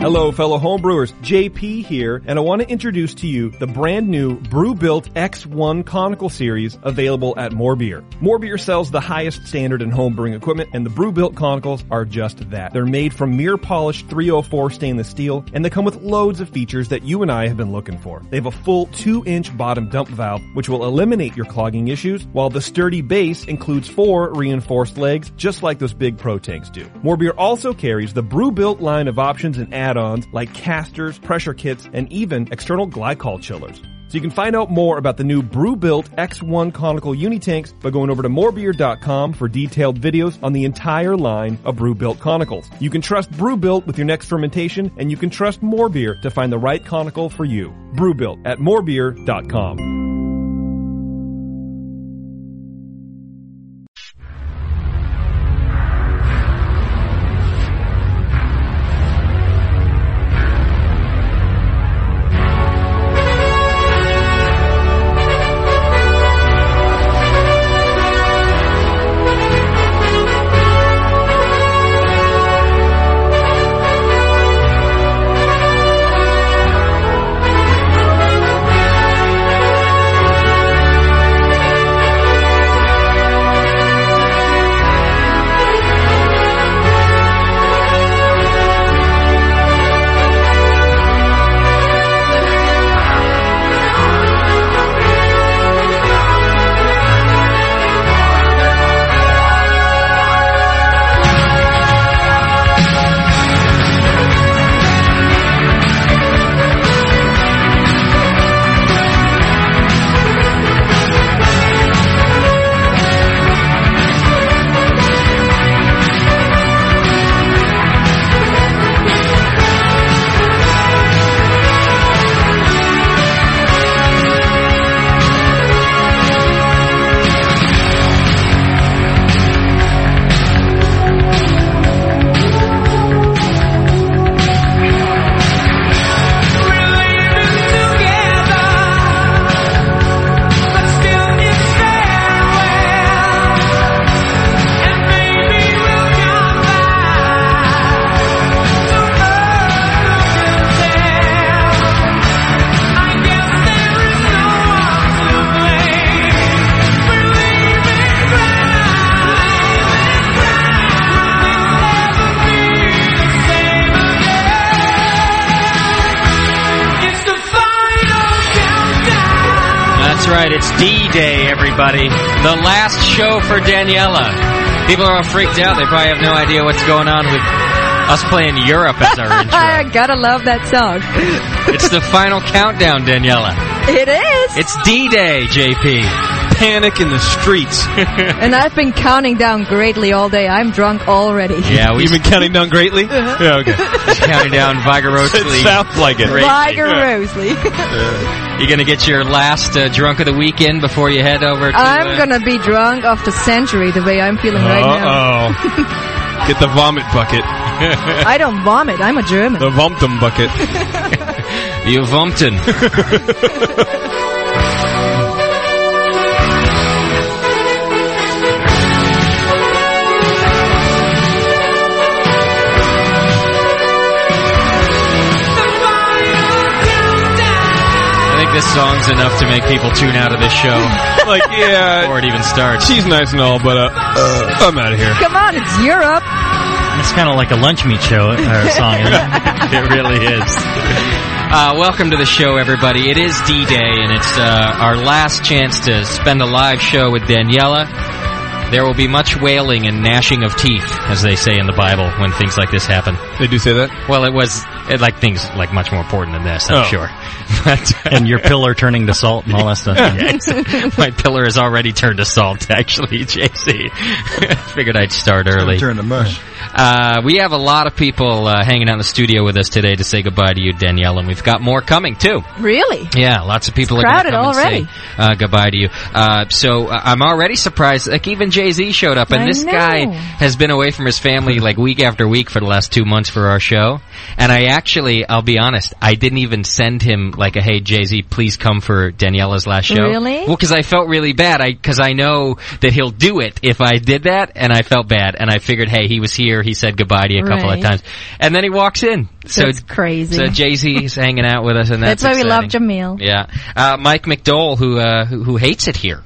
Hello, fellow homebrewers. JP here, and I want to introduce to you the brand new Brewbuilt X1 Conical Series available at More Beer. More Beer sells the highest standard in homebrewing equipment, and the Brewbuilt Conicals are just that. They're made from mirror-polished 304 stainless steel, and they come with loads of features that you and I have been looking for. They have a full 2-inch bottom dump valve, which will eliminate your clogging issues, while the sturdy base includes 4 reinforced legs, just like those big Pro tanks do. More Beer also carries the Brewbuilt line of options and add-ons like casters, pressure kits, and even external glycol chillers. So you can find out more about the new Brewbuilt X1 Conical Unitanks by going over to morebeer.com for detailed videos on the entire line of Brewbuilt Conicals. You can trust Brewbuilt with your next fermentation, and you can trust More Beer to find the right conical for you. Brewbuilt at morebeer.com. It's D-Day, everybody. The last show for Daniela. People are all freaked out. They probably have no idea what's going on with us playing Europe as our intro. I gotta love that song. It's the final countdown, Daniela. It is. It's D-Day, JP. Panic in the streets. And I've been counting down greatly all day. I'm drunk already. Yeah, You've been counting down greatly? Yeah, okay. Just counting down vigorously. It sounds like it. Vigorously. You gonna get your last drunk of the weekend before you head over to... I'm gonna be drunk of the century the way I'm feeling right now. Get the vomit bucket. I don't vomit. I'm a German. The Vomtum bucket. You vomten. This song's enough to make people tune out of this show. Like, yeah. Before it even starts. She's nice and all, but I'm out of here. Come on, it's Europe. It's kind of like a lunch meat show song, isn't it? It really is. Welcome to the show, everybody. It is D-Day, and it's our last chance to spend a live show with Daniela. There will be much wailing and gnashing of teeth, as they say in the Bible, when things like this happen. They do say that? Well, things much more important than this, I'm sure. But, and your pillar turning to salt and all that stuff. Yes. My pillar has already turned to salt, actually, JC. Figured I'd start early. Turn to mush. We have a lot of people hanging out in the studio with us today to say goodbye to you, Danielle, and we've got more coming, too. Really? Yeah, lots of people it's are going to come already. and say goodbye to you. So I'm already surprised. Like, even Jay-Z showed up, and this guy has been away from his family like week after week for the last 2 months for our show. And I'll be honest, I didn't even send him like a, hey, Jay-Z, please come for Daniela's last show. Really? Well, because I felt really bad, because I know that he'll do it if I did that, and I felt bad, and I figured, hey, he was here here. He said goodbye to you a couple of times. And then he walks in. That's crazy. So Jay-Z's hanging out with us, and that's why we love Jamil. Yeah. Mike McDole, who hates it here.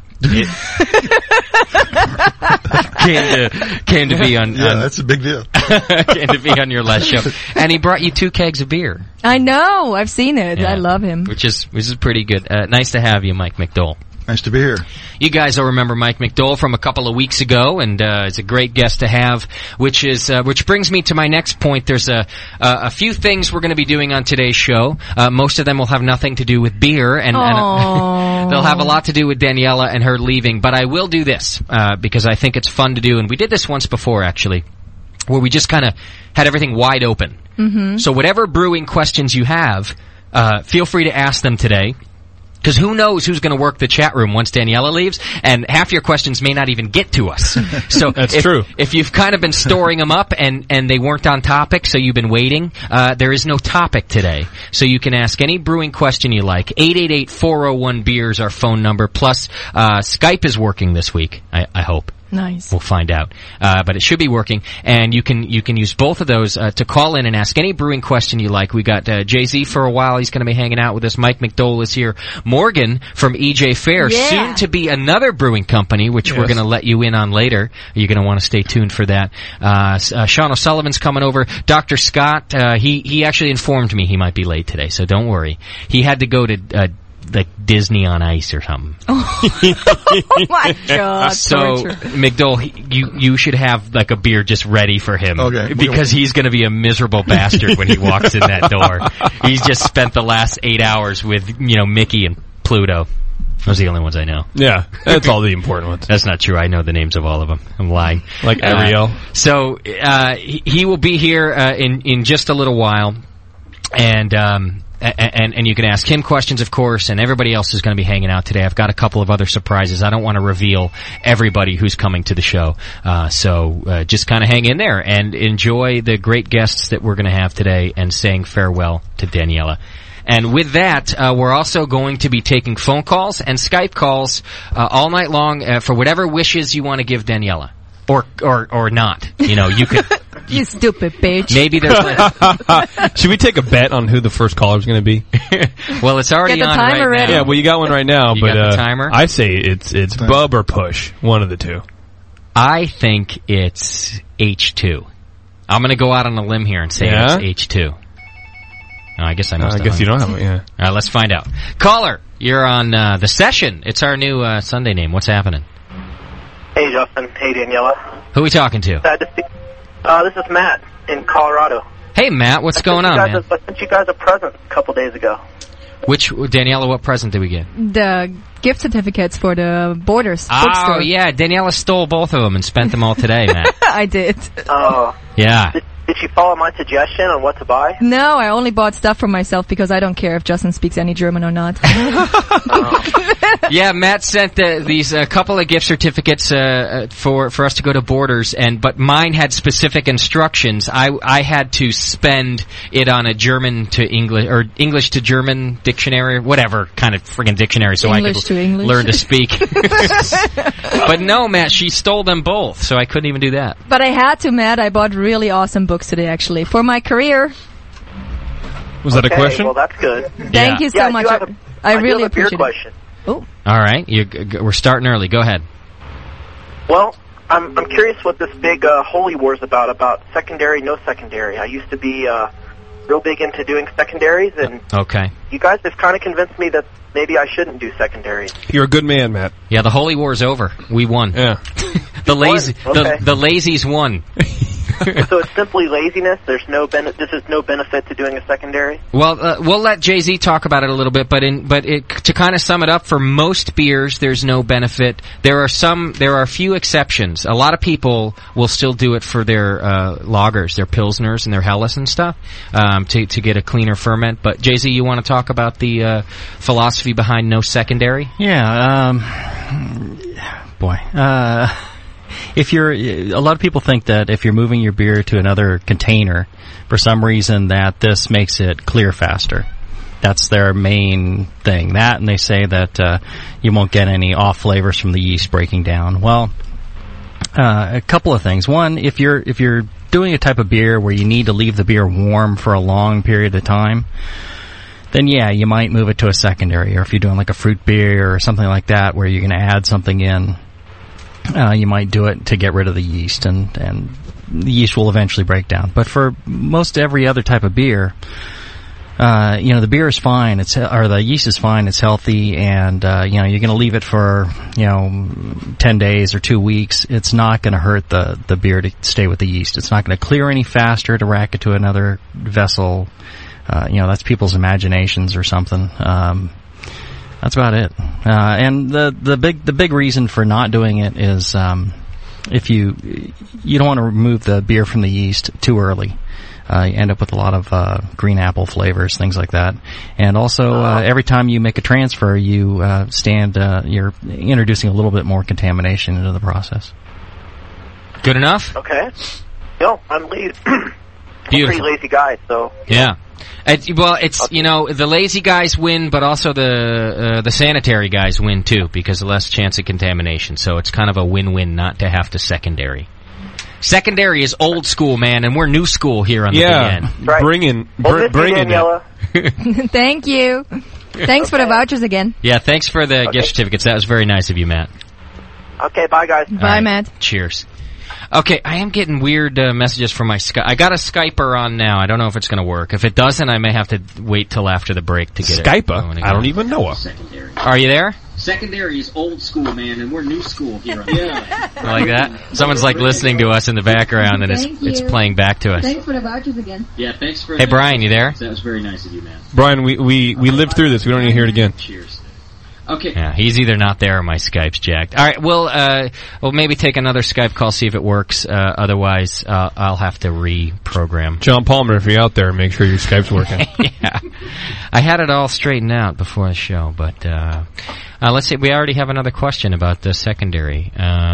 Came to be on. Yeah, that's a big deal. Came to be on your last show, and he brought you 2 kegs of beer. I know, I've seen it. Yeah. I love him. Which is pretty good. Nice to have you, Mike McDole. Nice to be here. You guys will remember Mike McDole from a couple of weeks ago, and it's a great guest to have. Which brings me to my next point. There's a few things we're going to be doing on today's show. Most of them will have nothing to do with beer, and they'll have a lot to do with Daniela and her leaving. But I will do this because I think it's fun to do, and we did this once before actually, where we just kind of had everything wide open. Mm-hmm. So whatever brewing questions you have, feel free to ask them today. Because who knows who's going to work the chat room once Daniela leaves, and half your questions may not even get to us. So that's true. If you've kind of been storing them up and they weren't on topic, so you've been waiting, there is no topic today. So you can ask any brewing question you like. 888-401-BEER our phone number. Plus, Skype is working this week, I hope. Nice. We'll find out. But it should be working. And you can use both of those to call in and ask any brewing question you like. We got Jay-Z for a while. He's going to be hanging out with us. Mike McDole is here. Morgan from EJ Fair, soon to be another brewing company, which we're going to let you in on later. You're going to want to stay tuned for that. Sean O'Sullivan's coming over. Dr. Scott, he actually informed me he might be late today, so don't worry. He had to go to like Disney on Ice or something. Oh my God! So McDole, you should have like a beer just ready for him, because he's going to be a miserable bastard when he walks in that door. He's just spent the last 8 hours with Mickey and Pluto. Those are the only ones I know. Yeah, that's all the important ones. That's not true. I know the names of all of them. I'm lying. Like Ariel. So he will be here in just a little while, and you can ask him questions, of course, and everybody else is going to be hanging out today. I've got a couple of other surprises. I don't want to reveal everybody who's coming to the show, so just kind of hang in there and enjoy the great guests that we're going to have today and saying farewell to Daniela. And with that, we're also going to be taking phone calls and Skype calls all night long for whatever wishes you want to give Daniela. Or not. You could... You stupid bitch. Maybe there's like... Should we take a bet on who the first caller's going to be? Well, it's already on right now. Yeah, well, you got one right now. You got the timer? I say it's Bub or Push. One of the two. I think it's H2. I'm going to go out on a limb here and say it's H2. No, I guess I must have. I guess you don't have it, yeah. All right, let's find out. Caller, you're on The Session. It's our new Sunday name. What's happening? Hey, Justin. Hey, Daniela. Who are we talking to? Sad to see. This is Matt in Colorado. Hey, Matt. What's going on, man? I sent you guys a present a couple days ago. Daniela, what present did we get? The gift certificates for the Borders bookstore. Oh, yeah. Daniela stole both of them and spent them all today, Matt. I did. Oh. Yeah. Did she follow my suggestion on what to buy? No, I only bought stuff for myself because I don't care if Justin speaks any German or not. Yeah, Matt sent these couple of gift certificates for us to go to Borders, but mine had specific instructions. I had to spend it on a German to English or English to German dictionary, whatever kind of friggin' dictionary, so English I could learn to speak. But no, Matt, she stole them both, so I couldn't even do that. But I had to, Matt. I bought really awesome books today, actually, for my career. Was that a question? Well, that's good. Thank you so much. I really appreciate it. Question. Oh. All right, we're starting early. Go ahead. Well, I'm curious what this big holy war is about secondary, no secondary. I used to be real big into doing secondaries, and you guys have kind of convinced me that maybe I shouldn't do secondaries. You're a good man, Matt. Yeah, the holy war's over. We won. Yeah. The lazies won. So it's simply laziness. There's no This is no benefit to doing a secondary. Well, we'll let Jay-Z talk about it a little bit, to kind of sum it up, for most beers, there's no benefit. There are a few exceptions. A lot of people will still do it for their lagers, their pilsners, and their helles and stuff, to get a cleaner ferment. But Jay-Z, you want to talk about the philosophy behind no secondary? Yeah. A lot of people think that if you're moving your beer to another container, for some reason that this makes it clear faster. That's their main thing. That, and they say that you won't get any off flavors from the yeast breaking down. Well, a couple of things. One, if you're doing a type of beer where you need to leave the beer warm for a long period of time, then yeah, you might move it to a secondary. Or if you're doing like a fruit beer or something like that where you're going to add something in, you might do it to get rid of the yeast, and the yeast will eventually break down. But for most every other type of beer, the beer is fine, or the yeast is fine, it's healthy, and, you're going to leave it for, 10 days or 2 weeks. It's not going to hurt the beer to stay with the yeast. It's not going to clear any faster to rack it to another vessel. That's people's imaginations or something. That's about it. And the big reason for not doing it is, if you don't want to remove the beer from the yeast too early. You end up with a lot of green apple flavors, things like that. And also, every time you make a transfer, you're introducing a little bit more contamination into the process. Good enough? Okay. No, I'm lazy. I'm a pretty lazy guy, so... Yeah. The lazy guys win, but also the sanitary guys win, too, because less chance of contamination. So it's kind of a win-win not to have to secondary. Secondary is old school, man, and we're new school here on the BN. Right. Bring in it. Thank you. Thanks for the vouchers again. Yeah, thanks for the gift certificates. That was very nice of you, Matt. Okay, bye, guys. Bye, Matt. Cheers. Okay, I am getting weird messages from my Skype. I got a Skyper on now. I don't know if it's going to work. If it doesn't, I may have to wait till after the break to get Skyper? it. I don't even know her. Are you there? Secondary is old school, man, and we're new school here. Yeah. Like that? Someone's like listening to us in the background, and it's playing back to us. Thanks for the vouchers again. Yeah, thanks for... Hey, Brian, you there? That was very nice of you, man. Brian, we lived through this. We don't need to hear it again. Cheers. Okay. Yeah, he's either not there or my Skype's jacked. All right, we'll maybe take another Skype call, see if it works. Otherwise, I'll have to reprogram. John Palmer, if you're out there, make sure your Skype's working. Yeah. I had it all straightened out before the show, but let's see. We already have another question about the secondary.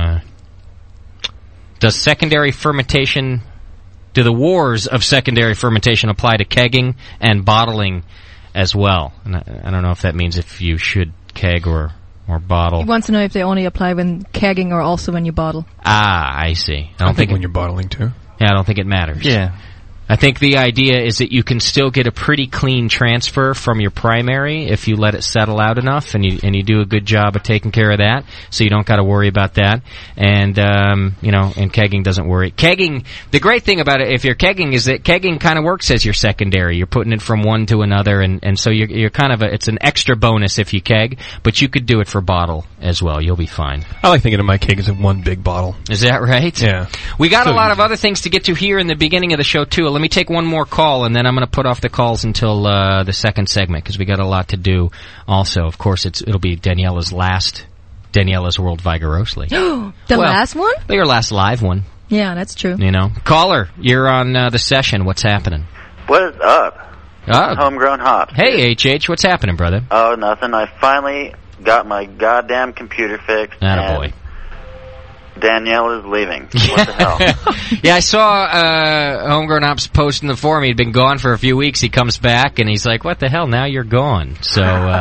Does secondary fermentation... Do the wars of secondary fermentation apply to kegging and bottling as well? And I don't know if that means if you should keg or bottle. He wants to know if they only apply when kegging or also when you bottle. Ah, I see. I don't think when you're bottling too. Yeah, I don't think it matters. Yeah. I think the idea is that you can still get a pretty clean transfer from your primary if you let it settle out enough, and you do a good job of taking care of that, so you don't got to worry about that. And and kegging doesn't worry. Kegging, the great thing about it, if you're kegging, is that kegging kind of works as your secondary. You're putting it from one to another, and so you're kind of it's an extra bonus if you keg, but you could do it for bottle as well. You'll be fine. I like thinking of my keg as one big bottle. Is that right? Yeah. We got a lot of other things to get to here in the beginning of the show too. Let me take one more call, and then I'm going to put off the calls until the second segment, because we got a lot to do also. Of course, it'll be Daniela's World Vigorously. Last one? Your last live one. Yeah, that's true. Caller, you're on the session. What's happening? What is up? Homegrown Hops. Hey, HH, what's happening, brother? Oh, nothing. I finally got my goddamn computer fixed. Attaboy. Danielle is leaving. What the hell? Yeah, I saw Homegrown Ops post in the forum. He'd been gone for a few weeks. He comes back, and he's like, what the hell? Now you're gone. So,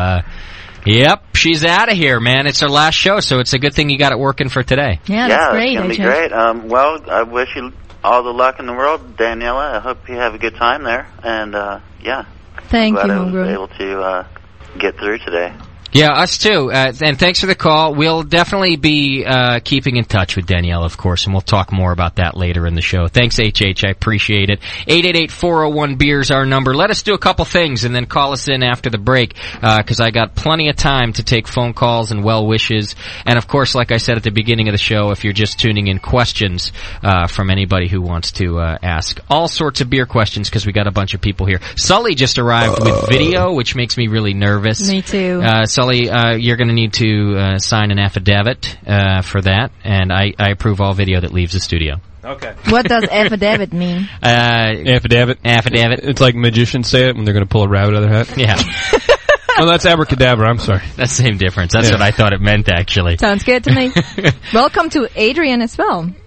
yep, she's out of here, man. It's her last show, so it's a good thing you got it working for today. Yeah, that's great. Yeah, it's going to be great. Well, I wish you all the luck in the world, Daniela. I hope you have a good time there. And, yeah. Thank you, Homegrown. Homegrown. I was able to get through today. Yeah, us too. And thanks for the call. We'll definitely be keeping in touch with Danielle, of course, and we'll talk more about that later in the show. Thanks, HH. I appreciate it. 888-401-BEER is our number. Let us do a couple things and then call us in after the break, because I got plenty of time to take phone calls and well wishes. And, of course, like I said at the beginning of the show, if you're just tuning in, questions from anybody who wants to ask all sorts of beer questions, because we got a bunch of people here. Sully just arrived with video, which makes me really nervous. Me too. Sully, you're going to need to sign an affidavit for that, and I approve all video that leaves the studio. Okay. What does affidavit mean? Affidavit. It's like magicians say it when they're going to pull a rabbit out of their hat. Yeah. Oh, that's abracadabra. I'm sorry. That's the same difference. That's what I thought it meant, actually. Sounds good to me. Welcome to Adrian as well.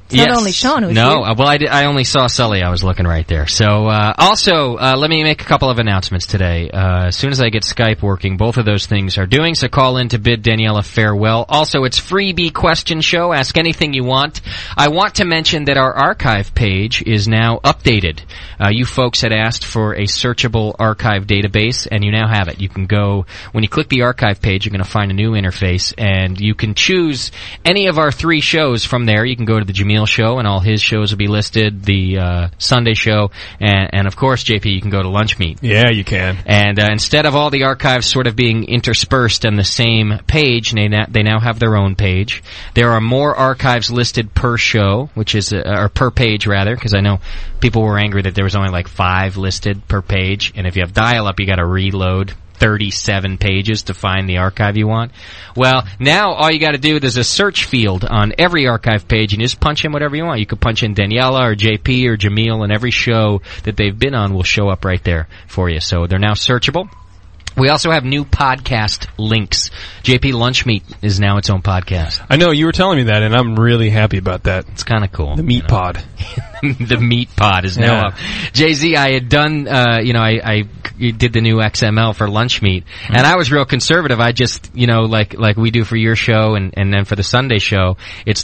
It's not only Sean who's No, here. well, I only saw Sully. I was looking right there. So, also, let me make a couple of announcements today. As soon as I get Skype working, both of those things are doing, so call in to bid Daniela farewell. Also, it's freebie question show. Ask anything you want. I want to mention that our archive page is now updated. You folks had asked for a searchable archive database, and you now have it. You can go, when you click the archive page, you're going to find a new interface, and you can choose any of our 3 shows from there. You can go to the Jameel Show, and all his shows will be listed, the Sunday Show, and of course, JP, you can go to Lunch Meat. Yeah, you can. And instead of all the archives sort of being interspersed on the same page, they now have their own page. There are more archives listed per show, which is, or per page rather, because I know people were angry that there was only like 5 listed per page, and if you have dial-up, you got to reload 37 pages to find the archive you want. Well, now all you got to do, there's a search field on every archive page, and you just punch in whatever you want. You could punch in Daniela or JP or Jameel, and every show that they've been on will show up right there for you. So they're now searchable. We also have new podcast links. JP Lunch Meat is now its own podcast. I know, you were telling me that, and I'm really happy about that. It's kind of cool. The Meat Pod. The Meat Pod is now up. JZ, I had done, I did the new XML for Lunch Meat, and I was real conservative. I just, like we do for your show and then for the Sunday show, it's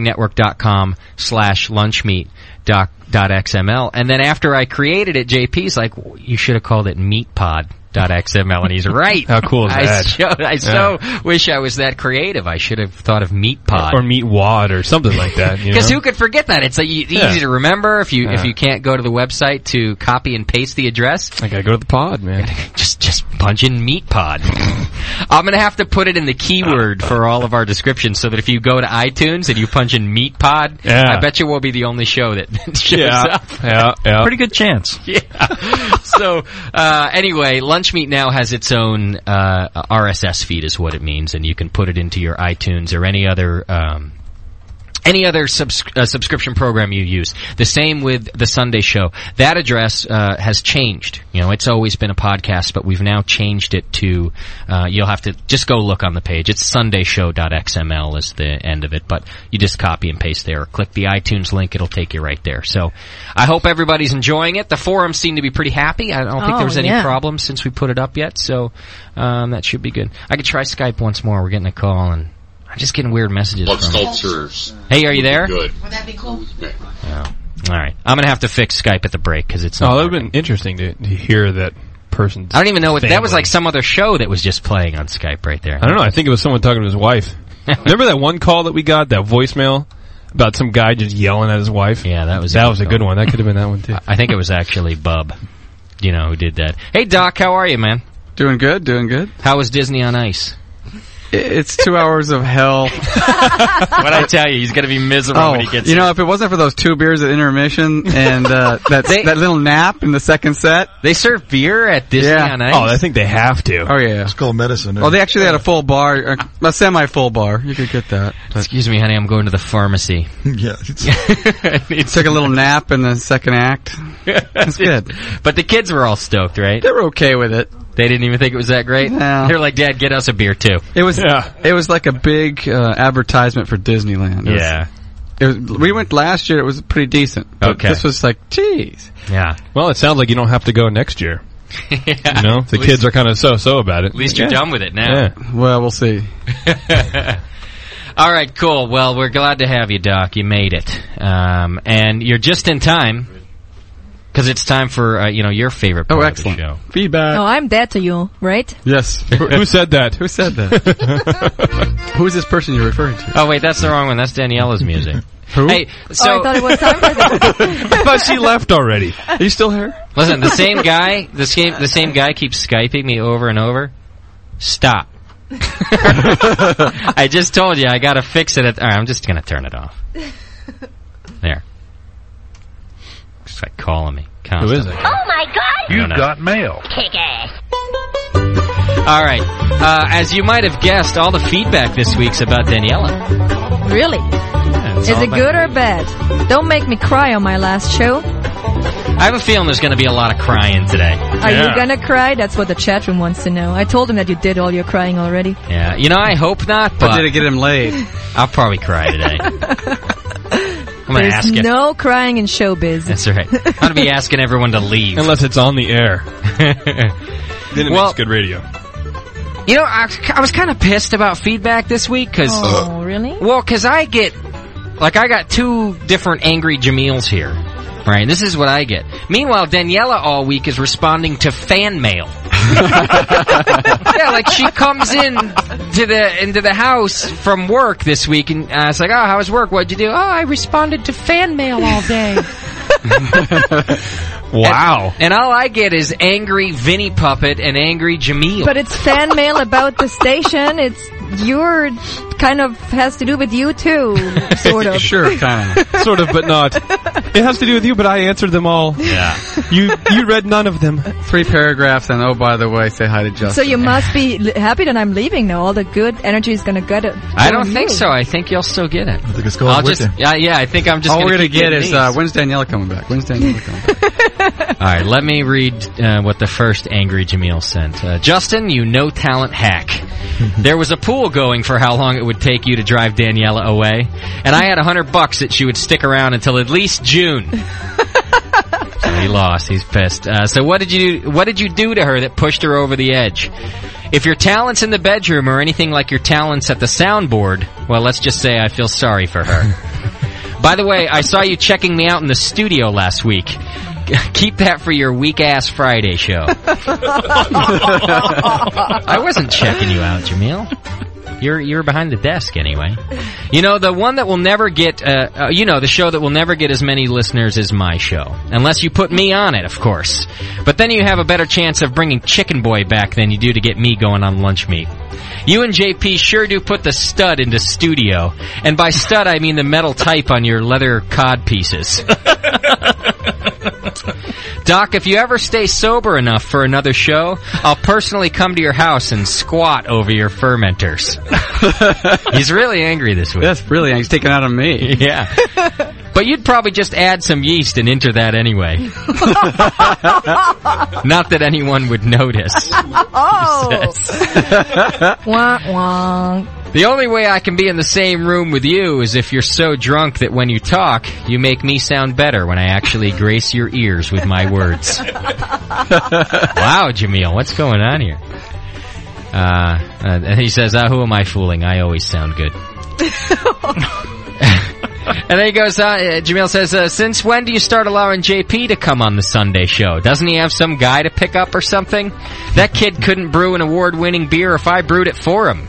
thebrewingnetwork.com/lunchmeat.xml. And then after I created it, JP's like, you should have called it MeatPod. .xml, and he's right. How cool is that? I so wish I was that creative. I should have thought of MeatPod or MeatWad or something like that. Because who could forget that? It's easy to remember if you can't go to the website to copy and paste the address. I gotta go to the pod, man. Just punch in MeatPod. I'm gonna have to put it in the keyword for all of our descriptions, so that if you go to iTunes and you punch in MeatPod, I bet you we'll be the only show that shows up. Yeah. Pretty good chance. Yeah. So anyway, Lunch Meat now has its own RSS feed, is what it means, and you can put it into your iTunes or any other subscription program you use. The same with the Sunday Show. That address has changed. It's always been a podcast, but we've now changed it to, you'll have to just go look on the page. It's sundayshow.xml is the end of it, but you just copy and paste there. Or click the iTunes link, it'll take you right there. So I hope everybody's enjoying it. The forums seem to be pretty happy. I don't think there was any problems since we put it up yet, so that should be good. I could try Skype once more. We're getting a call, and I'm just getting weird messages from sculptures. Hey, are you there? Good. Would that be cool? Oh. All right. I'm going to have to fix Skype at the break because it's not that would have been interesting to hear that person's I don't even know what... family. That was like some other show that was just playing on Skype right there. I don't know. I think it was someone talking to his wife. Remember that one call that we got, that voicemail, about some guy just yelling at his wife? Yeah, that was a good one. That could have been that one, too. I think it was actually Bub, who did that. Hey, Doc, how are you, man? Doing good. How was Disney on Ice? It's 2 hours of hell. What'd I tell you? He's going to be miserable when he gets here. If it wasn't for those 2 beers at intermission and that little nap in the second set. They serve beer at Disney on Ice? Oh, I think they have to. Oh, yeah. It's called medicine. Oh, they actually had a full bar, a semi-full bar. You could get that. Excuse me, honey, I'm going to the pharmacy. Yeah. Took a little nap in the second act. That's good. But the kids were all stoked, right? They were okay with it. They didn't even think it was that great? No. They're like, Dad, get us a beer, too. It was like a big advertisement for Disneyland. We went last year, it was pretty decent. But this was like, geez. Yeah. Well, it sounds like you don't have to go next year. Yeah. The kids are kind of so about it. At least you're done with it now. Yeah. Well, we'll see. All right, cool. Well, we're glad to have you, Doc. You made it. And you're just in time. Because it's time for, your favorite part of the show. Feedback. Oh, I'm dead to you, right? Yes. Who said that? Who said that? Who's this person you're referring to? Oh, wait, that's the wrong one. That's Daniela's music. Who? Hey, so... I thought it was time for that. I thought she left already. Are you still here? Listen, the same guy keeps Skyping me over and over. Stop. I just told you I gotta fix it. All right, I'm just gonna turn it off. There. It's like calling me constantly. Who is it? Oh my God! You've got mail. Kick ass. All right. As you might have guessed, all the feedback this week's about Daniela. Really? Yeah, is it good or bad? Don't make me cry on my last show. I have a feeling there's going to be a lot of crying today. Are you going to cry? That's what the chat room wants to know. I told him that you did all your crying already. Yeah. I hope not, but... did it get him laid? I'll probably cry today. I'm going to ask it. No crying in showbiz. That's right. I'm going to be asking everyone to leave. Unless it's on the air. Then it makes good radio. You know, I was kind of pissed about feedback this week because... Oh, really? Well, because I got 2 different angry Jamils here. Right, this is what I get. Meanwhile, Daniela all week is responding to fan mail. Yeah, like she comes into the house from work this week, and it's like, oh, how was work? What'd you do? Oh, I responded to fan mail all day. Wow. And all I get is angry Vinny Puppet and angry Jamil. But it's fan mail about the station. It's your kind of has to do with you too, sort of. Sure, kind of. Sort of, but not. It has to do with you, but I answered them all. Yeah. You read none of them. 3 paragraphs, and oh, by the way, say hi to Justin. So you must be happy that I'm leaving now. All the good energy is going to get it. I don't think so. I think you'll still get it. I think it's going with you. Yeah, I think I'm just all going we're to get is, when's Daniela coming back? All right, let me read what the first angry Jamil sent. Justin, you no-talent hack. There was a pool going for how long it would take you to drive Daniela away, and I had $100 that she would stick around until at least June. So he lost. He's pissed. So what did you do to her that pushed her over the edge? If your talents in the bedroom are anything like your talents at the soundboard, well, let's just say I feel sorry for her. By the way, I saw you checking me out in the studio last week. Keep that for your weak-ass Friday show. I wasn't checking you out, Jamil. You're behind the desk anyway. You know, the one that will never get, the show that will never get as many listeners as my show. Unless you put me on it, of course. But then you have a better chance of bringing Chicken Boy back than you do to get me going on lunch meat. You and JP sure do put the stud into studio. And by stud, I mean the metal type on your leather cod pieces. Doc, if you ever stay sober enough for another show, I'll personally come to your house and squat over your fermenters. He's really angry this week. That's really angry. He's taking out on me. Yeah. But you'd probably just add some yeast and enter that anyway. Not that anyone would notice. Oh! Wah, wah. The only way I can be in the same room with you is if you're so drunk that when you talk, you make me sound better when I actually grace your ears with my words. Wow, Jamil, what's going on here? And he says, who am I fooling? I always sound good. And then he goes, Jamil says, since when do you start allowing JP to come on the Sunday show? Doesn't he have some guy to pick up or something? That kid couldn't brew an award-winning beer if I brewed it for him.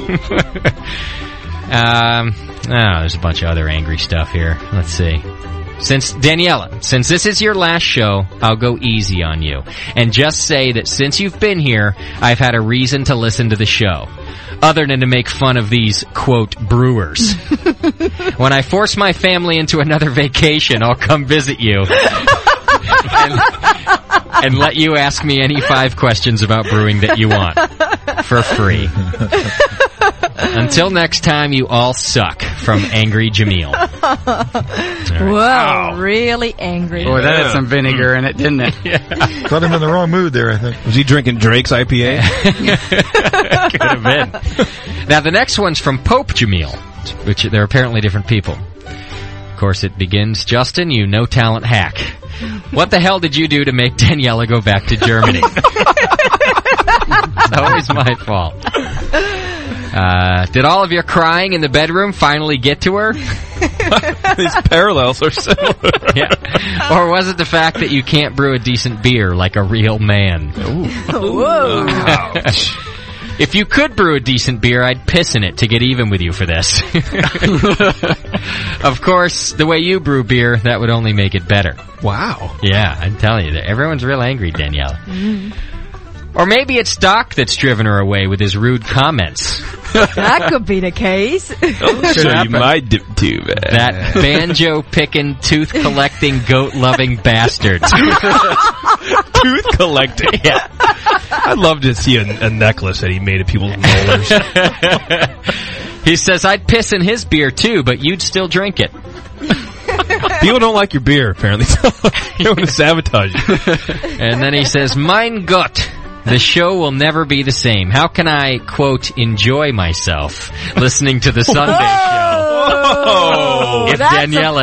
There's a bunch of other angry stuff here. Let's see. Daniela, since this is your last show, I'll go easy on you. And just say that since you've been here, I've had a reason to listen to the show. Other than to make fun of these, quote, brewers. When I force my family into another vacation, I'll come visit you. And let you ask me any 5 questions about brewing that you want. For free. Until next time, you all suck. From Angry Jamil. Right. Whoa, really angry. Boy, that had some vinegar in it, didn't it? Yeah. Got him in the wrong mood there, I think. Was he drinking Drake's IPA? Could have been. Now, the next one's from Pope Jamil, which they're apparently different people. Of course, it begins, Justin, you no-talent hack. What the hell did you do to make Daniela go back to Germany? It's always my fault. Did all of your crying in the bedroom finally get to her? These parallels are similar. Yeah. Or was it the fact that you can't brew a decent beer like a real man? Whoa. Ouch. If you could brew a decent beer, I'd piss in it to get even with you for this. Of course, the way you brew beer, that would only make it better. Wow. Yeah, I'm telling you, everyone's real angry, Danielle. Mm. Or maybe it's Doc that's driven her away with his rude comments. That could be the case. So you might do that. That banjo-picking, tooth-collecting, goat-loving bastard. Tooth-collecting? Yeah. I'd love to see a necklace that he made of people's molars. He says, I'd piss in his beer too, but you'd still drink it. People don't like your beer, apparently. They want to sabotage you. And then he says, Mein Gott, the show will never be the same. How can I, quote, enjoy myself listening to the Sunday show? Oh, if Daniela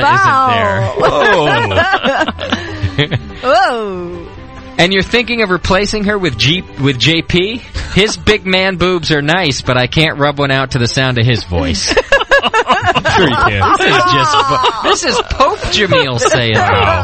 isn't there. Whoa. And you're thinking of replacing her with JP? His big man boobs are nice, but I can't rub one out to the sound of his voice. I'm sure you can. This is Pope Jamil saying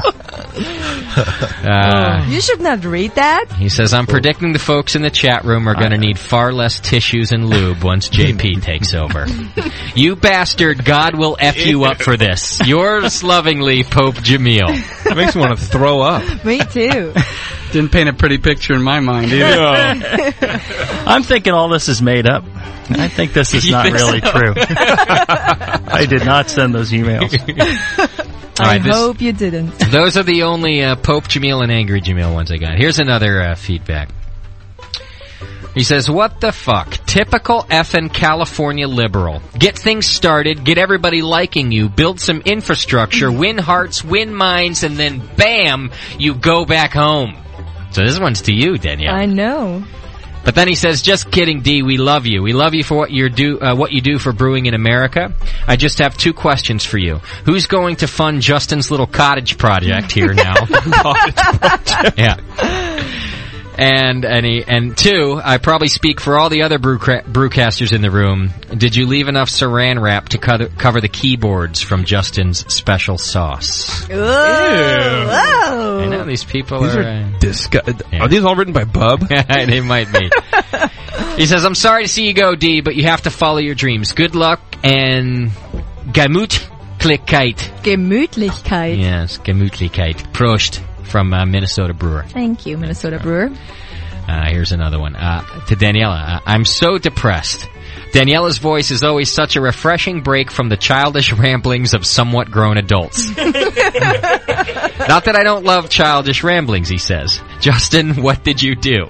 that. You should not read that. He says, I'm predicting the folks in the chat room are going to need far less tissues and lube once JP takes over. You bastard, God will F you up for this. Yours lovingly, Pope Jamil. It makes me want to throw up. Me too. Didn't paint a pretty picture in my mind either. I'm thinking all this is made up. I think this is not really true. I did not send those emails. I hope you didn't. Those are the only Pope Jamil and Angry Jamil ones I got. Here's another feedback. He says, what the fuck? Typical effing California liberal. Get things started, get everybody liking you, build some infrastructure, win hearts, win minds, and then bam, you go back home. So this one's to you, Danielle. I know. But then he says, just kidding, D, we love you. We love you for what you do for brewing in America. I just have 2 questions for you. Who's going to fund Justin's little cottage project here now? Cottage project. Yeah. And 2, I probably speak for all the other brewcasters in the room. Did you leave enough saran wrap to cover the keyboards from Justin's special sauce? Ew. Whoa. I know these people are Are these all written by Bub? They might be. He says, I'm sorry to see you go, D, but you have to follow your dreams. Good luck and Gemütlichkeit. Gemütlichkeit. Yes, Gemütlichkeit. Prost. From Minnesota Brewer. Thank you, Minnesota Brewer. Here's another one. To Daniela. I'm so depressed. Daniela's voice is always such a refreshing break from the childish ramblings of somewhat grown adults. Not that I don't love childish ramblings, he says. Justin, what did you do?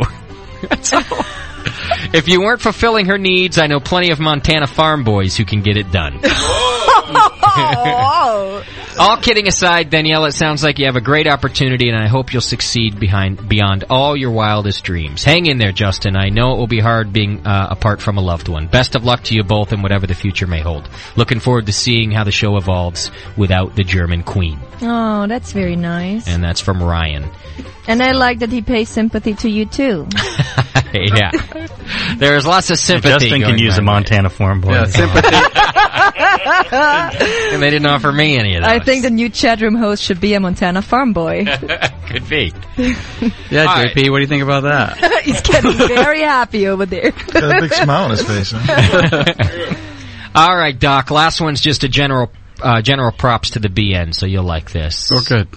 If you weren't fulfilling her needs, I know plenty of Montana farm boys who can get it done. All kidding aside, Daniela, it sounds like you have a great opportunity, and I hope you'll succeed beyond all your wildest dreams. Hang in there, Justin. I know it will be hard being apart from a loved one. Best of luck to you both in whatever the future may hold. Looking forward to seeing how the show evolves without the German Queen. Oh, that's very nice. And that's from Ryan. And I like that he pays sympathy to you, too. Yeah. There's lots of sympathy. Justin can use a Montana farm boy. Yeah, sympathy. And they didn't offer me any of those. I think the new chat room host should be a Montana farm boy. Could be. Yeah, all JP, right. What do you think about that? He's getting very happy over there. Got a big smile on his face. Huh? All right, Doc. Last one's just a general props to the BN, so you'll like this. Oh, good.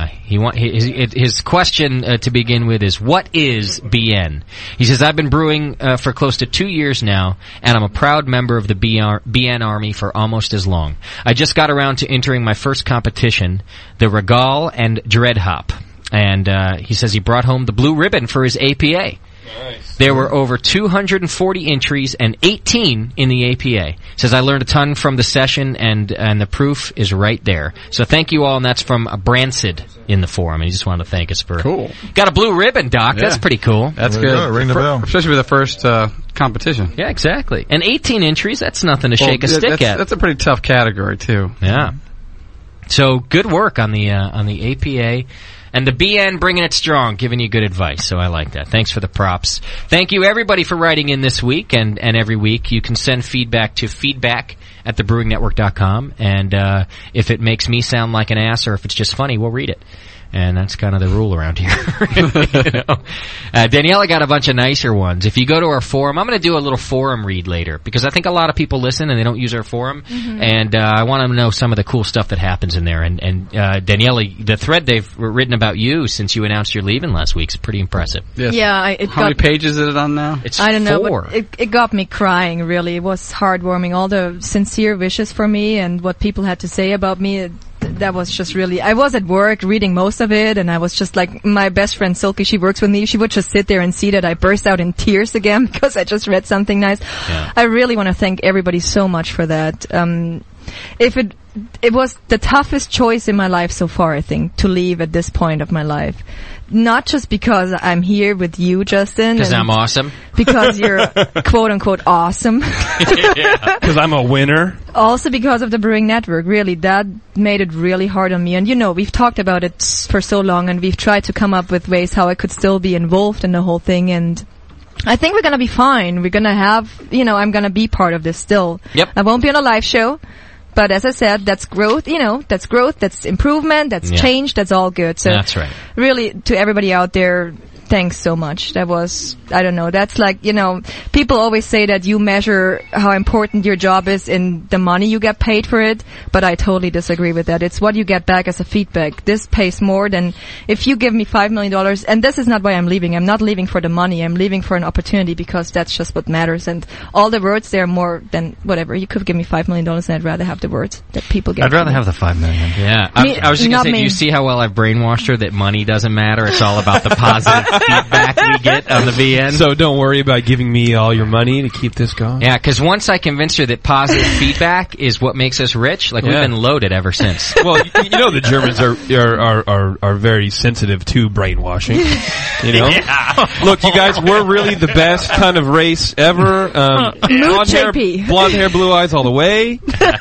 His question to begin with is, what is BN? He says, I've been brewing for close to 2 years now, and I'm a proud member of the BN Army for almost as long. I just got around to entering my first competition, the Regal and Dread Hop. And he says he brought home the blue ribbon for his APA. Nice. There were over 240 entries and 18 in the APA. Says, I learned a ton from the session, and the proof is right there. So thank you all, and that's from Bransid in the forum. And he just wanted to thank us for... Cool. Got a blue ribbon, Doc. Yeah. That's pretty cool. That's good. Ring the bell. Especially for the first competition. Yeah, exactly. And 18 entries, that's nothing to shake a stick at. That's a pretty tough category, too. Yeah. So good work on the APA. And the BN bringing it strong, giving you good advice. So I like that. Thanks for the props. Thank you, everybody, for writing in this week and every week. You can send feedback to feedback@thebrewingnetwork.com. And if it makes me sound like an ass or if it's just funny, we'll read it. And that's kind of the rule around here. You know? Daniela got a bunch of nicer ones. If you go to our forum, I'm going to do a little forum read later because I think a lot of people listen and they don't use our forum. Mm-hmm. And I want to know some of the cool stuff that happens in there. And Daniela, the thread they've written about you since you announced you're leaving last week is pretty impressive. Yes. Yeah. How many pages is it on now? It's I don't 4. know, but it got me crying, really. It was heartwarming. All the sincere wishes for me and what people had to say about me. That was just really, I was at work reading most of it, and I was just like, my best friend Silke, she works with me, she would just sit there and see that I burst out in tears again because I just read something nice. Yeah. I really want to thank everybody so much for that. If it was the toughest choice in my life so far, I think, to leave at this point of my life. Not just because I'm here with you, Justin. Because I'm awesome. Because you're quote-unquote awesome. Because I'm a winner. Also because of the Brewing Network, really, that made it really hard on me. And we've talked about it for so long, and we've tried to come up with ways how I could still be involved in the whole thing, and I think we're gonna be fine. We're gonna have, I'm gonna be part of this still. Yep. I won't be on a live show, but as I said, that's growth, that's growth, that's improvement, that's change, that's all good. So that's right. Really, to everybody out there, thanks so much. That was, I don't know, that's like, people always say that you measure how important your job is in the money you get paid for it, but I totally disagree with that. It's what you get back as a feedback. This pays more than if you give me $5 million, and this is not why I'm leaving. I'm not leaving for the money. I'm leaving for an opportunity because that's just what matters. And all the words, they're more than whatever. You could give me $5 million and I'd rather have the words that people get. I'd rather have the $5 million. Yeah. I was just going to say, do you see how well I've brainwashed her that money doesn't matter? It's all about the positive feedback we get on the VN. So don't worry about giving me all your money to keep this going. Yeah, because once I convinced her that positive feedback is what makes us rich, we've been loaded ever since. Well, the Germans are very sensitive to brainwashing. Yeah. Look, you guys, we're really the best kind of race ever. Blonde hair, blue eyes all the way.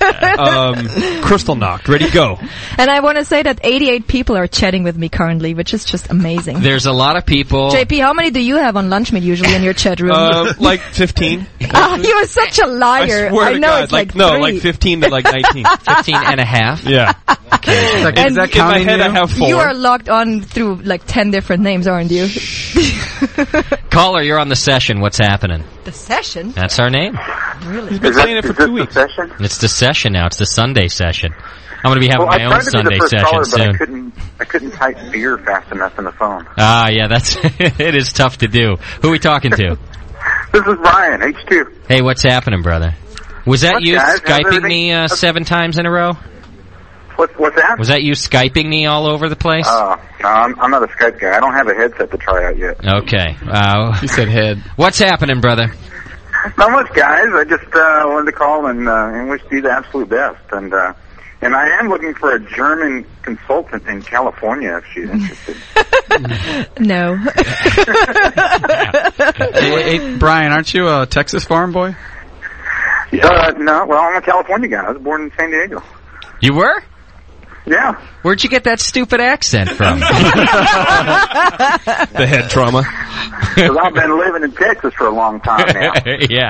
Crystal knocked, ready to go. And I want to say that 88 people are chatting with me currently, which is just amazing. There's a lot of people. JP, how many do you have on lunch meet usually in your chat room? Like 15. You are such a liar. I swear to know God. it's like 3. like 15 to like 19. 15 and a half? Yeah. Okay. Like, is that in my head, I have 4. You are logged on through like 10 different names, aren't you? Caller, you're on the session. What's happening? The session? That's our name. Really? He's been saying it for 2 weeks. It's the session now. It's the Sunday session. I'm going to be having my own Sunday session caller, soon. But I couldn't type beer fast enough in the phone. Ah, yeah, it is tough to do. Who are we talking to? This is Brian, H2. Hey, what's happening, brother? Was that you Skyping me 7 times in a row? What's that? Was that you Skyping me all over the place? No, I'm not a Skype guy. I don't have a headset to try out yet. Okay. He said head. What's happening, brother? Not much, guys. I just wanted to call and wish you the absolute best. And I am looking for a German consultant in California if she's interested. No. Hey, Brian, aren't you a Texas farm boy? No, well, I'm a California guy. I was born in San Diego. You were? Yeah. Where'd you get that stupid accent from? The head trauma. Because I've been living in Texas for a long time now. Yeah.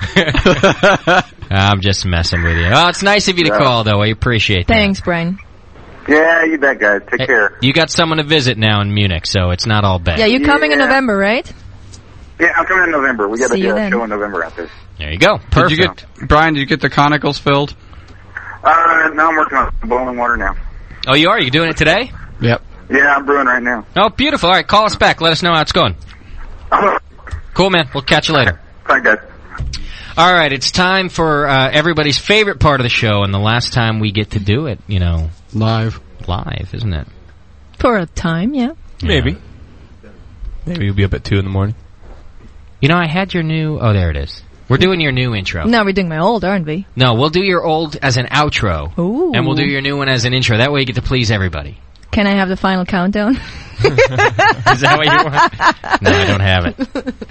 I'm just messing with you. Oh, it's nice of you to call, though. I appreciate that. Thanks, Brian. Yeah, you bet, guys. Take care. You got someone to visit now in Munich, so it's not all bad. Yeah, you're coming in November, right? Yeah, I'm coming in November. We got to do a then. show in November out there. There you go. Perfect. Brian, did you get the conicals filled? No, I'm working on boiling water now. Oh, you are? You doing it today? Yep. Yeah, I'm brewing right now. Oh, beautiful. All right, call us back. Let us know how it's going. Cool, man. We'll catch you later. Bye, guys. All right, it's time for everybody's favorite part of the show, and the last time we get to do it, Live, isn't it? For a time, yeah. Maybe you'll be up at 2 in the morning. I had your new... Oh, there it is. We're doing your new intro. No, we're doing my old, aren't we? No, we'll do your old as an outro. Ooh. And we'll do your new one as an intro. That way you get to please everybody. Can I have the final countdown? Is that what you want? No, I don't have it.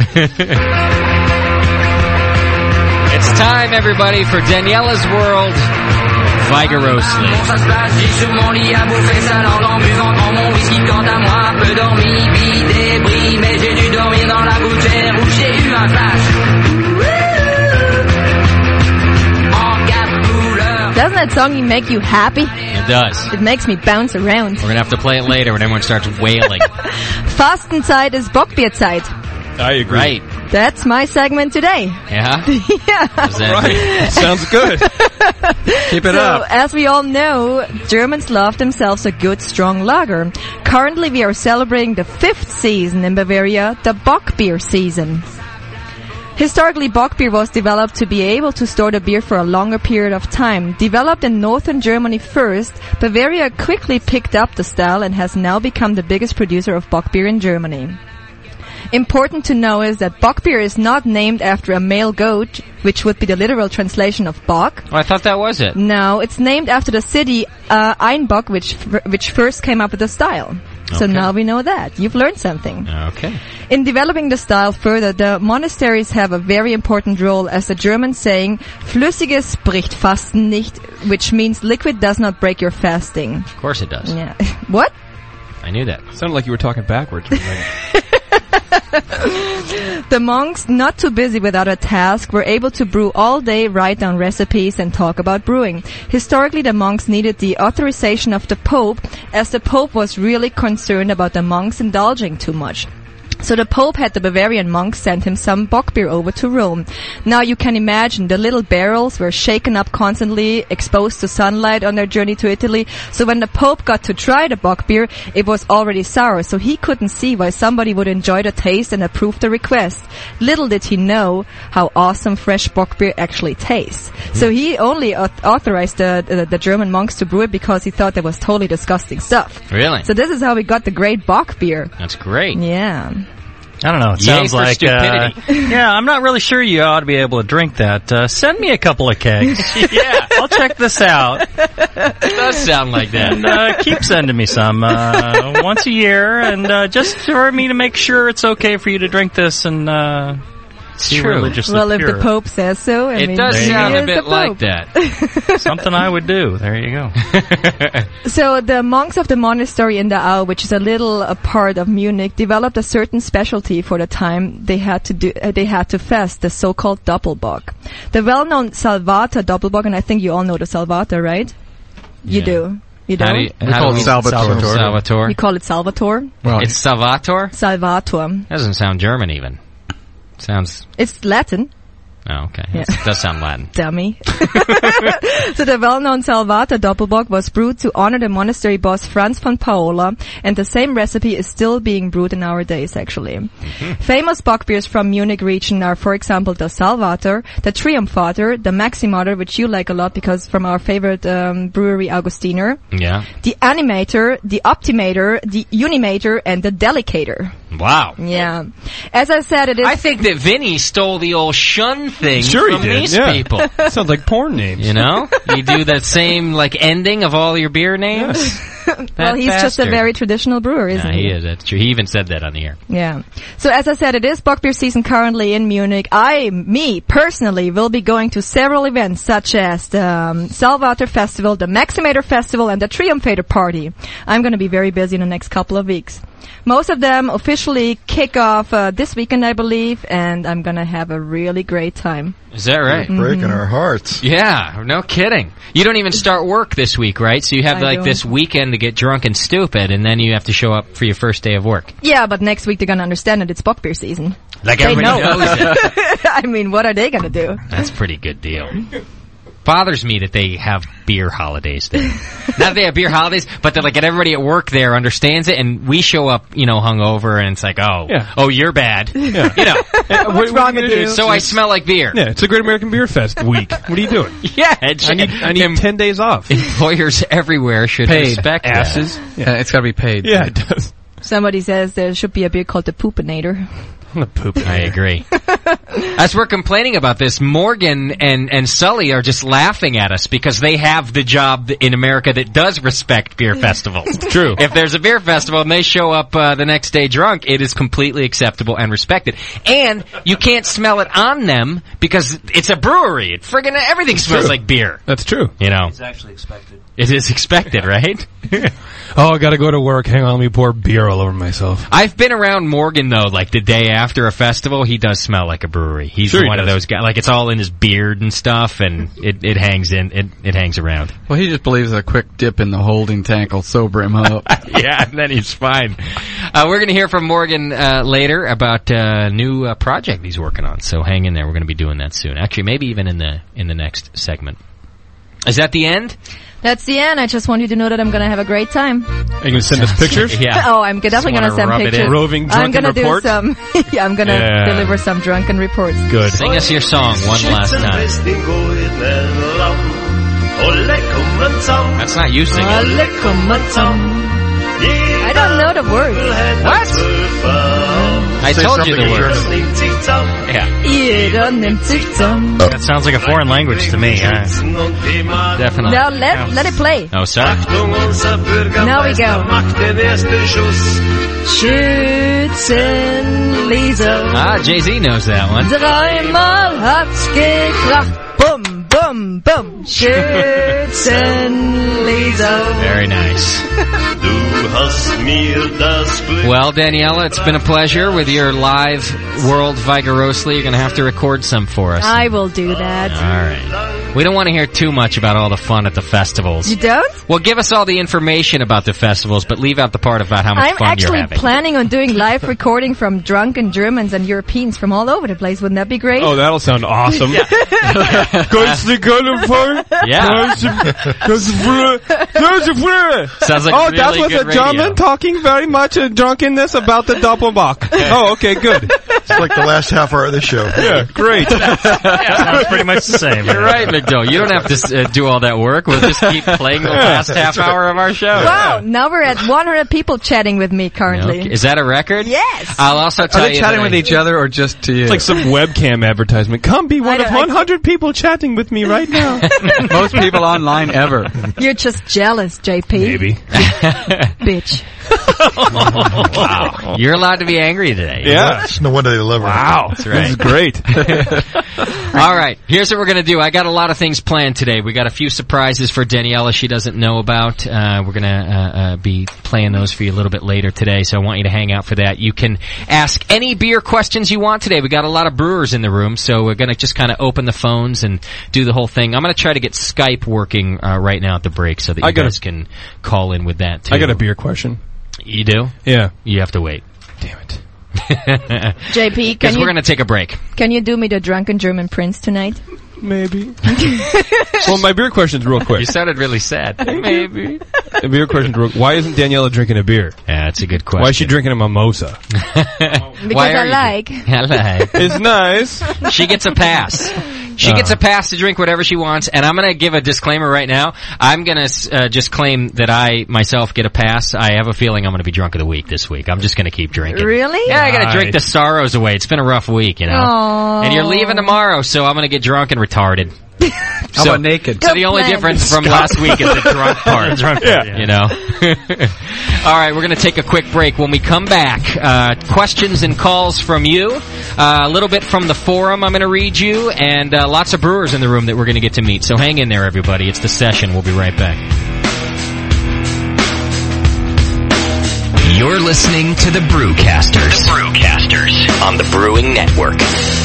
It's time, everybody, for Daniela's World Vigorously. Ça se passe, j'ai sur mon lit à bouffer sa langue en buvant en mon whisky. Quant à moi, peu dormi, vie débris, mais j'ai dû dormir dans la gouttière où j'ai eu un flash. Doesn't that song make you happy? It does. It makes me bounce around. We're going to have to play it later when everyone starts wailing. Fastenzeit is Bockbierzeit. I agree. Right. That's my segment today. Yeah? Yeah. Is that right? Sounds good. Keep it up. So, as we all know, Germans love themselves a good, strong lager. Currently, we are celebrating the 5th season in Bavaria, the Bockbier season. Historically, Bock beer was developed to be able to store the beer for a longer period of time. Developed in northern Germany first, Bavaria quickly picked up the style and has now become the biggest producer of Bock beer in Germany. Important to know is that Bock beer is not named after a male goat, which would be the literal translation of Bock. Oh, I thought that was it. No, it's named after the city Einbock, which first came up with the style. So now we know that. You've learned something. Okay. In developing the style further, the monasteries have a very important role as the German saying, Flüssiges bricht Fasten nicht, which means liquid does not break your fasting. Of course it does. Yeah. What? I knew that. Sounded like you were talking backwards. The monks, not too busy with other tasks, were able to brew all day, write down recipes, and talk about brewing. Historically, the monks needed the authorization of the Pope, as the Pope was really concerned about the monks indulging too much. So the Pope had the Bavarian monks send him some bock beer over to Rome. Now you can imagine the little barrels were shaken up constantly, exposed to sunlight on their journey to Italy. So when the Pope got to try the bock beer, it was already sour, so he couldn't see why somebody would enjoy the taste and approve the request. Little did he know how awesome fresh bock beer actually tastes. So he only authorized the German monks to brew it because he thought that was totally disgusting stuff. Really? So this is how we got the great bock beer. That's great. Yeah. I don't know. It sounds like yeah, I'm not really sure you ought to be able to drink that. Send me a couple of kegs. Yeah, I'll check this out. It does sound like that. And keep sending me some once a year, and just for me to make sure it's okay for you to drink this and it's true. Well, if the Pope says so, I mean, it does sound a bit like that. Something I would do. There you go. So the monks of the monastery in the Au, which is a little part of Munich, developed a certain specialty for the time they had to fast, the so-called Doppelbock. The well-known Salvator Doppelbock, and I think you all know the Salvator, right? You Yeah. do. You don't? We call it Salvatore. Salvatore. You call it Salvatore? Well, It's Salvatore? Salvator. Doesn't sound German even. Sounds... It's Latin. Oh, okay. Yeah. It does sound Latin. Dummy. So the well-known Salvator Doppelbock was brewed to honor the monastery boss Franz von Paola, and the same recipe is still being brewed in our days, actually. Mm-hmm. Famous bock beers from Munich region are, for example, the Salvator, the Triumphator, the Maximator, which you like a lot because from our favorite brewery Augustiner, Yeah. the Animator, the Optimator, the Unimator, and the Delicator. Wow. Yeah. As I said, it is... I think that Vinny stole the old shun thing Sure he from did, these yeah. people. Sounds like porn names. You know? You do that same, like, ending of all your beer names? Well, he's just a very traditional brewer, isn't he? He is, that's true. He even said that on the air. Yeah. So as I said, it is bock beer season currently in Munich. Me personally, will be going to several events such as the Salvator Festival, the Maximator Festival, and the Triumphator Party. I'm going to be very busy in the next couple of weeks. Most of them officially kick off this weekend, I believe, and I'm going to have a really great time. Is that right? Breaking our hearts. Yeah, no kidding. You don't even start work this week, right? So you have I this weekend to get drunk and stupid, and then you have to show up for your first day of work. Yeah, but next week they're going to understand that it's bock beer season. Like They everybody know. knows it. I mean, what are they going to do? That's a pretty good deal. Bothers me that they have beer holidays there. Not that they have beer holidays, but that like everybody at work there understands it, and we show up, hungover, and it's like, oh, you're bad. Yeah. You know. What's wrong with you? So I smell like beer. Yeah, it's a Great American Beer Fest week. What are you doing? Yeah, I need 10 days off. Employers everywhere should respect asses. that. Yeah, it's got to be paid. Yeah, it does. Somebody says there should be a beer called the Poopinator. The poop. I agree. As we're complaining about this, Morgan and Sully are just laughing at us because they have the job in America that does respect beer festivals. True. If there's a beer festival and they show up the next day drunk, it is completely acceptable and respected. And you can't smell it on them because it's a brewery. Friggin' everything smells like beer. That's true. You know. It's actually expected. It is expected, right? Oh, I gotta go to work. Hang on, let me pour beer all over myself. I've been around Morgan, though, like the day after a festival. He does smell like a brewery. He's one of those guys. Like, it's all in his beard and stuff, and it hangs it hangs around. Well, he just believes a quick dip in the holding tank will sober him up. Yeah, and then he's fine. We're going to hear from Morgan later about a new project he's working on, so hang in there. We're going to be doing that soon. Actually, maybe even in the next segment. Is that the end? That's the end. I just want you to know that I'm going to have a great time. Are you going to send us pictures? Yeah. Oh, I'm definitely going to send pictures. Roving drunken report? I'm going to deliver some drunken reports. Good. Sing us your song one last time. That's not you singing. I don't know the words. What? I told you the words. Yeah. That sounds like a foreign language to me. Definitely. Now let it play. Oh, sorry. Now we go. Schützenleser. Jay-Z knows that one. Dreimal hat's gekracht. Boom, boom, boom. Schützenleser. Very nice. Well, Daniela, it's been a pleasure with your live World Vigorosely. You're going to have to record some for us. I will do that. All right. We don't want to hear too much about all the fun at the festivals. You don't? Well, give us all the information about the festivals, but leave out the part about how much fun you're having. I'm actually planning on doing live recording from drunken Germans and Europeans from all over the place. Wouldn't that be great? Oh, that'll sound awesome. Yeah. Sounds like oh, really that was good a German radio. talking very much drunkenness about the Doppelbock. Oh, okay, good. It's like the last half hour of the show. Yeah, great. Sounds pretty much the same. You're right, McDowell. You don't have to do all that work. We'll just keep playing the last half hour of our show. Wow, now we're at 100 people chatting with me currently. Okay. Is that a record? Yes. I'll also tell you. Are they chatting with each other or just to you? It's like some webcam advertisement. Come be one of 100 people chatting with me right now. Most people online ever. You're just jealous, JP. Maybe. Bitch. Wow. You're allowed to be angry today. Yeah. No wonder they love her. Wow. That's right. This is great. All right. Here's what we're going to do. I got a lot of things planned today. We got a few surprises for Daniela she doesn't know about. We're going to be playing those for you a little bit later today, so I want you to hang out for that. You can ask any beer questions you want today. We got a lot of brewers in the room, so we're going to just kind of open the phones and do the whole thing. I'm going to try to get Skype working right now at the break so that you guys can call in with that, too. I got a beer question. You do? Yeah. You have to wait. Damn it. JP, because we're going to take a break. Can you do me the drunken German prince tonight? Maybe. Well, my beer question's real quick. You sounded really sad. Maybe. The beer question's real. Why isn't Daniela drinking a beer? Yeah, that's a good question. Why is she drinking a mimosa? Because I like. It's nice. She gets a pass. She gets a pass to drink whatever she wants, and I'm going to give a disclaimer right now. I'm going to just claim that I, myself, get a pass. I have a feeling I'm going to be drunk of the week this week. I'm just going to keep drinking. Really? Yeah, I got to drink the sorrows away. It's been a rough week, you know. Aww. And you're leaving tomorrow, so I'm going to get drunk and retarded. How about naked? So the only difference from last week is the drunk part. You know. All right, we're going to take a quick break. When we come back, questions and calls from you, a little bit from the forum I'm going to read you, and lots of brewers in the room that we're going to get to meet. So hang in there, everybody. It's The Session. We'll be right back. You're listening to the Brewcasters. The Brewcasters on the Brewing Network.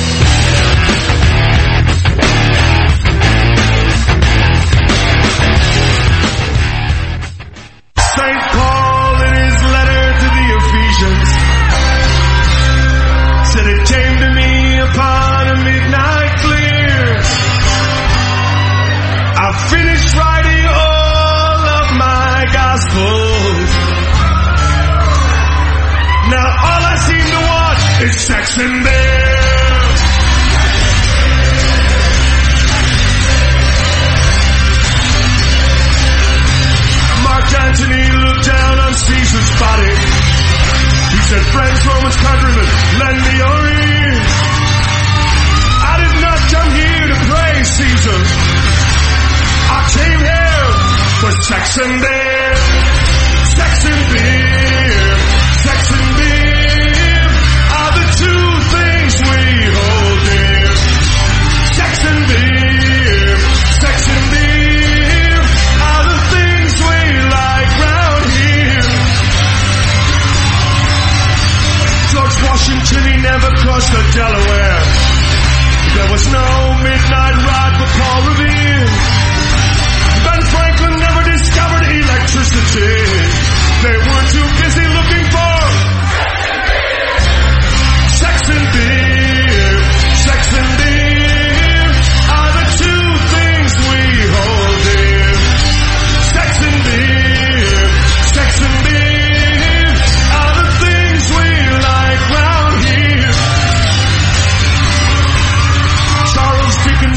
St. Paul in his letter to the Ephesians said it came to me upon a midnight clear. I finished writing all of my gospels. Now all I seem to watch is sex and beer. Mark Antony looked down on Caesar's body. He said, friends, Romans, countrymen, lend me your ears. I did not come here to praise Caesar. I came here for sex and beer. Sex and beer. Sex and beer are the two things we hold dear. Sex and beer. Sex and beer are the things we like round here. George Washington, he never crossed the Delaware. There was no midnight ride for Paul Revere. Ben Franklin never discovered electricity. They were too busy looking for sex and beer. Sex and beer are the two things we hold dear. Sex and beer. Sex and beer are the things we like round here. Charles Dickens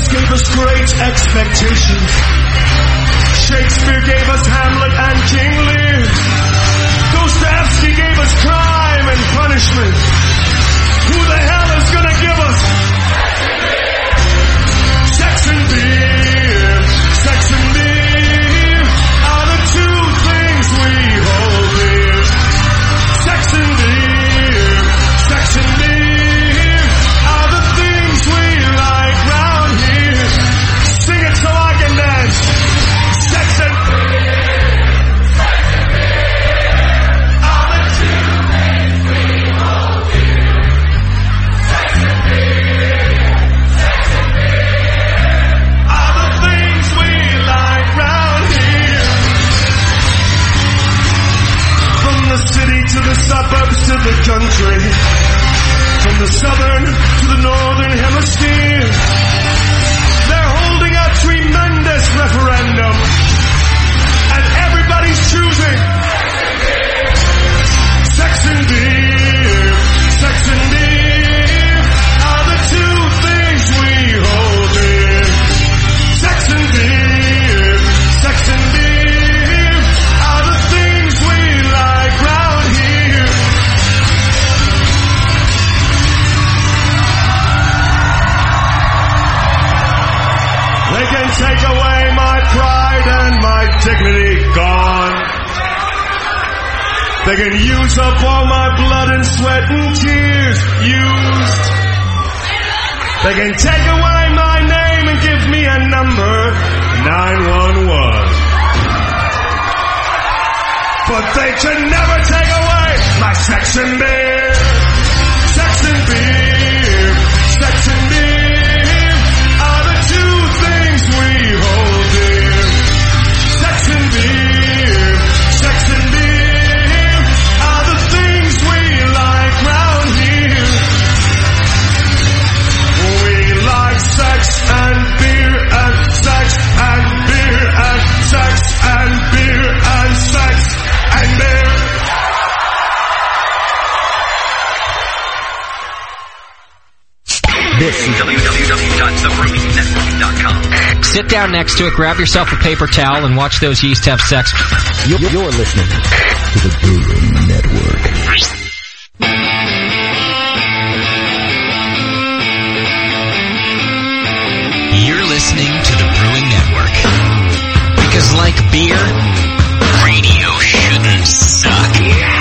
take away my pride and my dignity gone. They can use up all my blood and sweat and tears used. They can take away my name and give me a number, 911. But they can never take away my sex and beer. Sex and beer. Sex and beer are the two things we hold dear. Sex and beer. Sex and beer are the things we like round here. We like sex and beer and sex and beer and sex and beer and sex and beer. This is www.thebrewingnetwork.com. Sit down next to it, grab yourself a paper towel, and watch those yeast have sex. You're listening to the Brewing Network. You're listening to the Brewing Network. Because like beer, radio shouldn't suck.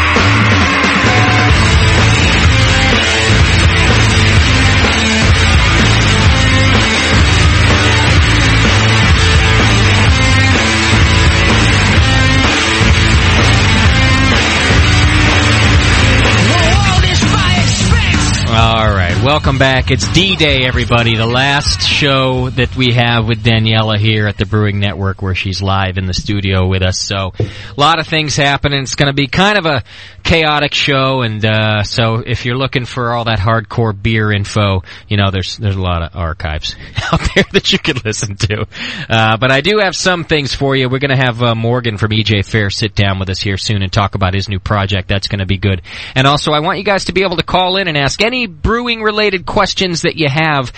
All right, welcome back. It's D-Day, everybody. The last show that we have with Daniela here at the Brewing Network, where she's live in the studio with us. So, a lot of things happening. It's going to be kind of a chaotic show, and so if you're looking for all that hardcore beer info, you know, there's a lot of archives out there that you can listen to. But I do have some things for you. We're going to have Morgan from EJ Fair sit down with us here soon and talk about his new project. That's going to be good. And also, I want you guys to be able to call in and ask any brewing-related questions that you have.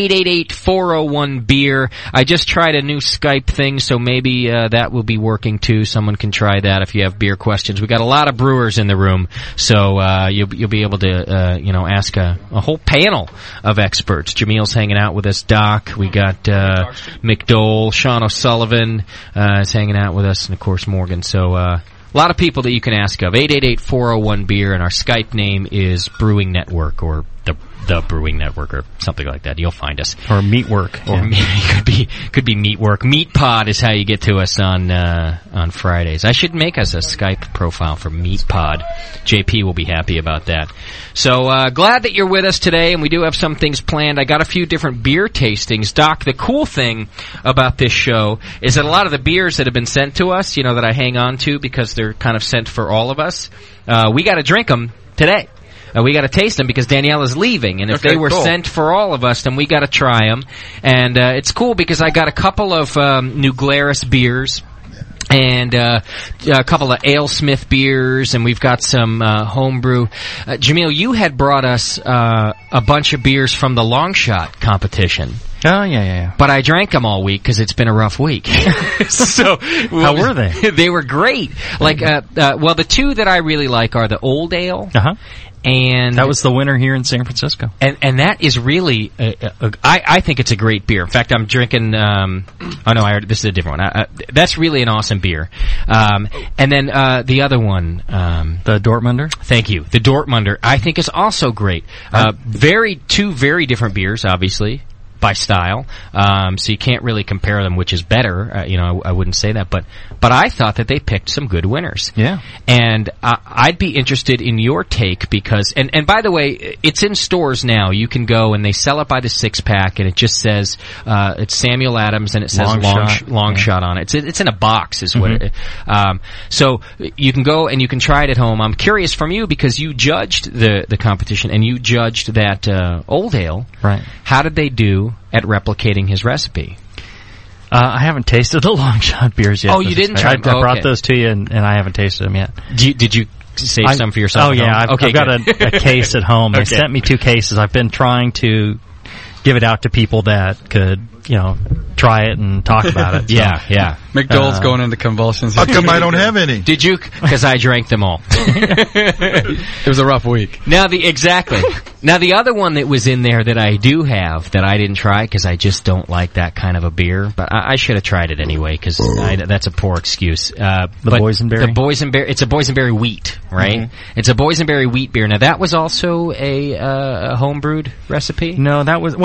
888-401-BEER. I just tried a new Skype thing, so maybe that will be working too. Someone can try that if you have beer questions. We got a lot of brewers in the room, so you'll be able to ask a whole panel of experts. Jamil's hanging out with us. Doc, we got Mick Dole, Sean O'Sullivan is hanging out with us, and of course Morgan. So a lot of people that you can ask of. 888-401-BEER, and our Skype name is Brewing Network, or the Brewing Network, or something like that. You'll find us. Or Meatwork. Or could be Meatwork. Meatpod is how you get to us on Fridays. I should make us a Skype profile for Meatpod. JP will be happy about that. So glad that you're with us today, and we do have some things planned. I got a few different beer tastings. Doc, the cool thing about this show is that a lot of the beers that have been sent to us, that I hang on to because they're kind of sent for all of us, we got to drink them today. We got to taste them because Daniela's leaving, and if they were sent for all of us, then we got to try them. And it's cool because I got a couple of New Glarus beers and a couple of AleSmith beers, and we've got some homebrew. Jamil, you had brought us a bunch of beers from the Longshot competition. Oh, yeah. But I drank them all week because it's been a rough week. So how were they? They were great. Like, the two that I really like are the Old Ale. Uh-huh. And that was the winner here in San Francisco. And that is really, I think it's a great beer. In fact, I'm drinking, this is a different one. That's really an awesome beer. And then, the other one, the Dortmunder? Thank you. The Dortmunder, I think is also great. Two very different beers, obviously, by style. So you can't really compare them, which is better. I wouldn't say that, but I thought that they picked some good winners. Yeah. And I'd be interested in your take because, and by the way, it's in stores now. You can go and they sell it by the 6-pack, and it just says it's Samuel Adams, and it says long shot on it. It's in a box, is what it. So you can go and you can try it at home. I'm curious from you because you judged the competition and you judged that Old Ale. Right. How did they do at replicating his recipe? I haven't tasted the Longshot beers yet. Oh, you didn't try them? I brought those to you, and I haven't tasted them yet. Did you save some for yourself? Oh, yeah. I've got a case at home. They sent me 2 cases. I've been trying to give it out to people that could try it and talk about it. So. Yeah. McDowell's going into convulsions. How come I don't have any? Did you? Because I drank them all. It was a rough week. Now the other one that was in there that I do have that I didn't try because I just don't like that kind of a beer, but I should have tried it anyway because that's a poor excuse. The boysenberry? The boysenberry. It's a boysenberry wheat, right? Mm-hmm. It's a boysenberry wheat beer. Now that was also a homebrewed recipe? No, that was,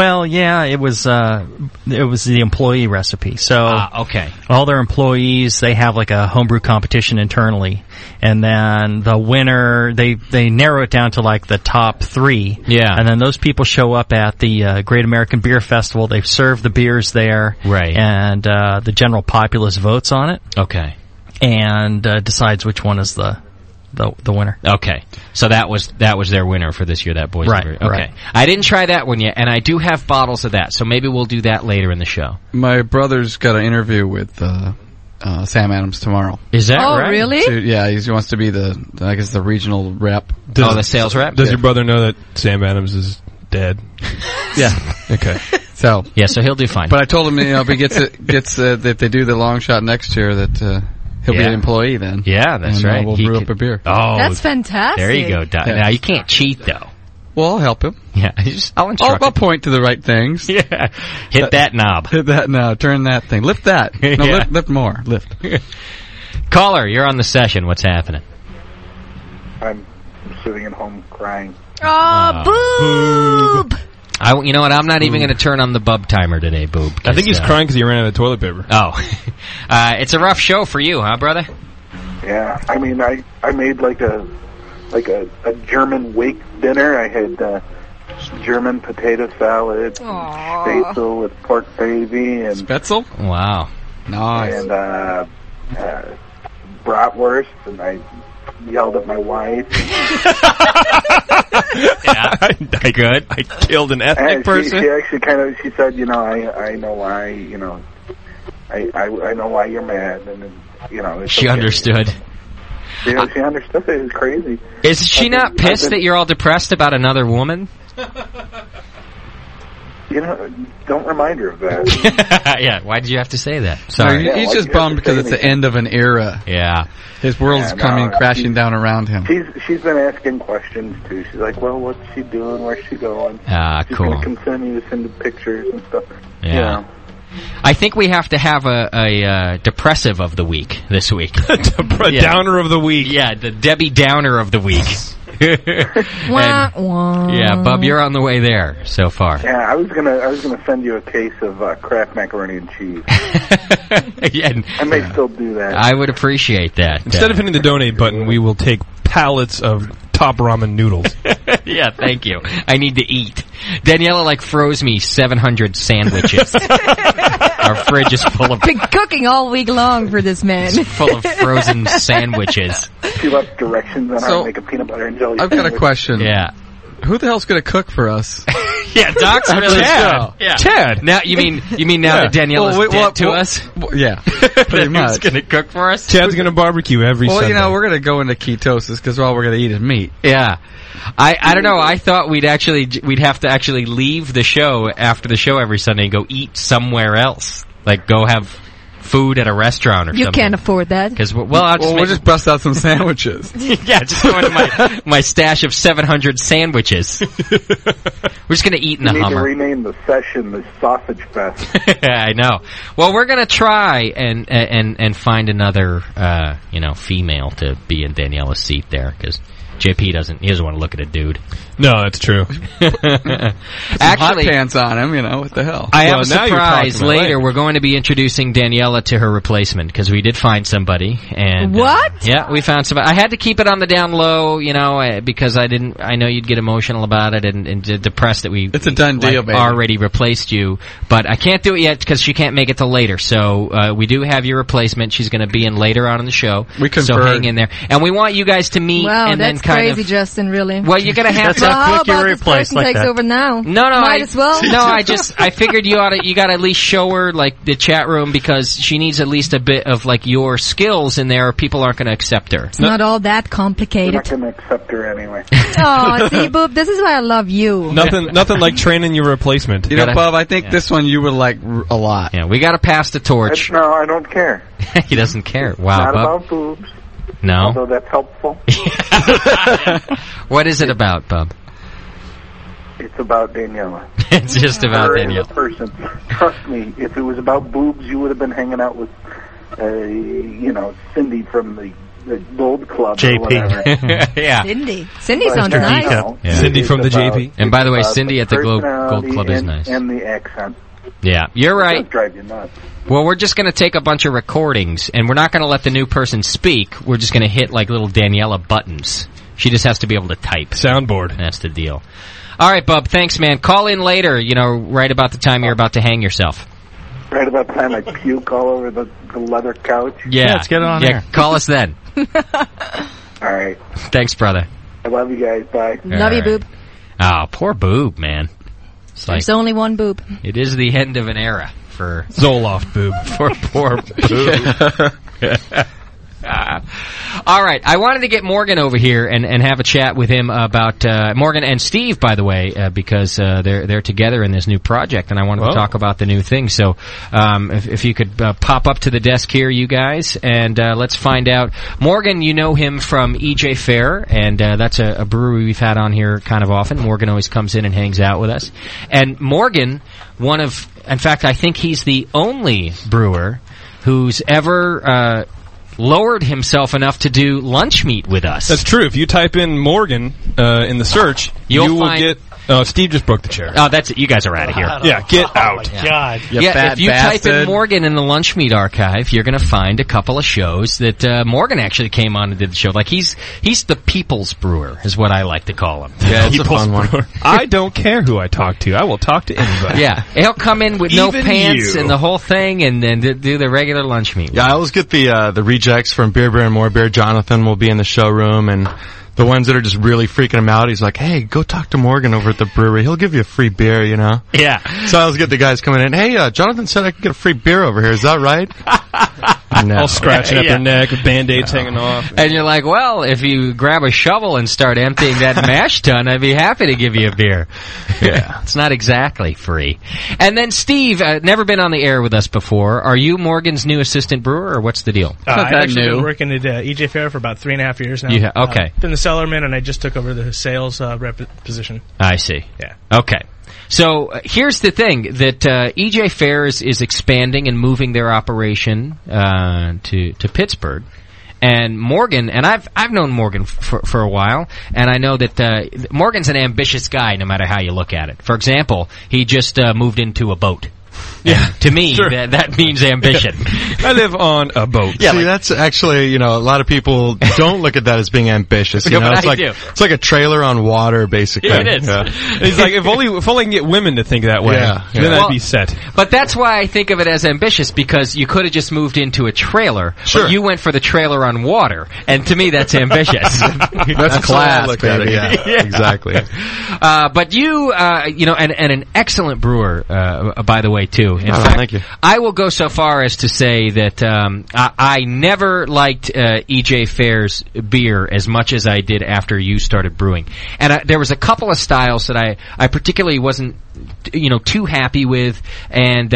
it was the employee recipe. So okay. All their employees, they have like a homebrew competition internally, and then the winner, they narrow it down to like the top 3. Yeah. And then those people show up at the Great American Beer Festival. They serve the beers there. Right. And the general populace votes on it. Okay. And decides which one is the winner. Okay. So that was their winner for this year, that boysenberry. Right. Okay. Right. I didn't try that one yet, and I do have bottles of that, so maybe we'll do that later in the show. My brother's got an interview with Sam Adams tomorrow. Is that right? Oh, really? So, yeah, he wants to be the regional rep. The sales rep? Does your brother know that Sam Adams is dead? Yeah. Okay. So he'll do fine. But I told him, if he gets that they do the long shot next year, that he'll be an employee then. Yeah, that's and, right. We'll brew up a beer. Oh, that's fantastic. There you go, Doc. Yeah. Now you can't cheat though. Well, I'll help him. Yeah, I'll instruct I'll point to the right things. Yeah, hit that knob. Hit that knob. Turn that thing. Lift that. No, lift more. Lift. Caller, you're on the session. What's happening? I'm sitting at home crying. Oh, boob! You know what? I'm not even going to turn on the bub timer today, Boob. I think he's crying because he ran out of toilet paper. Oh, it's a rough show for you, huh, brother? Yeah, I mean, I made like a German wake dinner. I had German potato salad, Spätzle with pork gravy, and Spätzle. Wow, nice. And bratwurst, and I yelled at my wife. Yeah, good. I killed an ethnic person. She actually she said, I know why, I know why you're mad, and it's she understood. Yeah, she understood it. It was crazy. Is she not pissed that you're all depressed about another woman? Don't remind her of that. Yeah, why did you have to say that? Sorry. No, he's just bummed because it's the end of an era. Yeah. His world's coming crashing down around him. She's been asking questions, too. She's like, well, what's she doing? Where's she going? Cool. She's going to continue to send pictures and stuff. Yeah. I think we have to have a depressive of the week this week. Downer of the week. Yeah, the Debbie Downer of the week. Wah, wah. Yeah, Bub, you're on the way there so far. Yeah, I was gonna send you a case of Kraft macaroni and cheese. I may still do that. I would appreciate that. Instead of hitting the donate button, we will take pallets of top ramen noodles. Yeah, thank you. I need to eat. Daniela froze me 700 sandwiches. Our fridge is full of... Been cooking all week long for this man. It's full of frozen sandwiches. She left directions on how to make a peanut butter and jelly I've got a question. Yeah. Who the hell's going to cook for us? Yeah, Doc's really Chad. Yeah. Chad. Now you mean now that Daniela's dead to us? Yeah, pretty much. Who's going to cook for us? Chad's going to barbecue every Sunday. Well, we're going to go into ketosis because all we're going to eat is meat. Yeah. I don't know. I thought we'd have to actually leave the show after the show every Sunday and go eat somewhere else. Like go have food at a restaurant or something. You can't afford that. Because we'll just bust out some sandwiches. Yeah, just go into my stash of 700 sandwiches. We're just going to eat in the Hummer. You need to rename the session the Sausage Fest. I know. Well, we're going to try and find another female to be in Daniela's seat there because JP doesn't want to look at a dude. No, that's true. Actually, hot pants on him, what the hell? I have a surprise later. We're going to be introducing Daniela to her replacement because we did find somebody. And what? Yeah, we found somebody. I had to keep it on the down low, because I know you'd get emotional about it and depressed that it's a done deal, baby. Already replaced you. But I can't do it yet because she can't make it till later. So we do have your replacement. She's going to be in later on in the show. We conferred. So hang in there, and we want you guys to meet and then crazy, Justin, really. Well, you're gonna have to. Well, how about this person takes over now? No, Might as well. No, I figured you gotta at least show her like the chat room because she needs at least a bit of like your skills in there. Or people aren't gonna accept her. It's not all that complicated. You're not going to accept her anyway. Oh, see, Boob, this is why I love you. Nothing like training your replacement. You know, Bob, I think this one you would like a lot. Yeah, we gotta pass the torch. No, I don't care. He doesn't care. Wow, Not Bub. about boobs. No. Although that's helpful. What is it about, Bub? It's about Daniela. It's just about Her Daniela. as a person. Trust me, if it was about boobs, you would have been hanging out with, Cindy from the Gold Club or whatever. Yeah. Cindy sounds nice. Yeah. Cindy from the JP. And by the way, Cindy at the Gold Club is nice. And the accent. Yeah, you're right. It does drive you nuts. Well, we're just going to take a bunch of recordings, and we're not going to let the new person speak. We're just going to hit like little Daniela buttons. She just has to be able to type. Soundboard. That's the deal. All right, Bub, thanks, man. Call in later, right about the time you're about to hang yourself. Right about the time I puke all over the leather couch. Yeah, let's get it on there. Call us then. All right. Thanks, brother. I love you guys. Bye. Love you, Boob. Oh, poor Boob, man. There's only one Boob. It is the end of an era for Zoloft Boob. For poor Boob. All right, I wanted to get Morgan over here and have a chat with him about Morgan and Steve, by the way, because they're together in this new project, and I wanted to talk about the new thing. So, if you could pop up to the desk here, you guys, and let's find out. Morgan, you know him from EJ Fair, and that's a brewery we've had on here kind of often. Morgan always comes in and hangs out with us, and Morgan, in fact, I think he's the only brewer who's ever lowered himself enough to do lunch meat with us. That's true. If you type in Morgan in the search, you will get... Oh, Steve just broke the chair. Oh, that's it. You guys are out of here. Yeah, get out. God. Yeah, if you type in Morgan in the Lunch Meat archive, you're going to find a couple of shows that Morgan actually came on and did the show. Like, he's the people's brewer, is what I like to call him. Yeah, it's a fun one. I don't care who I talk to. I will talk to anybody. Yeah, he'll come in with no Even pants you. and the whole thing and then do the regular lunch meat. Yeah, I always get the rejects from Beer and More Beer. Jonathan will be in the showroom, and the ones that are just really freaking him out, he's like, hey, go talk to Morgan over at the brewery. He'll give you a free beer, Yeah. So I always get the guys coming in, hey, Jonathan said I could get a free beer over here. Is that right? No. All scratching at their neck, with Band-Aids hanging off. And you're like, well, if you grab a shovel and start emptying that mash tun, I'd be happy to give you a beer. Yeah. It's not exactly free. And then Steve, never been on the air with us before. Are you Morgan's new assistant brewer, or what's the deal? I've actually been working at EJ Fair for about 3.5 years now. Okay. Been the cellarman, and I just took over the sales rep position. I see. Yeah. Okay. So here's the thing, that EJ Fair is expanding and moving their operation to Pittsburgh. And Morgan, and I've known Morgan for a while, and I know that Morgan's an ambitious guy no matter how you look at it. For example, he just moved into a boat. Yeah, to me, sure. that means ambition. I live on a boat. Yeah, see, that's actually, a lot of people don't look at that as being ambitious. It's like a trailer on water, basically. Yeah, it is. Yeah. He's like, if only I can get women to think that way, then I'd be set. But that's why I think of it as ambitious, because you could have just moved into a trailer, but you went for the trailer on water, and to me, that's ambitious. That's class, baby. Yeah, exactly. But you, and an excellent brewer, by the way, too. In fact, thank you. I will go so far as to say that I never liked EJ Fair's beer as much as I did after you started brewing. And there was a couple of styles that I particularly wasn't too happy with, and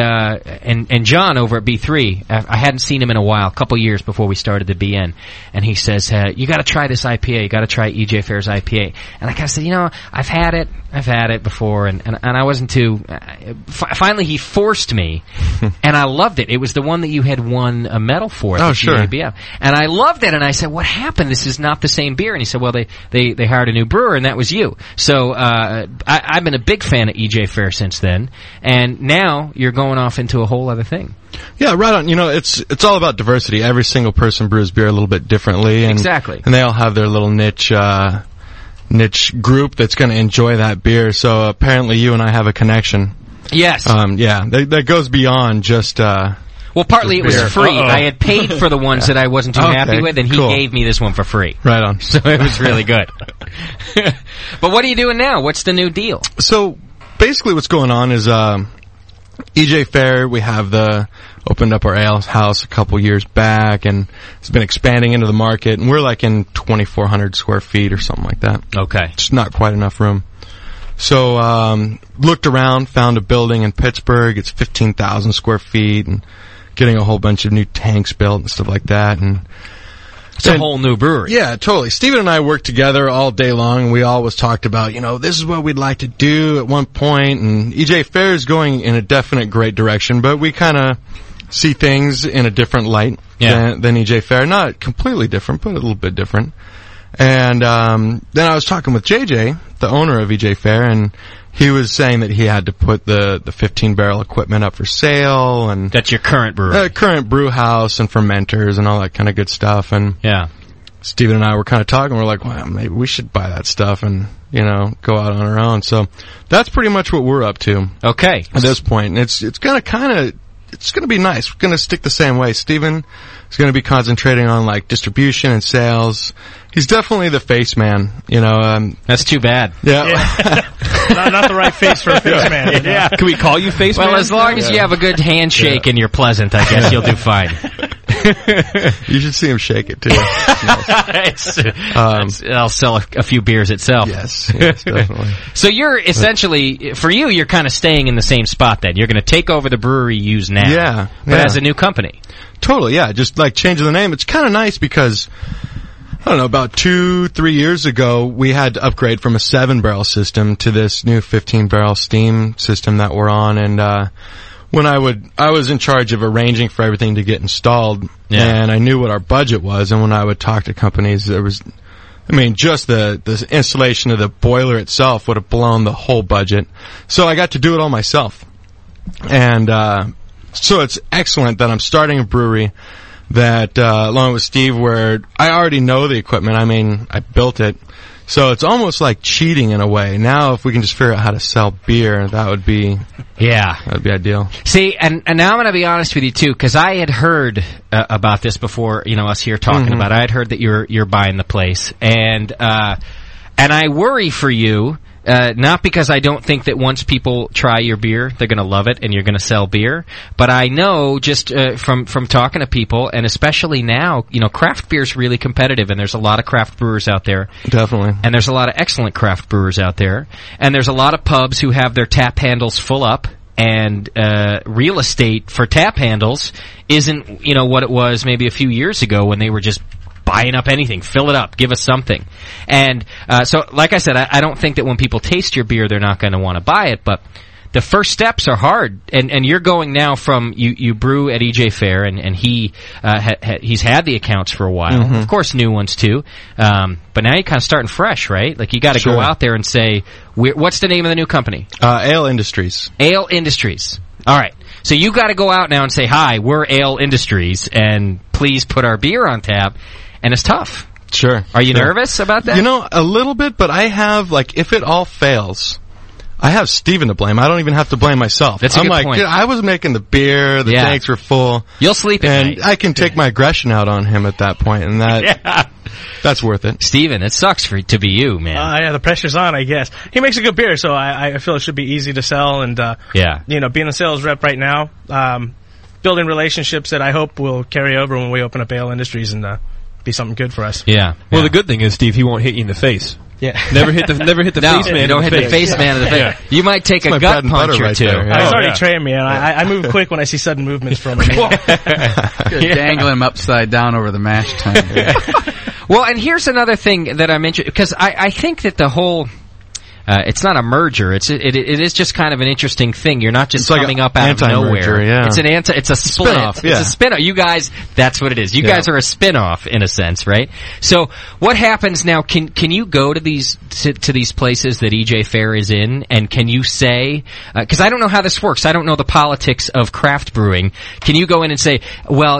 John over at B3, I hadn't seen him in a while, a couple years before we started the BN, and he says, you got to try this IPA, you got to try EJ Fair's IPA. And I kind of said, I've had it before, and I wasn't too. Finally, he forced me, and I loved it. It was the one that you had won a medal for. Oh, sure. GABF. And I loved it, and I said, what happened? This is not the same beer. And he said, well, they hired a new brewer, and that was you. So I've been a big fan of EJ Fair since then, and now you're going off into a whole other thing. Yeah, right on. It's all about diversity. Every single person brews beer a little bit differently. Exactly. And they all have their little niche group that's going to enjoy that beer. So apparently you and I have a connection. Yes. That goes beyond just Well, partly it was beer. free. Uh-oh. I had paid for the ones that I wasn't too happy with, and he gave me this one for free. Right on. So it was really good. But what are you doing now? What's the new deal? So basically what's going on is EJ Fair, we have opened up our ale house a couple years back, and it's been expanding into the market, and we're like in 2,400 square feet or something like that. Okay. It's not quite enough room. So looked around, found a building in Pittsburgh. It's 15,000 square feet, and getting a whole bunch of new tanks built and stuff like that. And it's a whole new brewery. Yeah, totally. Steven and I worked together all day long, and we always talked about, this is what we'd like to do at one point, and EJ Fair is going in a definite great direction, but we kind of see things in a different light than EJ Fair. Not completely different, but a little bit different. And then I was talking with JJ, the owner of EJ Fair, and he was saying that he had to put the 15-barrel equipment up for sale. And that's your current brewery. Current brew house and fermenters and all that kind of good stuff. And Steven and I were kind of talking. We're like, well, maybe we should buy that stuff and, go out on our own. So that's pretty much what we're up to. Okay. At this point. And it's going to it's going to be nice. We're going to stick the same way. Steven is going to be concentrating on distribution and sales. He's definitely the face man, That's too bad. Yeah. not the right face for a face man. Yeah. Can we call you face man? Well, as long as you have a good handshake and you're pleasant, I guess you'll do fine. You should see him shake it, too. I'll sell a few beers itself. Yes, definitely. So you're essentially, for you're kind of staying in the same spot then. You're going to take over the brewery you use now. But as a new company. Totally, yeah. Just changing the name. It's kind of nice because, I don't know, about 2-3 years ago, we had to upgrade from a 7-barrel system to this new 15-barrel steam system that we're on. And when I was in charge of arranging for everything to get installed, and I knew what our budget was. And when I would talk to companies, there was, just the installation of the boiler itself would have blown the whole budget. So I got to do it all myself. And so it's excellent that I'm starting a brewery that, along with Steve, where I already know the equipment. I built it. So it's almost like cheating in a way. Now, if we can just figure out how to sell beer, that would be ideal. See, and now I'm going to be honest with you too, because I had heard about this before. Us here talking about it. I had heard that you're buying the place, and I worry for you. Not because I don't think that once people try your beer, they're going to love it and you're going to sell beer, but I know just from talking to people, and especially now, craft beer is really competitive, and there's a lot of craft brewers out there. Definitely. And there's a lot of excellent craft brewers out there, and there's a lot of pubs who have their tap handles full up, and real estate for tap handles isn't, what it was maybe a few years ago when they were just buying up anything. Fill it up. Give us something. And so, like I said, I don't think that when people taste your beer, they're not going to want to buy it, but the first steps are hard. And you're going now from, you brew at EJ Fair, and he's had the accounts for a while. Of course, new ones too. But now you're kind of starting fresh, right? You got to go out there and say, what's the name of the new company? Ale Industries. Ale Industries. All right. So you got to go out now and say, hi, we're Ale Industries, and please put our beer on tap. And it's tough. Sure. Are you nervous about that? A little bit, but I have, if it all fails, I have Steven to blame. I don't even have to blame myself. That's a good point. I was making the beer, the tanks were full. You'll sleep at night. And I can take my aggression out on him at that point, and that's worth it. Steven, it sucks to be you, man. The pressure's on, I guess. He makes a good beer, so I feel it should be easy to sell, and, being a sales rep right now, building relationships that I hope will carry over when we open up Ale Industries and, be something good for us. Yeah. Well, the good thing is, Steve, he won't hit you in the face. Yeah. Never hit the face man. Don't hit the face man in the face. Yeah. You might take a gut punch or two. There. He's already trained me, and I move quick when I see sudden movements from him. Dangling him upside down over the mash tun. Well, and here's another thing that I'm interested, because I think that the whole it's not a merger. It is just kind of an interesting thing. You're not just coming up out of nowhere. Yeah. It's a split. Spin-off, It's a spin-off. You guys, that's what it is. You guys are a spin-off in a sense, right? So what happens now? Can you go to these places that EJ Fair is in, and can you say, because I don't know how this works. I don't know the politics of craft brewing. Can you go in and say, well,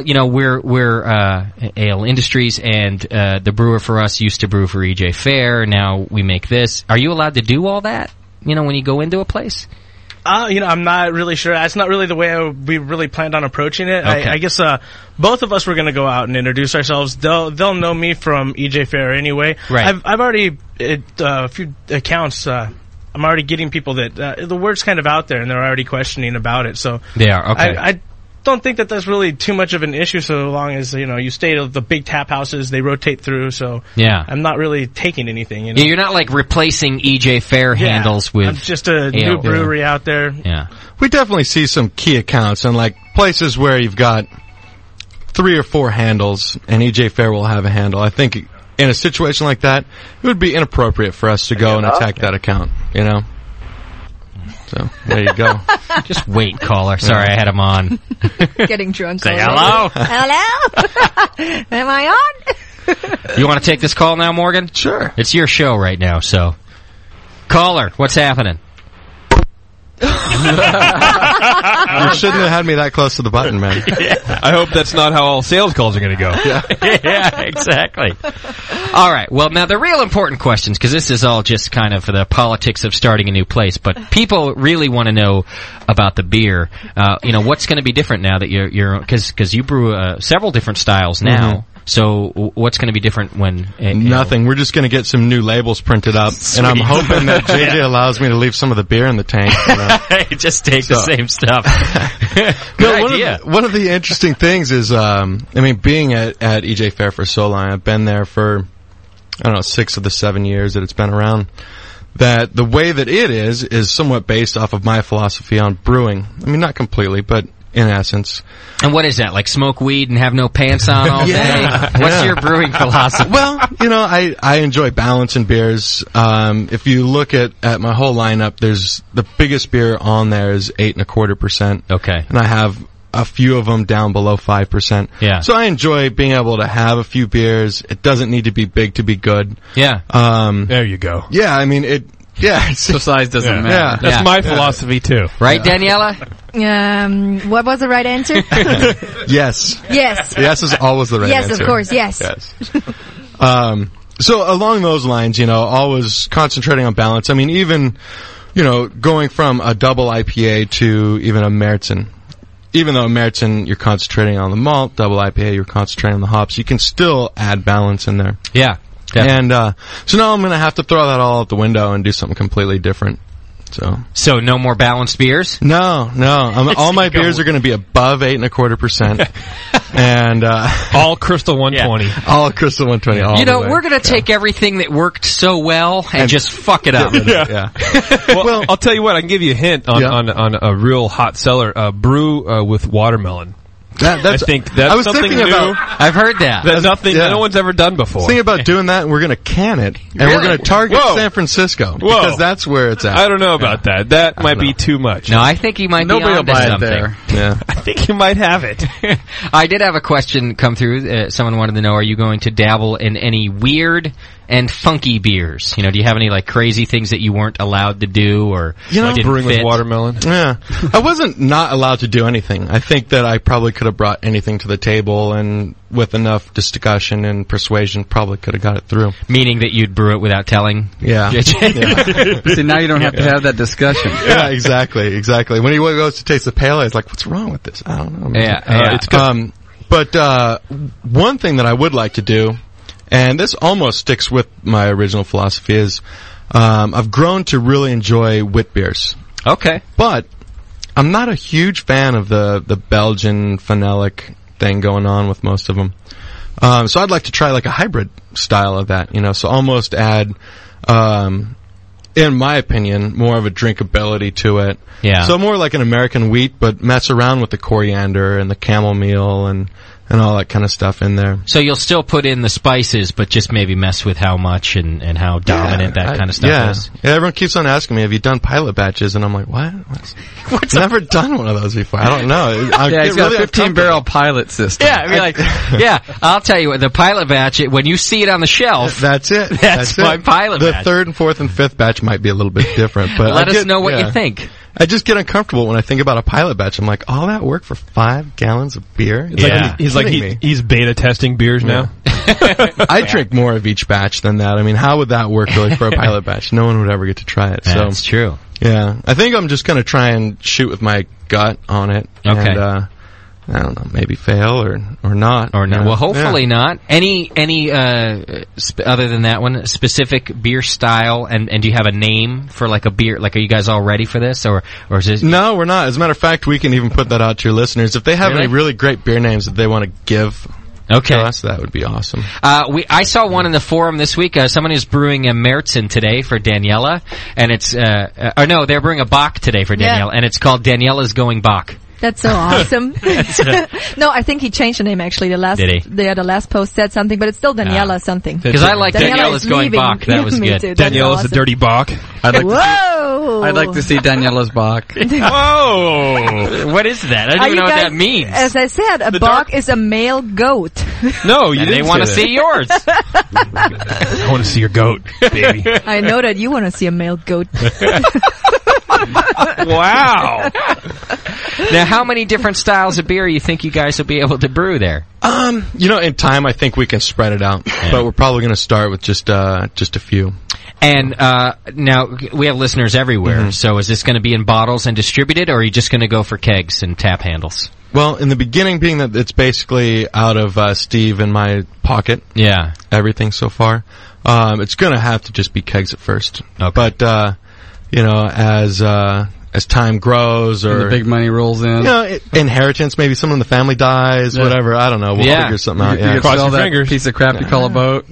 we're Ale Industries, and the brewer for us used to brew for EJ Fair. Now we make this. Are you allowed to do all that, when you go into a place? I'm not really sure. That's not really the way we really planned on approaching it. Okay. I guess both of us were going to go out and introduce ourselves. They'll know me from EJ Fair anyway. Right. I've already a few accounts. I'm already getting people that the word's kind of out there, and they're already questioning about it. So they are okay. I don't think that that's really too much of an issue, so long as you stay at the big tap houses. They rotate through, so I'm not really taking anything. Yeah, you're not like replacing EJ Fair handles with. I'm just a new brewery out there. Yeah, we definitely see some key accounts and like places where you've got 3 or 4 handles, and EJ Fair will have a handle. I think in a situation like that, it would be inappropriate for us to go and attack that account. So there you go. Just wait, caller. Sorry, I had him on. Getting drunk. Say hello. Hello. Am I on? You want to take this call now, Morgan? Sure. It's your show right now, so. Caller, what's happening? You shouldn't have had me that close to the button, man. I hope that's not how all sales calls are going to go. Yeah, exactly. All right. Well, now the real important questions, because this is all just kind of the politics of starting a new place, but people really want to know about the beer. What's going to be different now that you're because you brew several different styles now. Mm-hmm. So what's going to be different when... Nothing. We're just going to get some new labels printed up. Sweet. And I'm hoping that JJ allows me to leave some of the beer in the tank. Just take the same stuff. Good idea. One of the interesting things is, being at EJ Fair for so long, I've been there for, 6 of the 7 years that it's been around, that the way that it is somewhat based off of my philosophy on brewing. Not completely, but... in essence. And what is that? Like smoke weed and have no pants on all day? What's your brewing philosophy? Well, I enjoy balance in beers. If you look at my whole lineup, there's the biggest beer on there is 8.25%. Okay. And I have a few of them down below 5%. Yeah. So I enjoy being able to have a few beers. It doesn't need to be big to be good. Yeah. There you go. Yeah, so size doesn't matter. Yeah. That's my philosophy too. Right, Daniela? What was the right answer? Yes. Yes. Yes is always the right answer. Yes, of course, yes. So along those lines, always concentrating on balance. Even, going from a double IPA to even a Märzen. Even though Märzen, you're concentrating on the malt, double IPA, you're concentrating on the hops, you can still add balance in there. Yeah. Definitely. And so now I'm going to have to throw that all out the window and do something completely different. So no more balanced beers? No. All my beers are going to be above 8.25%. And all Crystal 120. Yeah. All Crystal 120. We're going to take everything that worked so well and just fuck it up. Yeah. Well, I'll tell you what. I can give you a hint on a real hot seller. Brew with watermelon. I think that's something new. I've heard that. That's nothing no one's ever done before. Think about doing that, and we're going to can it, and we're going to target San Francisco because that's where it's at. I don't know about that. That might be too much. No, I think he might be onto something. There. Yeah, I think you might have it. I did have a question come through. Someone wanted to know: are you going to dabble in any weird and funky beers? Do you have any like crazy things that you weren't allowed to do, or brewing with watermelon? Yeah, I wasn't not allowed to do anything. I think that I probably could have brought anything to the table, and with enough discussion and persuasion, probably could have got it through. Meaning that you'd brew it without telling? Yeah. See, now you don't have to have that discussion. Yeah, exactly. When he goes to taste the pale ale, he's like, "What's wrong with this?" I don't know. Yeah. It's good. But one thing that I would like to do, and this almost sticks with my original philosophy, is I've grown to really enjoy wit beers. Okay. But I'm not a huge fan of the Belgian phenolic thing going on with most of them. So I'd like to try like a hybrid style of that, so almost add, in my opinion, more of a drinkability to it. Yeah. So more like an American wheat, but mess around with the coriander and the chamomile and all that kind of stuff in there. So you'll still put in the spices, but just maybe mess with how much and how dominant that kind of stuff is. Yeah, everyone keeps on asking me, have you done pilot batches? And I'm like, what? What's never done one of those before. I don't know. He's got a 15-barrel pilot system. Yeah, I'll tell you what, the pilot batch, when you see it on the shelf... That's it. That's my pilot batch. The third and fourth and fifth batch might be a little bit different. But let us know what you think. I just get uncomfortable when I think about a pilot batch. I'm like, all that work for 5 gallons of beer? He's beta testing beers now. I drink more of each batch than that. I mean, how would that work really for a pilot batch? No one would ever get to try it. So that's true. Yeah, I think I'm just going to try and shoot with my gut on it. Okay. And, I don't know, maybe fail or not. Or not. Well, hopefully not. Any other than that one, specific beer style, and do you have a name for like a beer? Like, are you guys all ready for this, or is this? No, we're not. As a matter of fact, we can even put that out to your listeners. If they have any really great beer names that they want to give to us, that would be awesome. I saw one in the forum this week. Someone is brewing a Märzen today for Daniela, and it's, or no, they're brewing a Bock today for Daniela, and it's called Daniela's Going Bock. That's so awesome. No, I think he changed the name actually. The last post said something, but it's still Daniela something. Because I like Daniela's Going Bock. That was good. Daniela's the dirty Bock. I'd like to see Daniela's Bock. Whoa! What is that? I don't even know what that means. As I said, a Bock is a male goat. No, you didn't. They want to see yours. I want to see your goat, baby. I know that you want to see a male goat. Wow. Now, how many different styles of beer you think you guys will be able to brew there? In time, I think we can spread it out, but we're probably going to start with just a few. And now we have listeners everywhere. So is this going to be in bottles and distributed, or are you just going to go for kegs and tap handles? Well, in the beginning, being that it's basically out of Steve and my pocket. Yeah. Everything so far. It's going to have to just be kegs at first. Okay. But as time grows, or and the big money rolls in, inheritance, maybe someone in the family dies, whatever. I don't know. We'll figure something out. You cross your fingers. Piece of crap you call a boat.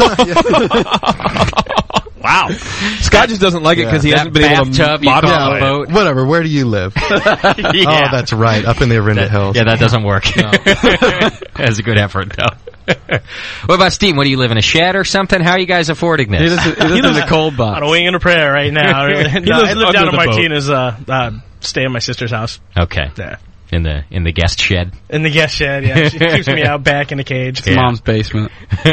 Wow. Scott just doesn't like it because he hasn't been able to model a boat. Whatever. Where do you live? Oh, that's right. Up in the Orinda Hills. Yeah, that doesn't work. No. That's a good effort, though. What about Steve? What do you live in, a shed or something? How are you guys affording this? He lives in a cold box. On a wing and a prayer right now. I live down in Martinez, stay in my sister's house. Okay. Yeah. In the guest shed? In the guest shed, yeah. She keeps me out back in the cage. It's Mom's basement.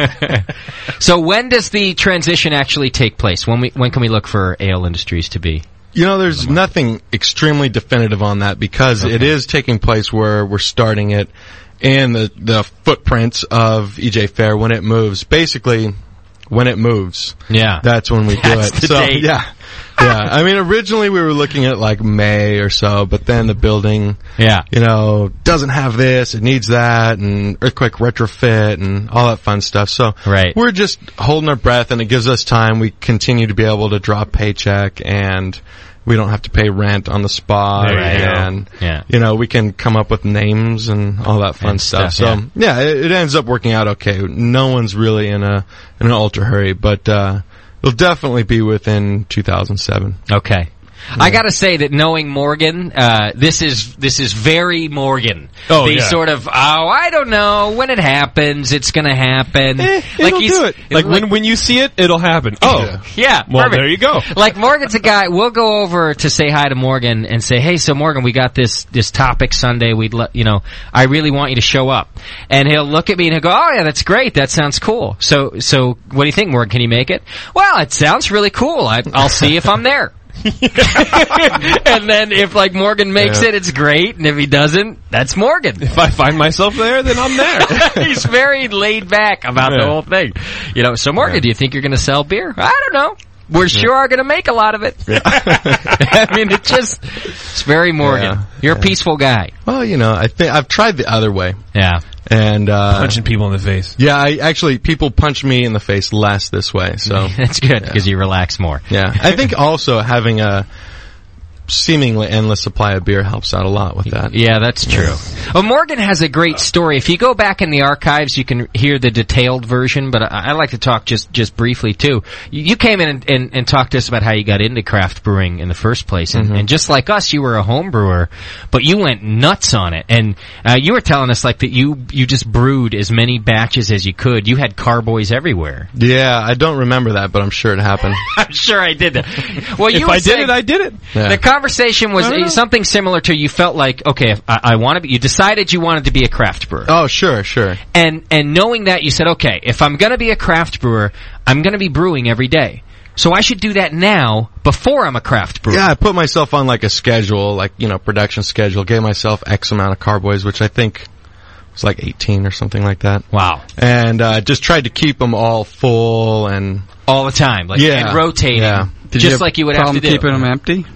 So when does the transition actually take place? When can we look for Ale Industries to be? There's nothing extremely definitive on that because it is taking place where we're starting it in the footprints of EJ Fair when it moves. Basically, when it moves. Yeah. That's when we do it. The date. Yeah. Yeah. I mean, originally we were looking at like May or so, but then the building, doesn't have this, it needs that, and earthquake retrofit and all that fun stuff. So we're just holding our breath, and it gives us time. We continue to be able to draw a paycheck, and we don't have to pay rent on the spot, and we can come up with names and all that fun stuff. So it ends up working out okay. No one's really in an ultra hurry, but it'll definitely be within 2007. Okay. Yeah. I gotta say that knowing Morgan, this is very Morgan. Sort of, I don't know, when it happens, it's gonna happen. It'll do it. Like when you see it, it'll happen. Yeah. Well, perfect. there you go. Like Morgan's a guy, we'll go over to say hi to Morgan and say, hey, so Morgan, we got this topic Sunday, I really want you to show up. And he'll look at me and he'll go, oh yeah, that's great, that sounds cool. So what do you think, Morgan, can you make it? Well, it sounds really cool, I'll see if I'm there. And then if Morgan makes it, it's great, and if he doesn't, that's Morgan. If I find myself there, then I'm there. He's very laid back about the whole thing. So Morgan, do you think you're going to sell beer? I don't know. We're sure are going to make a lot of it. Yeah. I mean, it's very Morgan. Yeah. You're a peaceful guy. Well, I think I've tried the other way. Yeah. And punching people in the face. Yeah, people punch me in the face less this way. So that's good because you relax more. Yeah, I think also having a seemingly endless supply of beer helps out a lot with that. Yeah, that's true. Well, Morgan has a great story. If you go back in the archives, you can hear the detailed version, but I'd like to talk just briefly, too. You came in and talked to us about how you got into craft brewing in the first place, and just like us, you were a home brewer, but you went nuts on it, and you were telling us that you just brewed as many batches as you could. You had carboys everywhere. Yeah, I don't remember that, but I'm sure it happened. I'm sure I did that. Well, if I did it, I did it. Yeah. The conversation was something similar to you felt like, okay, I want to be, you decided you wanted to be a craft brewer. Oh, sure. And knowing that, you said, okay, if I'm going to be a craft brewer, I'm going to be brewing every day. So I should do that now before I'm a craft brewer. Yeah, I put myself on like a schedule, like, production schedule, gave myself X amount of carboys, which I think was like 18 or something like that. Wow. And just tried to keep them all full and... all the time, and rotating. Yeah. Just like you would have to do. Keeping them empty?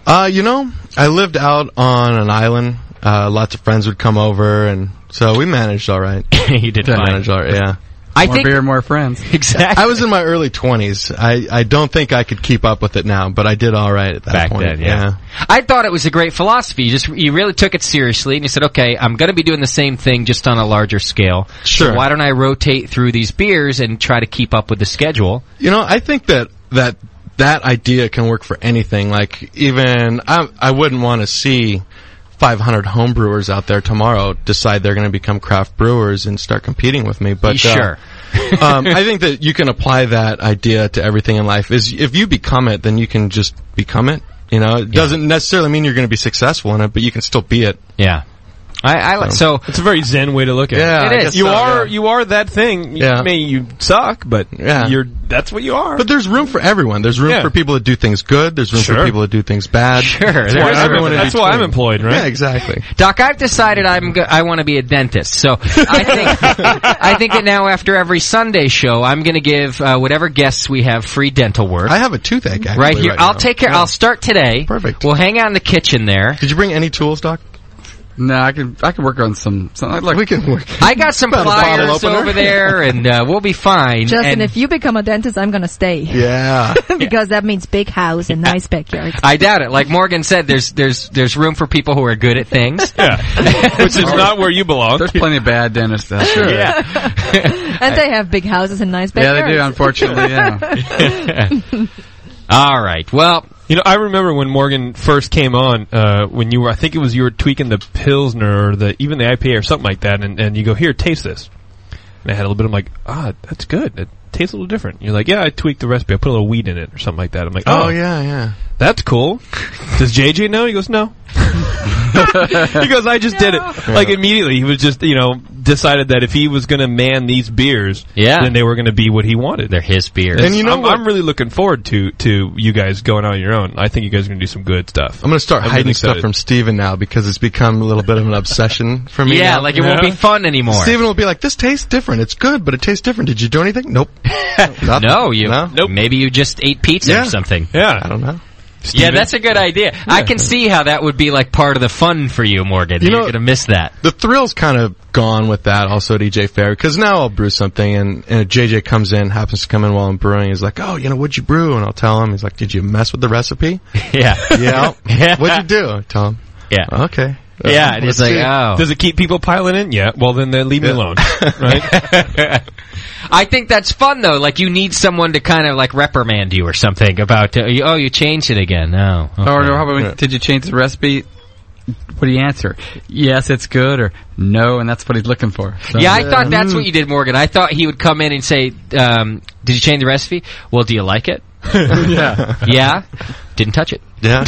I lived out on an island. Lots of friends would come over, and so we managed all right. You did fine. Managed all right, yeah. More beer, more friends. Exactly. I was in my early 20s. I don't think I could keep up with it now, but I did all right at that point. Back then, yeah. I thought it was a great philosophy. You really took it seriously, and you said, okay, I'm going to be doing the same thing just on a larger scale. Sure. So why don't I rotate through these beers and try to keep up with the schedule? I think that idea can work for anything. Like, even, I wouldn't want to see 500 homebrewers out there tomorrow decide they're going to become craft brewers and start competing with me. But sure. I think that you can apply that idea to everything in life. If you become it, then you can just become it. It doesn't necessarily mean you're going to be successful in it, but you can still be it. Yeah. So it's a very zen way to look at it. Yeah, it is. You are that thing. Yeah. You suck, but that's what you are. But there's room for everyone. There's room for people to do things good. There's room for people to do things bad. Sure. That's why I'm employed, right? Yeah, exactly. Doc, I've decided I want to be a dentist. So I think that now after every Sunday show, I'm going to give whatever guests we have free dental work. I have a toothache actually, right here. I'll take care. Yeah. I'll start today. Perfect. We'll hang out in the kitchen there. Did you bring any tools, Doc? No, I can work on some. We can work. I got some pliers over there, and we'll be fine. Justin, if you become a dentist, I'm going to stay. Yeah. Because that means big house and nice backyard. I doubt it. Like Morgan said, there's room for people who are good at things. Yeah. Which is not where you belong. There's plenty of bad dentists out there. Sure. Yeah. And they have big houses and nice backyards. Yeah, they do, unfortunately, yeah. All right. Well, I remember when Morgan first came on, when you were tweaking the Pilsner or even the IPA or something like that, and you go, here, taste this. And I had a little bit, I'm like, that's good. It tastes a little different. You're like, yeah, I tweaked the recipe. I put a little wheat in it or something like that. I'm like, oh yeah. That's cool. Does JJ know? He goes, no. He goes, I just did it. Like, immediately, he was just, decided that if he was going to man these beers, then they were going to be what he wanted. They're his beers. And I'm really looking forward to you guys going on your own. I think you guys are going to do some good stuff. I'm going to start hiding stuff from Steven now because it's become a little bit of an obsession for me. Yeah, now. Like it won't be fun anymore. Steven will be like, this tastes different. It's good, but it tastes different. Did you do anything? Nope. Nope. Maybe you just ate pizza or something. Yeah. I don't know. Steven? Yeah, that's a good idea. Yeah. I can see how that would be like part of the fun for you, Morgan. You're going to miss that. The thrill's kind of gone with that also at EJ Fair, because now I'll brew something and JJ comes in, happens to come in while I'm brewing. He's like, oh, what'd you brew? And I'll tell him. He's like, did you mess with the recipe? Yeah. Yeah. What'd you do? I tell him. Yeah. Okay. Yeah, and it's like, oh. Does it keep people piling in? Yeah. Well, then leave me alone. Right? I think that's fun, though. Like, you need someone to kind of, like, reprimand you or something about, you changed it again. No. Okay. Or how about, did you change the recipe? What do you answer? Yes, it's good, or no, and that's what he's looking for. So. Yeah, I thought that's what you did, Morgan. I thought he would come in and say, did you change the recipe? Well, do you like it? Yeah. Yeah? Didn't touch it. Yeah.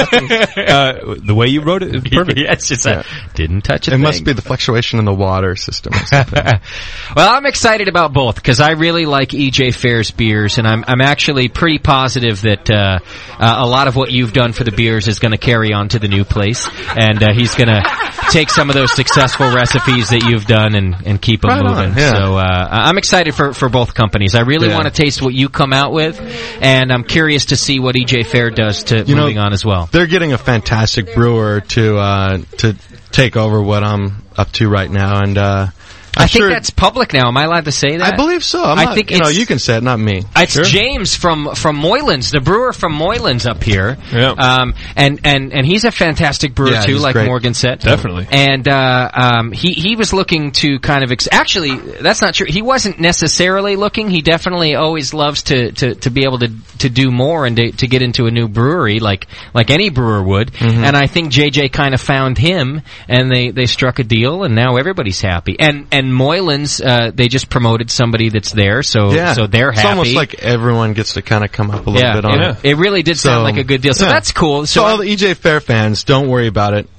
The way you wrote it is perfect. Yeah, it's just didn't touch it. It must be the fluctuation in the water system or something. Well, I'm excited about both because I really like EJ Fair's beers, and I'm actually pretty positive that a lot of what you've done for the beers is going to carry on to the new place, and he's going to take some of those successful recipes that you've done and keep them moving. Yeah. So I'm excited for both companies. I really want to taste what you come out with, and I'm curious to see what EJ Fair does to moving on as well. They're getting a fantastic brewer to take over what I'm up to right now, and I think that's public now. Am I allowed to say that? I believe so. I think you can say it, not me. It's James from Moylan's, the brewer from Moylan's up here. Yeah. And he's a fantastic brewer too, like great. Morgan said. Definitely. And he was looking to kind of actually that's not true. He wasn't necessarily looking. He definitely always loves to be able to do more and to get into a new brewery like any brewer would. Mm-hmm. And I think JJ kind of found him, and they struck a deal, and now everybody's happy. And Moylan's, they just promoted somebody that's there, so they're happy. It's almost like everyone gets to kind of come up a little bit on it. It really did sound like a good deal. So that's cool. So all the EJ Fair fans, don't worry about it.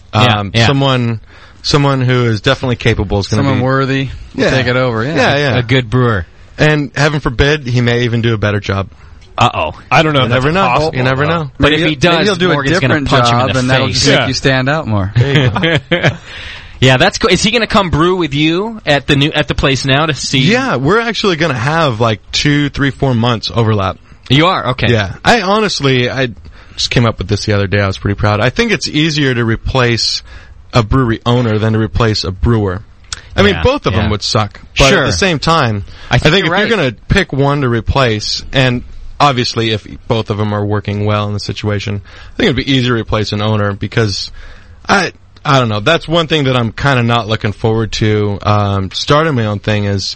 Someone who is definitely capable is going to be... Someone worthy will take it over. Yeah. A good brewer. And heaven forbid, he may even do a better job. Uh-oh. I don't know. You never know. You never know. But if he does, he'll do Morgan's a different punch him in job, the and that'll face. just make you stand out more. Yeah, that's cool. Is he going to come brew with you at the place now to see? Yeah, we're actually going to have like 2, 3, 4 months overlap. You are? Okay. Yeah. I just came up with this the other day. I was pretty proud. I think it's easier to replace a brewery owner than to replace a brewer. I mean, both of them would suck. But at the same time, I think if you're going to pick one to replace, and obviously if both of them are working well in the situation, I think it'd be easier to replace an owner because I don't know. That's one thing that I'm kind of not looking forward to. Starting my own thing is,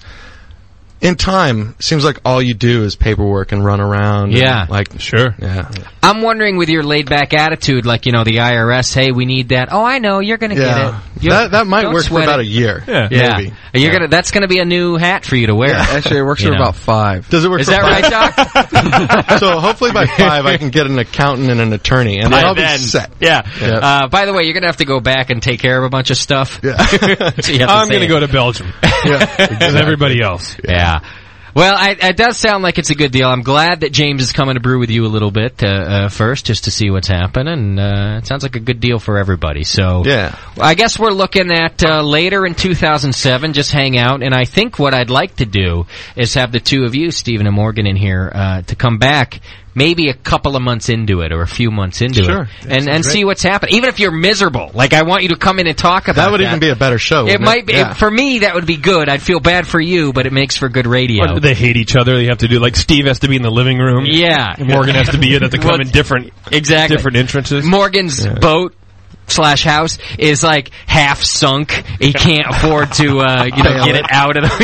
in time, seems like all you do is paperwork and run around. Yeah. Sure. Yeah. I'm wondering with your laid-back attitude, like, the IRS, hey, we need that. Oh, I know, you're going to get it. That might work for about a year. Yeah. Maybe. That's going to be a new hat for you to wear. Yeah, actually, it works for about 5. Does it work Is for that 5? right, Doc? So hopefully by 5 I can get an accountant and an attorney, and then I'll be set. Yeah. By the way, you're going to have to go back and take care of a bunch of stuff. Yeah. So I'm going to go to Belgium. With everybody else. Yeah. Well, it does sound like it's a good deal. I'm glad that James is coming to brew with you a little bit first, just to see what's happening. And it sounds like a good deal for everybody. So I guess we're looking at later in 2007, just hang out. And I think what I'd like to do is have the two of you, Stephen and Morgan, in here to come back maybe a couple of months into it or a few months into it and see what's happening. Even if you're miserable, like I want you to come in and talk about that. That would even be a better show. It might be. For me, that would be good. I'd feel bad for you, but it makes for good radio. Or they hate each other. They have to do, like, Steve has to be in the living room. Yeah. And Morgan has to be in. They have to come in different entrances. Morgan's boat /house is like half sunk. He can't afford to get it out of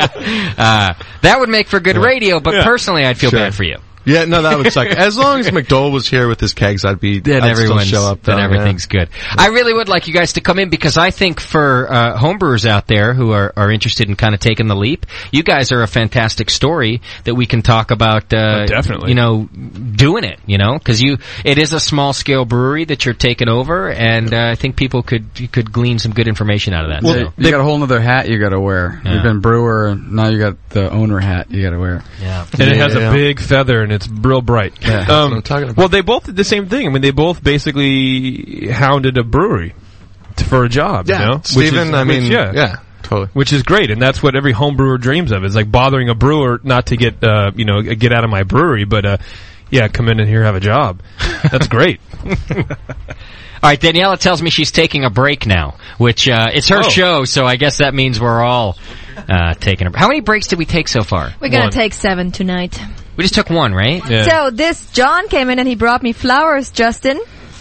the that would make for good radio, but personally I'd feel bad for you. Yeah, no, that would suck. As long as McDole was here with his kegs, I'd still show up. Then everything's good. I really would like you guys to come in because I think for homebrewers out there who are interested in kind of taking the leap, you guys are a fantastic story that we can talk about. Definitely, doing it. Because it is a small scale brewery that you're taking over, and I think people could glean some good information out of that. Well, you got a whole other hat you got to wear. Yeah. You've been brewer, and now you got the owner hat you got to wear. Yeah, and it has a big feather and it's real bright. Yeah, that's what I'm talking about. Well, they both did the same thing. I mean, they both basically hounded a brewery for a job. Yeah, Stephen. Totally. Which is great, and that's what every home brewer dreams of. Is like bothering a brewer not to get get out of my brewery, but come in and here have a job. That's great. All right, Daniela tells me she's taking a break now, which it's her show, so I guess that means we're all taking a break. How many breaks did we take so far? We're going to take 7 tonight. We just took 1, right? Yeah. So John came in and he brought me flowers, Justin.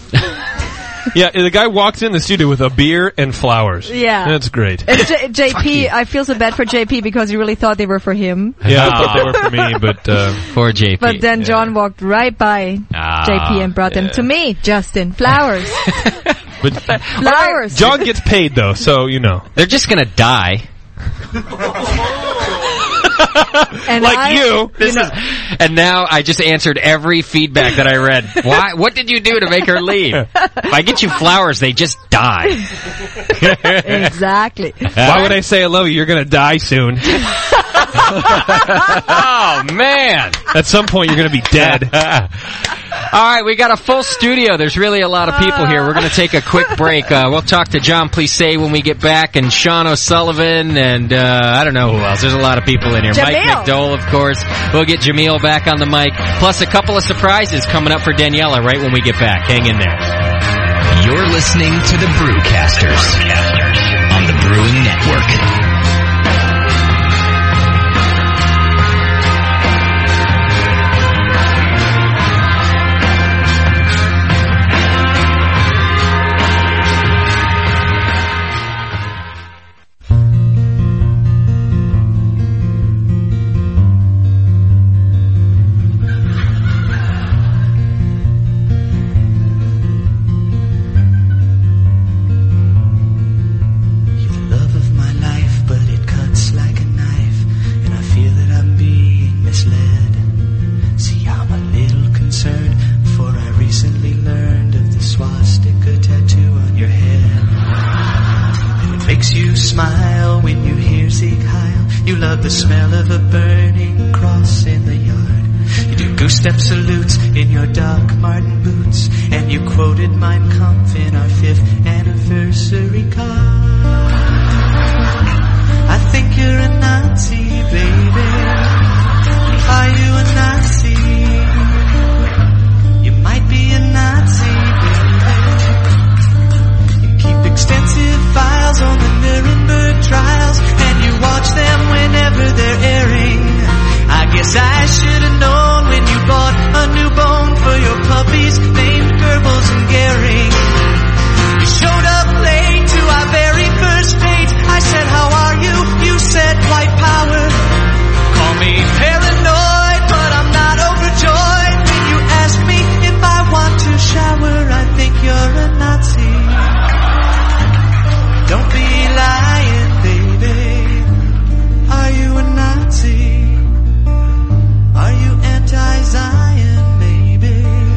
Yeah, the guy walked in the studio with a beer and flowers. Yeah. That's great. And JP, I feel so bad for JP because he really thought they were for him. Yeah, I thought they were for me, but for JP. But then John walked right by JP and brought them to me, Justin. Flowers. But flowers. John gets paid, though, so, They're just going to die. And and now I just answered every feedback that I read. Why? What did you do to make her leave? If I get you flowers, they just die. Exactly. Why would I say I love you? You're going to die soon. Oh, man. At some point, you're going to be dead. All right, we got a full studio. There's really a lot of people here. We're going to take a quick break. We'll talk to John Plissé when we get back, and Sean O'Sullivan, and I don't know who else. There's a lot of people in here. Jamil. Mike McDole, of course. We'll get Jamil back on the mic, plus a couple of surprises coming up for Daniela right when we get back. Hang in there. You're listening to the Brewcasters on the Brewing Network. The smell of a burning cross in the yard. You do Two-step salutes in your Doc Marten boots, and you quoted Mein Kampf in our 5th anniversary card. I think you're a Nazi, baby. Are you a Nazi? You might be a Nazi, baby. You keep extensive files on the Nuremberg trials, and you watch them whenever they're airing. I guess I should have known when you bought a new bone for your puppies named Goebbels and Goering. You showed up late to our very first date. I said, how are you? You said, white power. Call me paranoid, but I'm not overjoyed when you ask me if I want to shower. I think you're a Nazi. Don't be lying, baby. Are you a Nazi? Are you anti-Zion, maybe?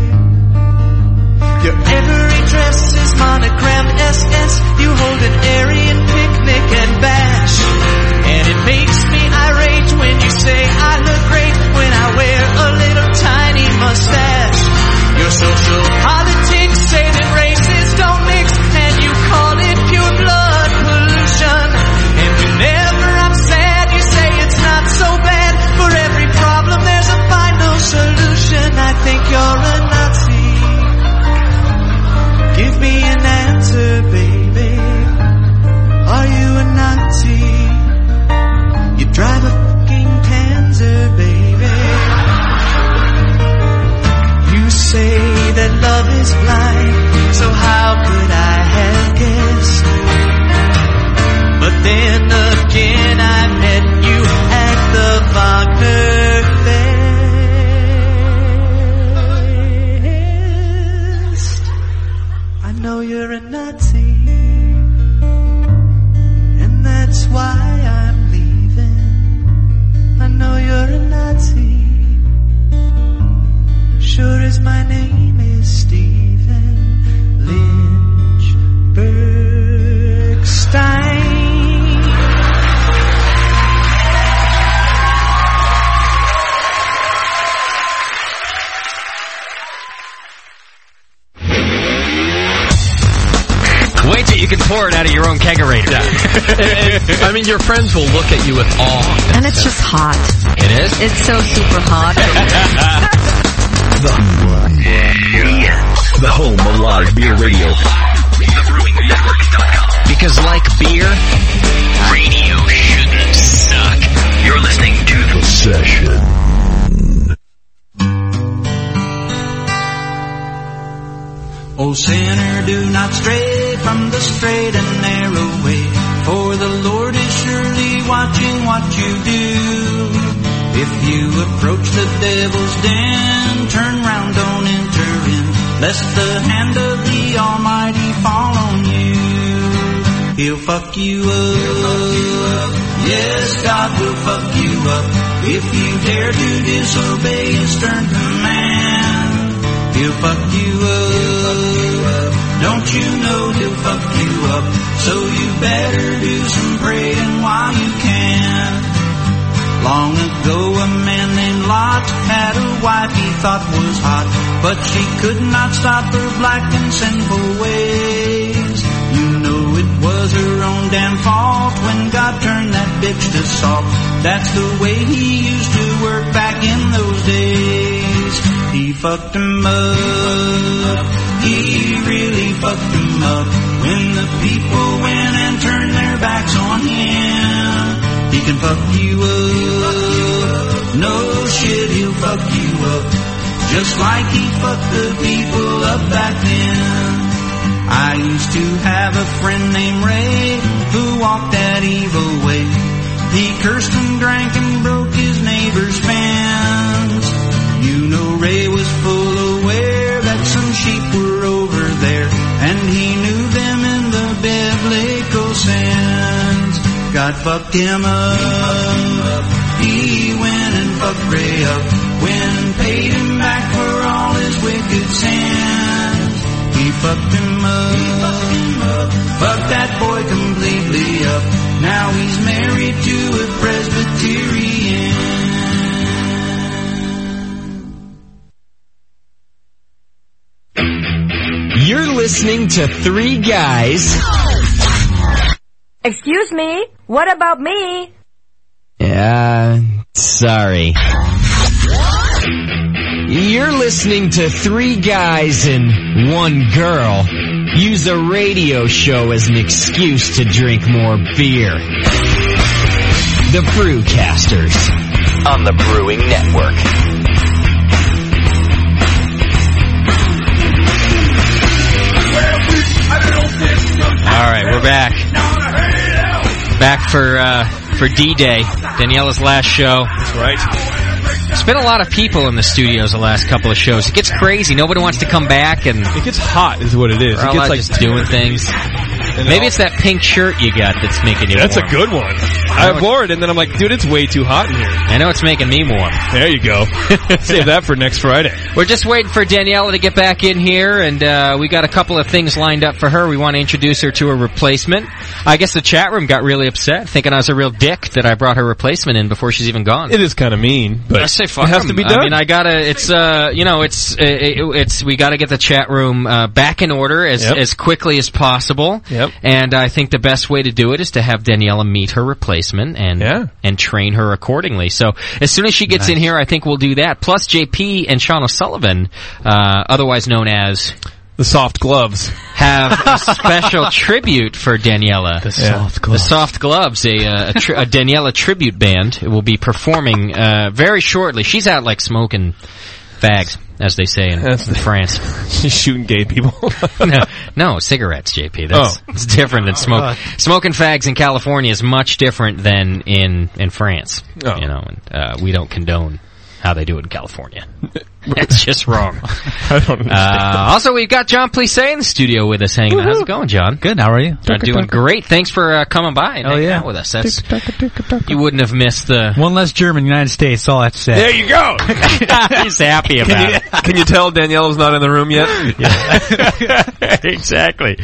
Your every dress is monogrammed SS. You hold an Aryan picnic and bash. And it makes me irate when you say I look great when I wear a little tiny mustache. Your social politics say that races don't mix, and you call it pure blood pollution. And whenever I'm sad, you say it's not so bad. For every problem there's a final solution. I think you're a Nazi. Give me an answer, baby. Are you a Nazi? You drive a fucking Panzer, baby. You say that love is blind, so how could I have guessed? But then again I met you at the Wagner Fest. I know you're a Nazi, and that's why I'm leaving. I know you're a Nazi, sure as my name is Stephen Lynchbergstein. Wait till you can pour it out of your own kegerator. I mean, your friends will look at you with awe. And it's just hot. It is? It's so super hot. The home of live beer radio. TheBrewingNetwork.com. Because like beer, radio shouldn't suck. You're listening to The Session. O sinner, do not stray from the straight and narrow way, for the Lord is surely watching what you do. If you approach the devil's den, turn round, don't enter in, lest the hand of the Almighty fall on you. He'll fuck you up. Yes, God will fuck you up if you dare to disobey His stern command. He'll fuck you up. Don't you know He'll fuck you up? So you better do some praying while you can. Long ago a man named Lot had a wife he thought was hot, but she could not stop her black and sinful ways. You know it was her own damn fault when God turned that bitch to salt. That's the way He used to work back in those days. He fucked him up. He really fucked him up. When the people went and turned their backs on Him. He can fuck you up. No shit, He'll fuck you up. Just like He fucked the people up back then. I used to have a friend named Ray who walked that evil way. He cursed and drank and broke his neighbor's fence. You know Ray was full aware that some sheep were over there, and he knew them in the biblical sense. God fucked him up. He went and fucked Ray up when paid him back for all his wicked sins. He fucked him up. Fucked that boy completely up. Now he's married to a Presbyterian. listening to Three Guys. Excuse me? What about me? Yeah, sorry. You're listening to Three Guys and One Girl use a radio show as an excuse to drink more beer. The Brewcasters on the Brewing Network. All right, we're back. Back for D-Day, Daniela's last show. That's right. There's been a lot of people in the studios the last couple of shows. It gets crazy. Nobody wants to come back, and it gets hot, is what it is. It gets like just doing things. Maybe it's that pink shirt you got that's making you That's warm. a good one. I wore it, and then I'm like, dude, it's way too hot in here. I know it's making me warm. There you go. Save that for next Friday. We're just waiting for Daniela to get back in here, and we got a couple of things lined up for her. We want to introduce her to a replacement. I guess the chat room got really upset, thinking I was a real dick that I brought her replacement in before she's even gone. It is kind of mean, but I say fuck it has to be done. I mean, I gotta. It's we gotta get the chat room back in order as quickly as possible. Yep. And I think the best way to do it is to have Daniela meet her replacement and train her accordingly. So as soon as she gets in here, I think we'll do that. Plus JP and Sean O'Sullivan, otherwise known as the Soft Gloves, have a special tribute for Daniela. The Soft Gloves. The Soft Gloves, a Daniela tribute band, will be performing very shortly. She's out like smoking fags, as they say in France. She's shooting gay people. No, cigarettes, JP. It's different than smoke. Smoking fags in California is much different than in France. Oh. You know, and we don't condone how they do it in California. It's just wrong. I don't understand. Also, we've got John Plisse in the studio with us hanging out. How's it going, John? Good. How are you? Doing great. Thanks for coming by and hanging out with us. You wouldn't have missed the... One less German, United States, that's all I have to say. There you go! He's happy about it. Can you tell Daniela's not in the room yet? Exactly.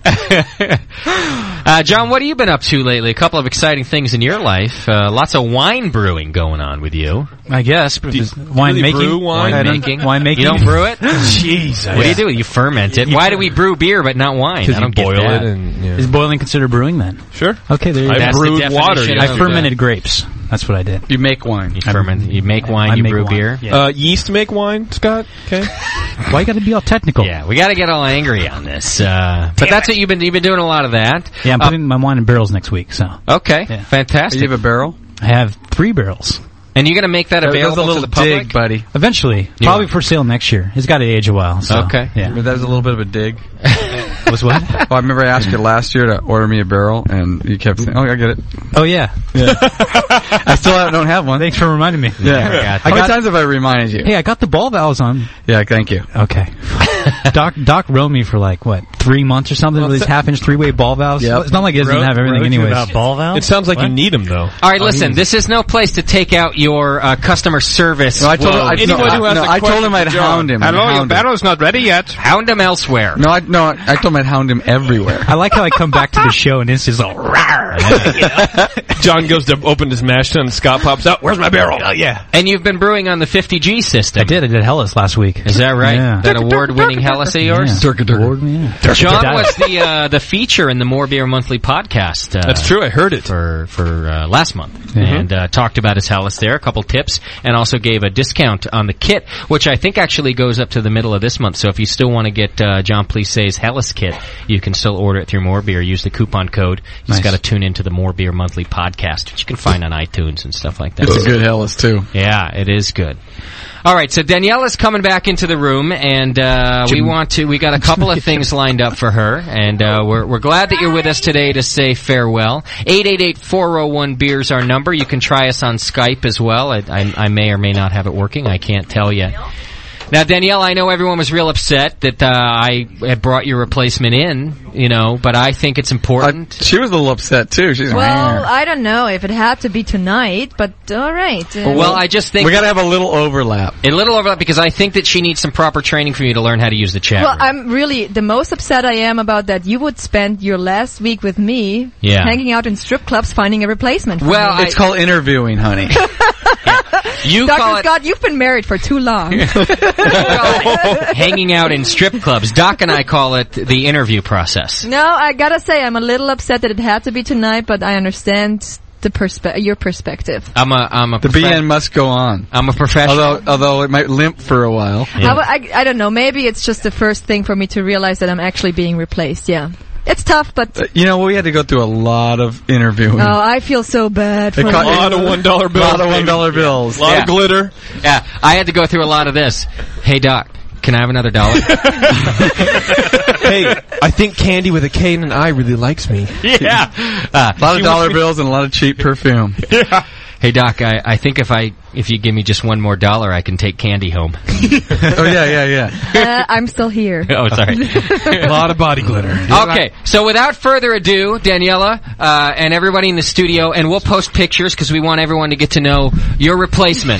John, what have you been up to lately? A couple of exciting things in your life. Lots of wine brewing going on with you. I guess. Wine making? Brew wine? Wine making. You don't brew it? Jeez. What do you do? You ferment it. Why do we brew beer but not wine? I don't boil get that. it. And, Is boiling considered brewing then? Sure. Okay, there you go. I brewed water. I fermented grapes. That's what I did. You make wine. You ferment. You make wine. You brew beer. Yeah. Yeast make wine, Scott? Okay. Why you got to be all technical? Yeah, we got to get all angry on this. But that's what you've been doing a lot of that. Yeah, I'm putting my wine in barrels next week. So. Okay. Yeah. Fantastic. You have a barrel? I have 3 barrels. And you're going to make that available to the public? Dig, buddy. Eventually. Probably for sale next year. It's got to age a while. So, okay. Yeah. That was a little bit of a dig. Was what? Well, I remember I asked you last year to order me a barrel, and you kept saying, "Oh, I get it." Oh yeah. I still don't have one. Thanks for reminding me. Yeah. How many times have I reminded you? Hey, I got the ball valves on. Yeah, thank you. Okay. Doc rode me for 3 months or something with these half-inch 3-way ball valves. Yep. It's not like he doesn't have everything anyways. About ball valves? It sounds like you need them though. All right, listen. This is no place to take out your customer service. No, I told him I'd hound him. Hello, your barrel's not ready yet. Hound him elsewhere. No, I told him I'd hound him everywhere. I like how I come back to the show and it's just all rawr. John goes to open his mash tun and Scott pops out. Where's my barrel? Oh, yeah. And you've been brewing on the 50G system. I did Hellas last week. Is that right? Yeah. That award-winning Hellas of yours? Yeah. John was the feature in the More Beer Monthly podcast. That's true. I heard it for last month, and talked about his Hellas there, a couple tips, and also gave a discount on the kit, which I think actually goes up to the middle of this month. So if you still want to get John Plisse's Hellas kit, you can still order it through More Beer. Use the coupon code. You just got to tune into the More Beer Monthly podcast, which you can find on iTunes and stuff like that. It's a good Hellas too. Yeah, it is good. All right, so Daniela's coming back into the room, and we got a couple of things lined up for her, and we're glad that you're with us today to say farewell. 888-401-BEER is our number. You can try us on Skype as well. I may or may not have it working. I can't tell yet. Now, Danielle, I know everyone was real upset that I had brought your replacement in, but I think it's important. She was a little upset, too. She's I don't know if it had to be tonight, but all right. Well, I just think... we got to have a little overlap. Because I think that she needs some proper training for you to learn how to use the chat room. I'm really... The most upset I am about that you would spend your last week with me hanging out in strip clubs finding a replacement for me. It's called interviewing, honey. You Dr. call it Scott, you've been married for too long. hanging out in strip clubs. Doc and I call it the interview process. No, I gotta say, I'm a little upset that it had to be tonight, but I understand your perspective. The BN must go on. I'm a professional. Although it might limp for a while. Yeah. I don't know. Maybe it's just the first thing for me to realize that I'm actually being replaced. Yeah. It's tough, but... we had to go through a lot of interviewing. Oh, I feel so bad for a lot of $1 bills. A lot of $1 bills. A lot of glitter. Yeah, I had to go through a lot of this. Hey, Doc, can I have another $1? Hey, I think Candy with a K and an I really likes me. Yeah. A lot of dollar bills and a lot of cheap perfume. Yeah. Hey, Doc, I think if you give me just $1 more, I can take Candy home. Oh, yeah. I'm still here. Oh, sorry. A lot of body glitter. Okay, so without further ado, Daniela, and everybody in the studio, and we'll post pictures because we want everyone to get to know your replacement.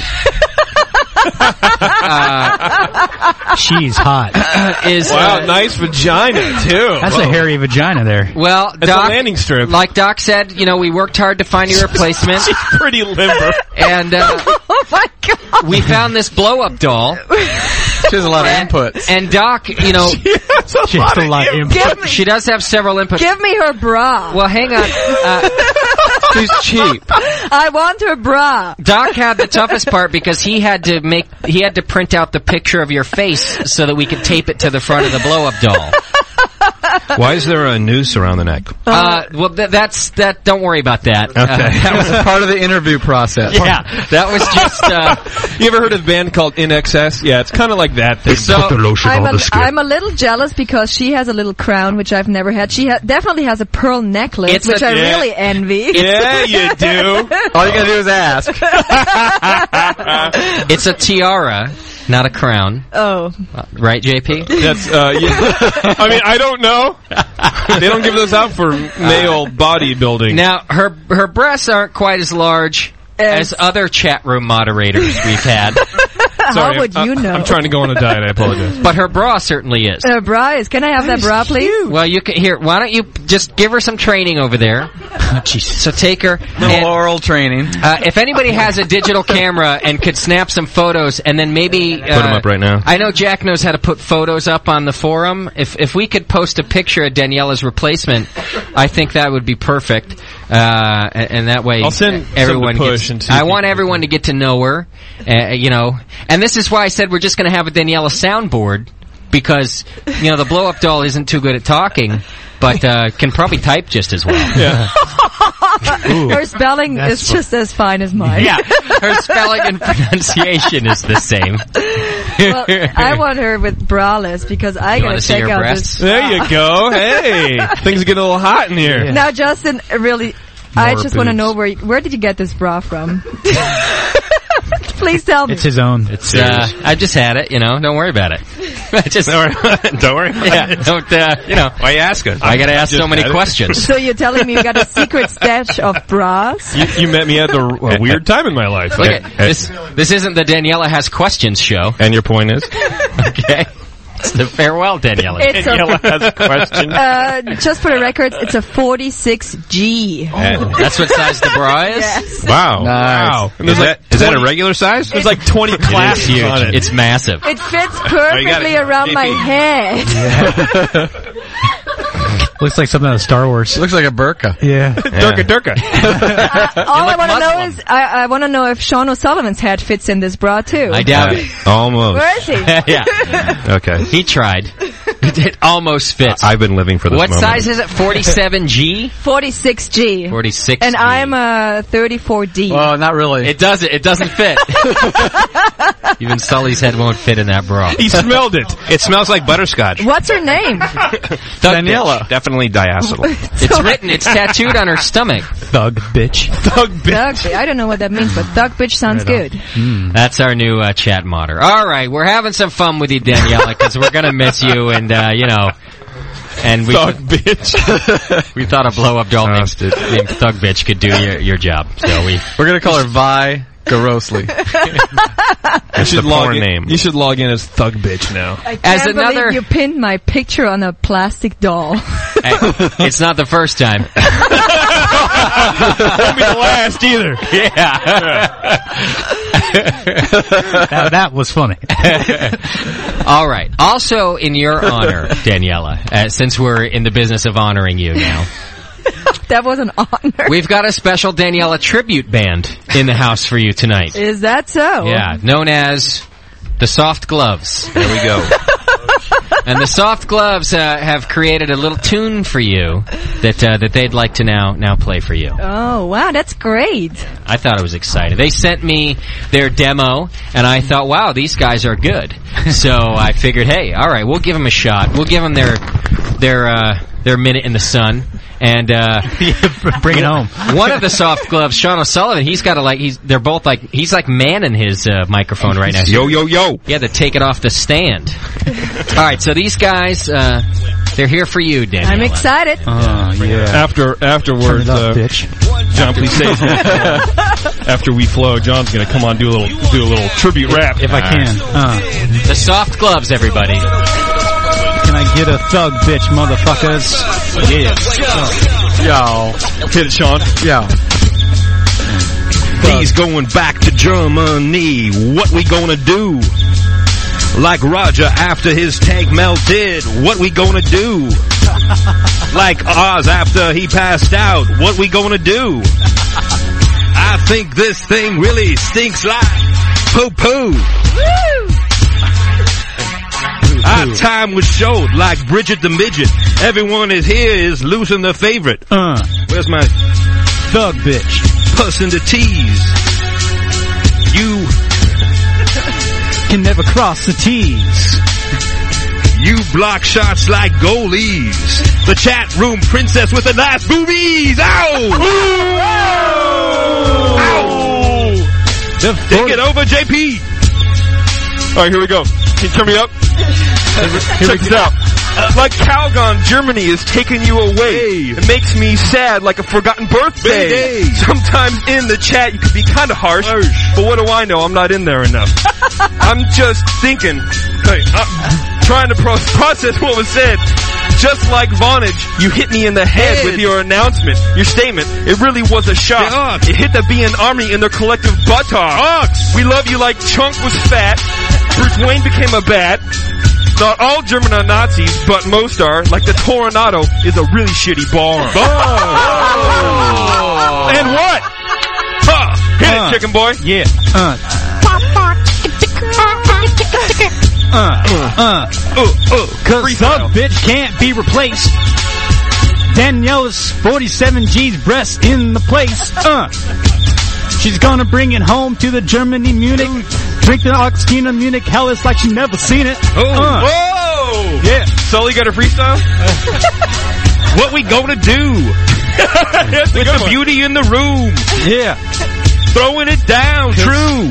She's hot. Wow, nice vagina, too. That's a hairy vagina there. Well, it's Doc, a landing strip. Like Doc said, we worked hard to find your replacement. She's pretty limber. And oh my God, we found this blow-up doll. She has a lot of inputs. And Doc, she has a lot of inputs. She does have several inputs. Give me her bra. Well, hang on. She's cheap. I want her bra. Doc had the toughest part because he had to print out the picture of your face so that we could tape it to the front of the blow-up doll. Why is there a noose around the neck? Well, that's don't worry about that. Okay. That was part of the interview process. Yeah, that was just... you ever heard of a band called In Excess? Yeah, it's kind of like that. They put the lotion on the skin. I'm a little jealous because she has a little crown, which I've never had. She definitely has a pearl necklace, which I really envy. Yeah, you do. All you gotta do is ask. It's a tiara, not a crown. Oh. Right, JP? That's, I mean, I don't know. They don't give those out for male bodybuilding. Now, her breasts aren't quite as large as other chat room moderators we've had. Sorry, how would you know? I'm trying to go on a diet. I apologize. But her bra certainly is. Her bra is. Can I have that bra, please? Cute. Well, you can. Here, why don't you just give her some training over there? So take her. Oral training. If anybody has a digital camera and could snap some photos, and then maybe put them up right now. I know Jack knows how to put photos up on the forum. If we could post a picture of Daniela's replacement, I think that would be perfect. And that way, I'll send everyone push. I want everyone to get to know her. And this is why I said we're just going to have a Daniela soundboard, because the blow-up doll isn't too good at talking, but can probably type just as well. Yeah. Her spelling is just as fine as mine. Yeah, her spelling and pronunciation is the same. Well, I want her with braless because I gotta check out breasts? this. There you go. Hey, things are getting a little hot in here. Yeah. Now, Justin, really, I just want to know where did you get this bra from? Please tell me. It's his own. I just had it, Don't worry about it. Don't worry. Yeah, don't. Why you asking? I gotta ask so many questions. So you're telling me you got a secret stash of bras? You met me at a weird time in my life. Look at this isn't the Daniela Has Questions show. And your point is? Okay. It's the farewell, Daniela. Daniela has questions. Just for the records, it's a 46G. Oh. That's what size the bra is? Yes. Wow. Nice. Wow. Is that a regular size? There's like 20 classes on it. It's massive. It fits perfectly around my head. Yeah. Looks like something out of Star Wars. Looks like a burqa. Yeah. Durka. All I want to know is, I want to know if Sean O'Sullivan's head fits in this bra too. I doubt it. Almost. Where is he? Yeah. Okay. He tried. It almost fits. I've been living for this What moment. size is it? 47G? 46G. 46G. And I'm a 34D. Well, not really. It doesn't fit. Even Sully's head won't fit in that bra. He smelled it. It smells like butterscotch. What's her name? Daniela. Definitely diacetyl. It's tattooed on her stomach. Thug bitch. Thug bitch. I don't know what that means, but thug bitch sounds good. That's our new chat modder. All right, we're having some fun with you, Daniela, because we're going to miss you, and, and we Thug bitch. we thought a blow-up doll named Thug Bitch could do your job. So we're going to call her Vi Garosli. You should log in as Thug Bitch now. I can't believe you pinned my picture on a plastic doll. It's not the first time. Won't be the last either. Yeah. that was funny. All right. Also, in your honor, Daniela, since we're in the business of honoring you now, that was an honor. we've got a special Daniela tribute band in the house for you tonight. Is that so? Yeah, known as the Soft Gloves. There we go. And the Soft Gloves have created a little tune for you that they'd like to now play for you. Oh, wow, that's great. I thought it was exciting. They sent me their demo, and I thought, wow, these guys are good. So I figured, hey, all right, we'll give them a shot. We'll give them their minute in the sun. And bring it home. One of the Soft Gloves, Sean O'Sullivan, he's got to they're both he's like manning his microphone right now. Yo, yo, yo. He had to take it off the stand. All right, so these guys, they're here for you, Daniela. I'm excited. Yeah. Afterwards, John, please say something. After we flow, John's going to come on do a little tribute rap if I can. The Soft Gloves, everybody. Can I get a thug, bitch, motherfuckers? Yeah. Yo. Hit it, Sean. Yeah. He's going back to Germany. What we gonna do? Like Roger after his tank melted. What we gonna do? Like Oz after he passed out. What we gonna do? I think this thing really stinks like poo-poo. Woo! Our time was showed like Bridget the Midget. Everyone is losing their favorite. Where's my thug bitch? Person to tease. You can never cross the T's. You block shots like goalies. The chat room princess with the nice boobies. Ow! Ow! Take it over, JP. All right, here we go. Can you turn me up? Check this out. Like Calgon, Germany is taking you away. It makes me sad like a forgotten birthday. Sometimes in the chat you can be kind of harsh, but what do I know? I'm not in there enough. I'm just thinking, I'm trying to process what was said. Just like Vonage, you hit me in the head with your announcement, your statement. It really was a shock. It hit the BN Army in their collective buttocks. We love you like Chunk was fat. Bruce Wayne became a bat. Not all German are Nazis, but most are. Like the Toronado is a really shitty bar. And what? Hit it, chicken boy. Yeah. Cause thug bitch can't be replaced. Daniela's 47G's breast in the place. She's gonna bring it home to the Germany Munich. Drink the Oxtina Munich Helles like she never seen it. Whoa! Yeah. Sully got a freestyle? What we gonna do? With the beauty in the room. Yeah. Throwing it down. True.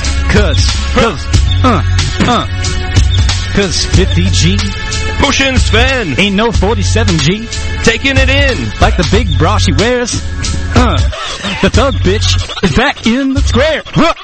Cause 50G. Pushing Sven. Ain't no 47G. Taking it in. Like the big bra she wears. The thug bitch is back in the square.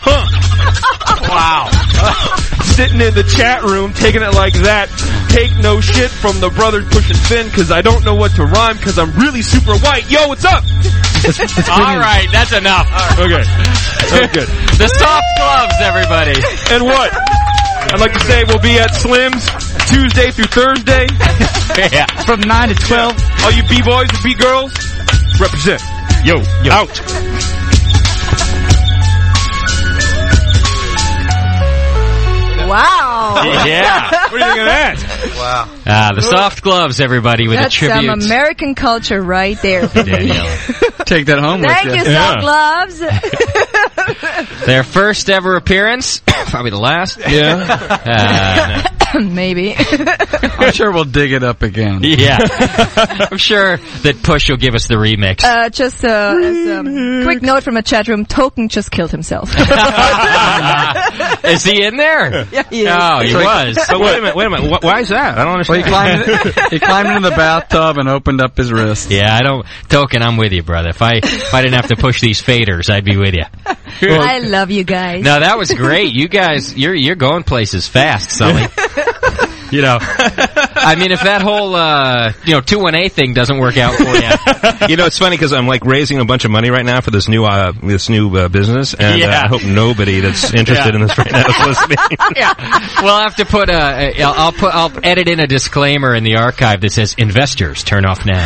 Wow. Sitting in the chat room, taking it like that. Take no shit from the brothers pushing Finn, cause I don't know what to rhyme, cause I'm really super white. Yo, what's up? All right, that's enough. Okay. That's good. The Soft Gloves, everybody. And what? I'd like to say we'll be at Slim's Tuesday through Thursday. Yeah. From 9 to 12. All you B-boys and B-girls, represent. Yo, out. Wow. Yeah. What do you think of that? Wow. The Soft Gloves, everybody, with That's a tribute. some American culture right there. Take that home Thank with you. you, Soft Gloves. Their first ever appearance. Probably the last. Yeah. Maybe. I'm sure we'll dig it up again. Yeah. I'm sure that Push will give us the remix. Just as a quick note from a chat room, Token just killed himself. Is he in there? Yeah, he is. Oh, he was. But wait a minute. Why is that? I don't understand. Well, he climbed into the bathtub and opened up his wrist. Yeah, Token, I'm with you, brother. If I didn't have to push these faders, I'd be with you. I love you guys. No, that was great. You guys, you're going places fast, Sully. You know, I mean, if that whole 2-1-A thing doesn't work out for you. You know, it's funny because I'm like raising a bunch of money right now for this new business, and I hope nobody that's interested in this right now is listening. We'll have to put I'll edit in a disclaimer in the archive that says investors turn off now.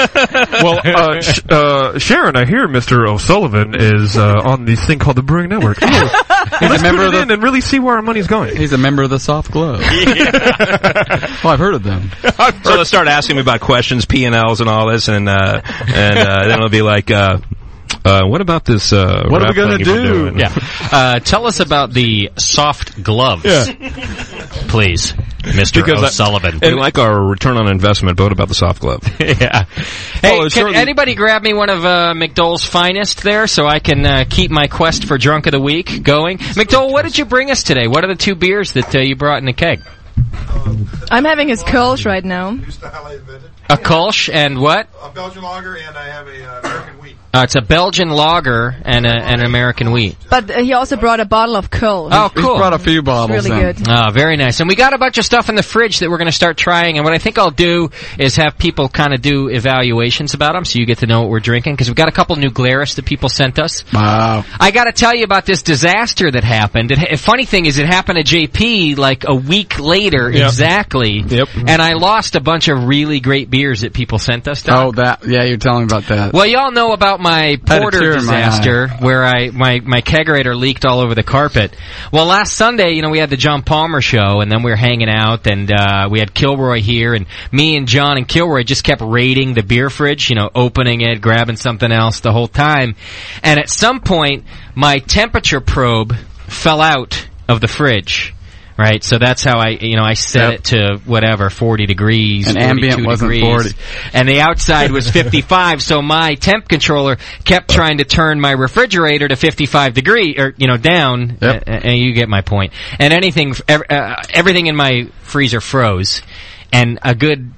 Well, Sharon, I hear Mr. O'Sullivan is on this thing called the Brewing Network. He's a member of and really see where our money's going. He's a member of the Soft Glow. Oh, I've heard of them. So they'll start asking me about questions, P&Ls and all this, and then it'll be like, what about this, what are we going to do? Tell us about the soft gloves, please, Mr. O'Sullivan. We like our return on investment, but what about the soft glove? Hey, can anybody grab me one of McDole's finest there so I can keep my quest for Drunk of the Week going? McDole, what did you bring us today? What are the 2 beers that you brought in the keg? I'm having his Kolsch right now. A Kolsch and what? A Belgian lager, and I have a American wheat. It's a Belgian lager and an American wheat. But he also brought a bottle of Kolsch. Oh, cool. He's brought a few bottles. Really good. Oh, very nice. And we got a bunch of stuff in the fridge that we're going to start trying. And what I think I'll do is have people kind of do evaluations about them so you get to know what we're drinking. Because we've got a couple new Glarus that people sent us. Wow. I got to tell you about this disaster that happened. The funny thing is it happened to JP like a week later exactly. Yep. And I lost a bunch of really great beers that people sent us. Oh, you're telling me about that. Well, y'all know about my porter disaster where my kegerator leaked all over the carpet. Well, last Sunday, we had the John Palmer show, and then we were hanging out, and we had Kilroy here, and me and John and Kilroy just kept raiding the beer fridge, opening it, grabbing something else the whole time. And at some point, my temperature probe fell out of the fridge. Right, so that's how I set it to whatever, 40 degrees, and ambient wasn't degrees, 40. And the outside was 55, so my temp controller kept trying to turn my refrigerator to 55 degree, or, down, and you get my point. And everything in my freezer froze, and a good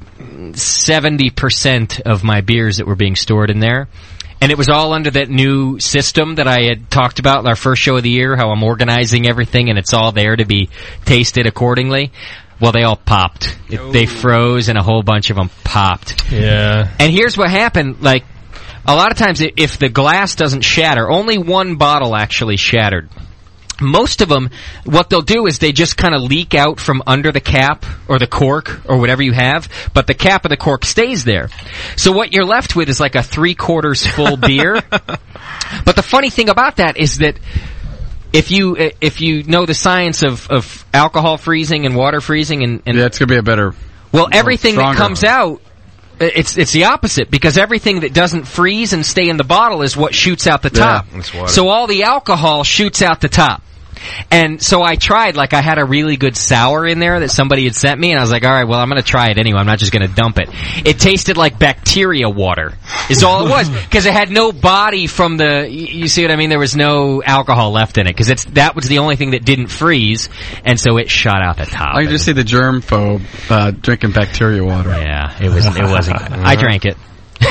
70% of my beers that were being stored in there. And it was all under that new system that I had talked about in our first show of the year, how I'm organizing everything and it's all there to be tasted accordingly. Well, they all popped. They froze and a whole bunch of them popped. Yeah. And here's what happened. Like, a lot of times if the glass doesn't shatter, only one bottle actually shattered. Most of them, what they'll do is they just kind of leak out from under the cap or the cork or whatever you have, but the cap of the cork stays there. So what you're left with is like a 3/4 full beer. But the funny thing about that is that if you know the science of alcohol freezing and water freezing and it's going to be a better... Well, everything that comes out, it's the opposite, because everything that doesn't freeze and stay in the bottle is what shoots out the top. So all the alcohol shoots out the top. And so I tried, like I had a really good sour in there that somebody had sent me, and I was like, all right, well, I'm going to try it anyway. I'm not just going to dump it. It tasted like bacteria water is all it was, because it had no body from you see what I mean? There was no alcohol left in it, because that was the only thing that didn't freeze, and so it shot out the top. I can just see the germ phobe drinking bacteria water. Yeah, it wasn't. I drank it.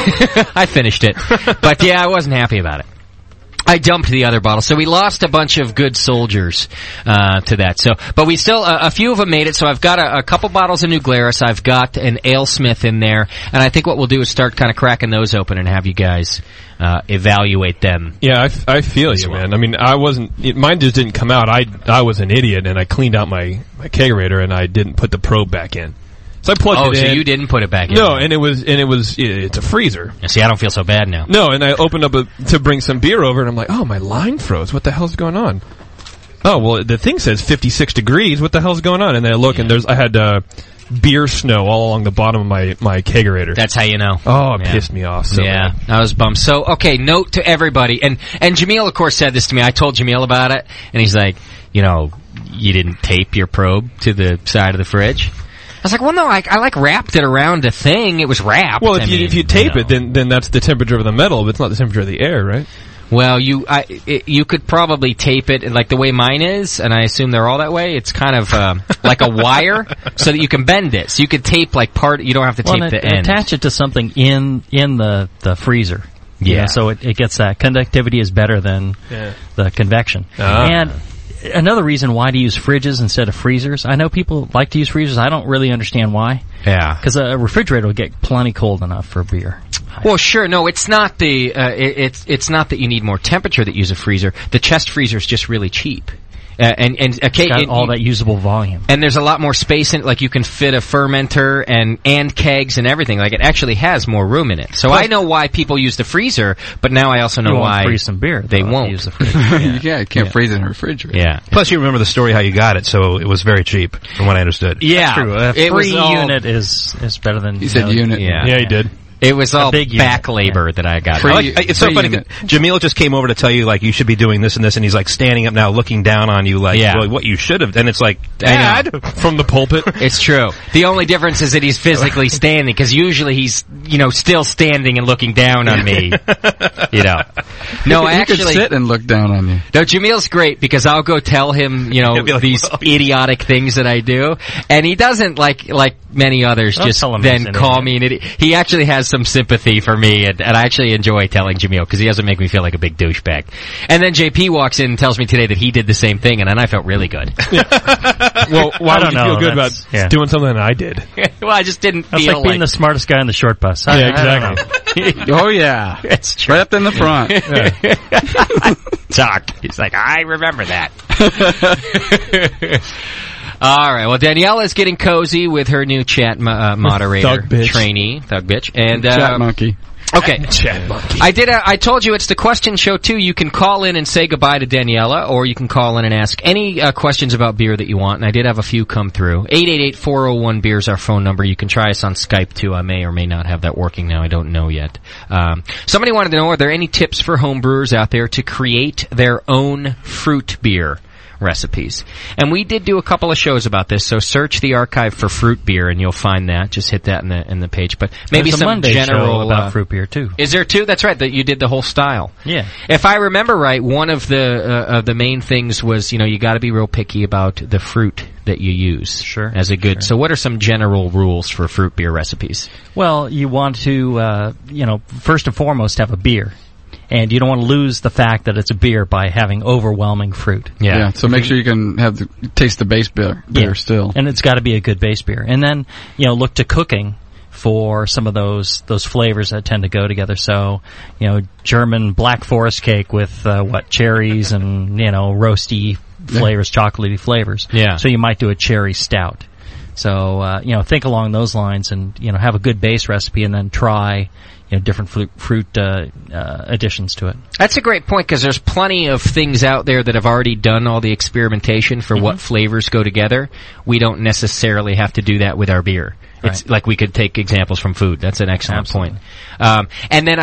I finished it. But yeah, I wasn't happy about it. I dumped the other bottle, so we lost a bunch of good soldiers to that. So, but we still a few of them made it. So I've got a couple bottles of New Glarus. I've got an AleSmith in there, and I think what we'll do is start kind of cracking those open and have you guys evaluate them. Yeah, I feel you, man. I mean, mine just didn't come out. I was an idiot, and I cleaned out my kegerator, and I didn't put the probe back in. So I plugged it in. Oh, so you didn't put it back in? No, and it's a freezer. See, I don't feel so bad now. No, and I opened up to bring some beer over, and I'm like, oh, my line froze. What the hell's going on? Oh, well, the thing says 56 degrees. What the hell's going on? And then I look, and I had beer snow all along the bottom of my kegerator. That's how you know. Oh, it pissed me off. So yeah, I was bummed. So, okay, note to everybody, and Jameel, of course, said this to me. I told Jameel about it, and he's like, you didn't tape your probe to the side of the fridge? I was like, well, no, I wrapped it around a thing. It was wrapped. Well, if you tape it, then that's the temperature of the metal, but it's not the temperature of the air, right? Well, you could probably tape it like the way mine is, and I assume they're all that way. It's kind of like a wire, so that you can bend it. So you could tape like part. You don't have to tape the end. Attach it to something in the freezer. Yeah. So it gets that conductivity is better than the convection. Ah. And another reason why to use fridges instead of freezers. I know people like to use freezers. I don't really understand why. Yeah. Because a refrigerator will get plenty cold enough for beer. Well, sure. No, it's not the it's not that you need more temperature that you use a freezer. The chest freezer is just really cheap. And all that usable volume. And there's a lot more space in it. Like, you can fit a fermenter and kegs and everything. Like, it actually has more room in it. So I know why people use the freezer, but now I also know why freeze some beer. They won't use the freezer. You can't freeze it in a refrigerator. Yeah. Plus, you remember the story how you got it, so it was very cheap, from what I understood. Yeah. That's true. A free unit is better than... He said unit. Yeah, he did. It was all back labor that I got. It's so funny that Jamil just came over to tell you, like, you should be doing this and this, and he's, like, standing up now looking down on you, like, well, what you should have. And it's like, Dad, from the pulpit. It's true. The only difference is that he's physically standing, because usually he's, still standing and looking down on me. No, he actually... could sit and look down on you. No, Jamil's great, because I'll go tell him, like, these idiotic things that I do, and he doesn't, like many others, just then call me an idiot. He actually has some sympathy for me, and I actually enjoy telling Jamil, because he doesn't make me feel like a big douchebag. And then JP walks in and tells me today that he did the same thing, and then I felt really good. Well, why don't you feel good about doing something that I did? Well, I just didn't feel like being the smartest guy on the short bus. Exactly. Oh, yeah. It's true. Right up in the front. Talk. He's like, I remember that. All right. Well, Daniela is getting cozy with her new chat moderator trainee, Thug Bitch, and Chat Monkey. Okay. Chat Monkey. I told you it's the question show too. You can call in and say goodbye to Daniela, or you can call in and ask any questions about beer that you want. And I did have a few come through. 888-401-BEER is our phone number. You can try us on Skype too. I may or may not have that working now. I don't know yet. Somebody wanted to know: are there any tips for home brewers out there to create their own fruit beer recipes? And we did do a couple of shows about this, so search the archive for fruit beer and you'll find that. Just hit that in the page. But maybe there's some Monday general show about fruit beer too. Is there too? That's right. That you did the whole style. Yeah. If I remember right, one of the main things was you got to be real picky about the fruit that you use. Sure. As a good. So what are some general rules for fruit beer recipes? Well, you want to first and foremost have a beer. And you don't want to lose the fact that it's a beer by having overwhelming fruit. Yeah. So make sure you can taste the base beer still. And it's got to be a good base beer. And then, look to cooking for some of those flavors that tend to go together. So, German Black Forest cake with, cherries and, roasty flavors, chocolatey flavors. Yeah. So you might do a cherry stout. So, think along those lines and, have a good base recipe and then try different fruit additions to it. That's a great point, because there's plenty of things out there that have already done all the experimentation for what flavors go together. We don't necessarily have to do that with our beer. Right. It's like we could take examples from food. That's an excellent point. And then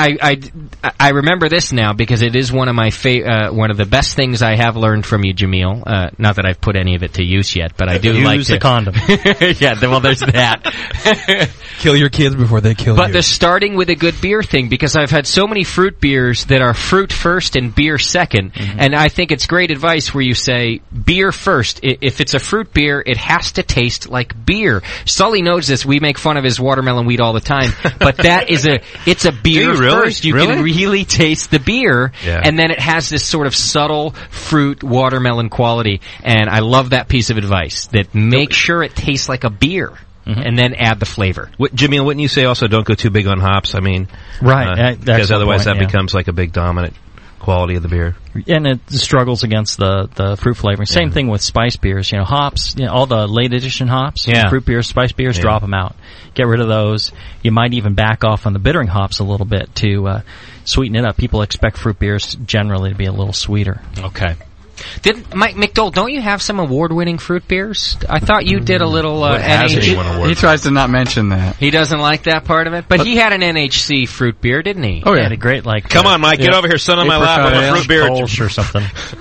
I remember this now, because it is one of my one of the best things I have learned from you, Jamil. Not that I've put any of it to use yet, but I do like to use the condom. Yeah, well, there's that. Kill your kids before they kill you. But the starting with a good beer thing, because I've had so many fruit beers that are fruit first and beer second, and I think it's great advice where you say beer first. If it's a fruit beer, it has to taste like beer. Sully knows this. We make fun of his watermelon wheat all the time, but that is it's a beer first. You can really taste the beer, and then it has this sort of subtle fruit watermelon quality, and I love that piece of advice, that make sure it tastes like a beer. And then add the flavor. Jamil, wouldn't you say also don't go too big on hops? I mean, right, because otherwise that becomes like a big dominant quality of the beer. And it struggles against the fruit flavoring. Same thing with spice beers. Hops, all the late edition hops, fruit beers, spice beers, drop them out. Get rid of those. You might even back off on the bittering hops a little bit to sweeten it up. People expect fruit beers generally to be a little sweeter. Okay. Did Mike McDole, don't you have some award-winning fruit beers? I thought you did a little NHC. He tries to not mention that. He doesn't like that part of it, but he had an NHC fruit beer, didn't he? Oh yeah, he had a great Come on, Mike, get over here, son on my lap with a fruit beer or something.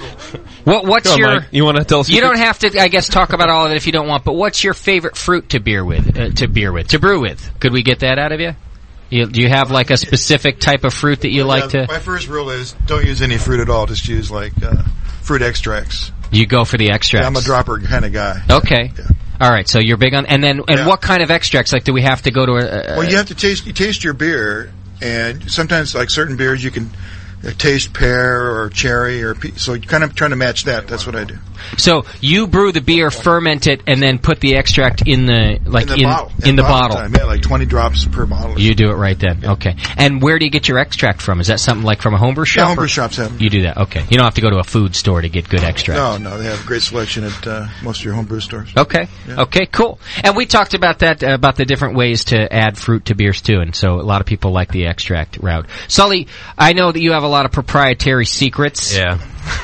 What's your? Mike, you want to tell us? You don't have to, I guess, talk about all of it if you don't want. But what's your favorite fruit to brew with? To brew with? Could we get that out of you? Do you have like a specific type of fruit that you like to? My first rule is don't use any fruit at all. Just use like fruit extracts. You go for the extracts. Yeah, I'm a dropper kind of guy. Okay. Yeah. All right. So you're big on, and what kind of extracts? Like, do we have to go to a? Well, you have to taste your beer, and sometimes like certain beers you can taste pear or cherry or so. You kind of trying to match that. That's what I do. So you brew the beer, ferment it, and then put the extract in the bottle. In the bottle. Time. Yeah, like 20 drops per bottle. You do it right then. Yeah. Okay. And where do you get your extract from? Is that something like from a homebrew shop? Yeah, homebrew shops have them. You do that. Okay. You don't have to go to a food store to get good extract. No, they have a great selection at most of your homebrew stores. Okay. Yeah. Okay. Cool. And we talked about that about the different ways to add fruit to beers too, and so a lot of people like the extract route. Sully, I know that you have a lot of proprietary secrets. Yeah.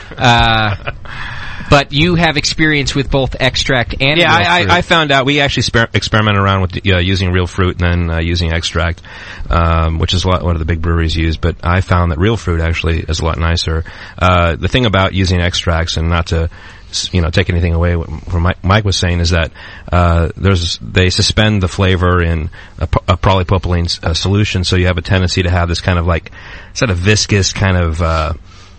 But you have experience with both extract and real fruit. I found out we actually experimented around with using real fruit and then using extract, which is what the big breweries use. But I found that real fruit actually is a lot nicer. The thing about using extracts, and not to take anything away from Mike was saying, is that they suspend the flavor in a polypropylene solution, so you have a tendency to have this kind of like sort of viscous kind of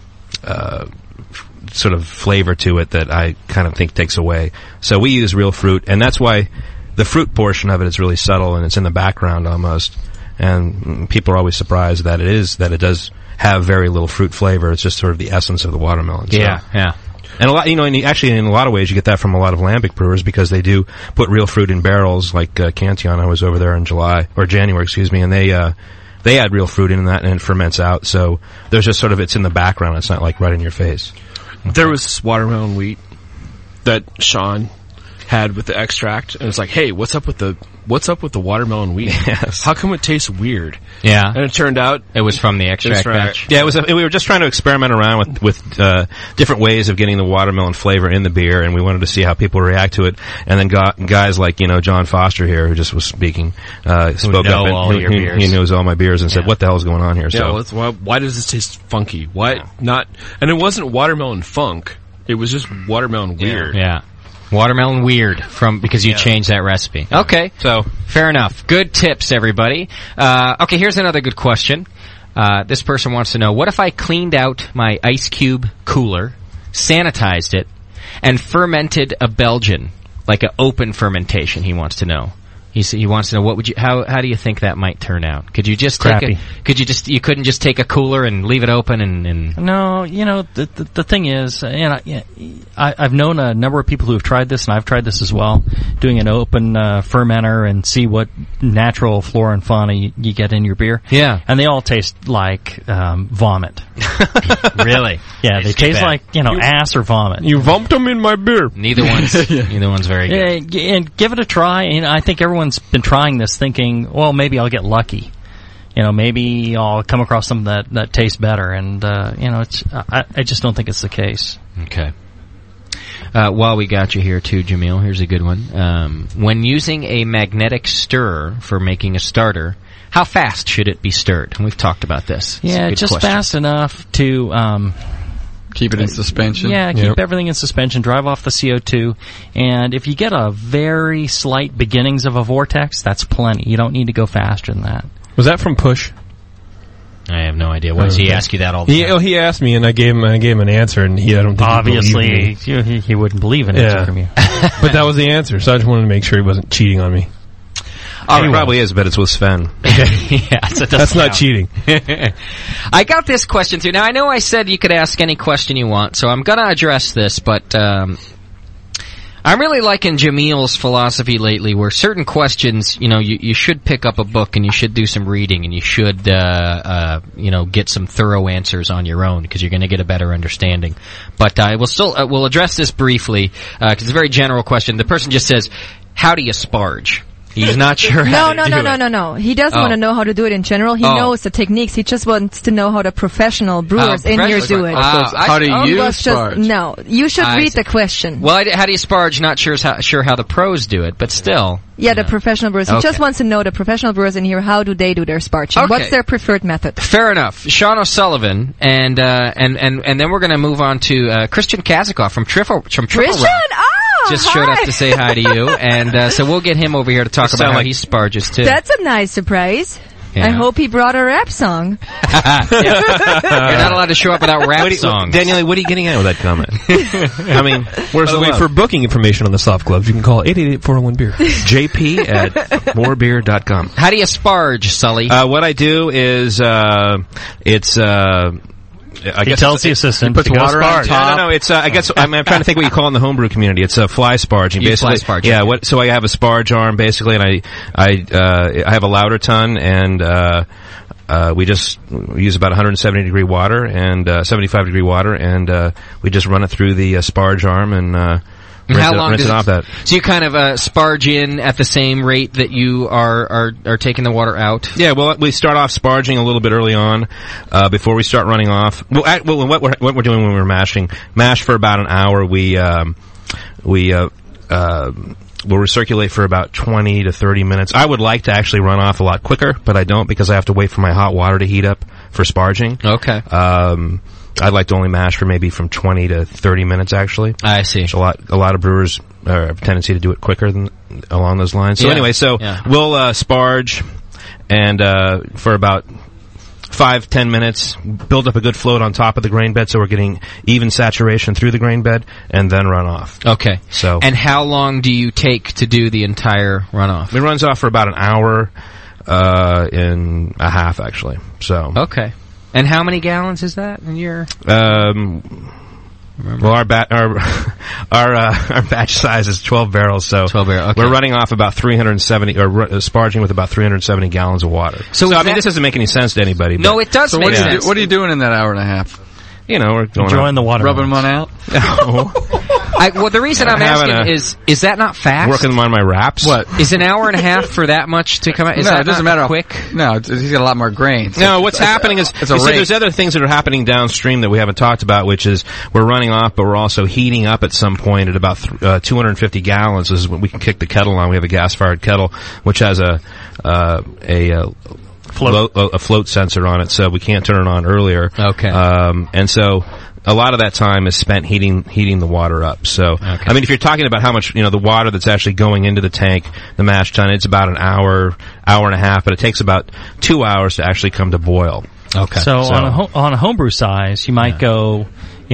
sort of flavor to it that I kind of think takes away. So we use real fruit, and that's why the fruit portion of it is really subtle and it's in the background almost. And people are always surprised that it does have very little fruit flavor. It's just sort of the essence of the watermelon. Yeah. And a lot, actually in a lot of ways you get that from a lot of lambic brewers because they do put real fruit in barrels, like Cantillon. I was over there in January, and they add real fruit in that and it ferments out. So there's just sort of, it's in the background. It's not like right in your face. There was watermelon wheat that Sean had with the extract, and it's like, hey, what's up with the watermelon wheat? Yes. How come it tastes weird? Yeah. And it turned out it was from the extract batch. Yeah, we were just trying to experiment around with different ways of getting the watermelon flavor in the beer, and we wanted to see how people react to it. And then guys like John Foster here, who just was speaking, spoke up and he knows all my beers and said, "What the hell is going on here?" Yeah, so why does this taste funky? Why not? And it wasn't watermelon funk; it was just watermelon weird. Yeah. Watermelon weird because you changed that recipe. Okay, so fair enough. Good tips, everybody. Okay, here's another good question. This person wants to know, what if I cleaned out my ice cube cooler, sanitized it, and fermented a Belgian, like an open fermentation? He wants to know. He wants to know how do you think that might turn out? Could you just you couldn't just take a cooler and leave it open and No, the thing is, I've known a number of people who have tried this, and I've tried this as well, doing an open fermenter and see what natural flora and fauna you get in your beer. Yeah. And they all taste like vomit. Really? Yeah, they taste like, ass or vomit. You vomed them in my beer. Neither one's very good. Yeah, and give it a try, and I think everyone's been trying this thinking, well, maybe I'll get lucky. Maybe I'll come across something that tastes better, and I just don't think it's the case. Okay. While we got you here too, Jamil, here's a good one. When using a magnetic stirrer for making a starter, how fast should it be stirred? And we've talked about this. Yeah, just fast enough to keep it in suspension. Yeah, keep everything in suspension, drive off the CO2, and if you get a very slight beginnings of a vortex, that's plenty. You don't need to go faster than that. Was that from Push? I have no idea. Why does he ask you that all the time? He asked me, and I gave him an answer, and I don't think obviously he wouldn't believe an answer from you. But that was the answer, so I just wanted to make sure he wasn't cheating on me. Oh, it probably is, but it's with Sven. Yeah, so that's not cheating. I got this question too. Now, I know I said you could ask any question you want, so I'm going to address this, but I'm really liking Jamil's philosophy lately, where certain questions, you should pick up a book and you should do some reading and you should, get some thorough answers on your own because you're going to get a better understanding. But I will still we'll address this briefly because it's a very general question. The person just says, "How do you sparge?" He's not sure how to do it. No. He doesn't want to know how to do it in general. He knows the techniques. He just wants to know how the professional brewers in here do it. How do you sparge? No, you should read the question. Well, how do you sparge? Not sure how the pros do it, but still. Yeah, the professional brewers. He just wants to know the professional brewers in here. How do they do their sparging? Okay. What's their preferred method? Fair enough. Sean O'Sullivan, and then we're going to move on to Christian Kazikoff from Triple Christian? Just showed up to say hi to you, and so we'll get him over here to talk about how he sparges too. That's a nice surprise. Yeah. I hope he brought a rap song. You're not allowed to show up without rap songs. Danielle, what are you getting at with that comment? I mean, where's the way for booking information on the Soft Gloves? You can call 888-401-BEER. JP at morebeer.com. How do you sparge, Sully? What I do is it's He tells the assistant. He puts water on top. No, it's I guess I'm trying to think what you call it in the homebrew community. It's a fly sparging. Fly sparging. Yeah. So I have a sparge arm basically, and I have a lauter ton, and we just use about 170 degree water and 75 degree water, and we just run it through the sparge arm and. How long does it that? So you kind of sparge in at the same rate that you are taking the water out? Yeah, well, we start off sparging a little bit early on before we start running off. Well, what we're doing when we're mash for about an hour. We'll recirculate for about 20 to 30 minutes. I would like to actually run off a lot quicker, but I don't because I have to wait for my hot water to heat up for sparging. Okay. I'd like to only mash for maybe from 20 to 30 minutes, actually. I see. So a lot of brewers have a tendency to do it quicker along those lines. So anyway, we'll sparge and for about 5-10 minutes, build up a good float on top of the grain bed so we're getting even saturation through the grain bed, and then run off. Okay. And how long do you take to do the entire runoff? It runs off for about an hour and a half, actually. So. Okay. And how many gallons is that in your? Well, our batch size is 12 barrels, so 12 barrels. Okay. We're running off about 370, or sparging with about 370 gallons of water. So I mean, this doesn't make any sense to anybody. No, it does make sense. What are you doing in that hour and a half? You know, we're going enjoying the water, rubbing one out. Well, the reason I'm asking is that not fast? Working on my wraps. What is an hour and a half for that much to come out? Is no, that it doesn't matter. Quick? No, he's got a lot more grains. No, what's happening is there's other things that are happening downstream that we haven't talked about, which is we're running off, but we're also heating up at some point at about 250 gallons. This is when we can kick the kettle on. We have a gas-fired kettle, which has a float sensor on it, so we can't turn it on earlier. Okay. And so a lot of that time is spent heating the water up. So, okay. I mean, if you're talking about how much, the water that's actually going into the tank, the mash tun, it's about an hour and a half, but it takes about 2 hours to actually come to boil. Okay. So on a homebrew size, you might go,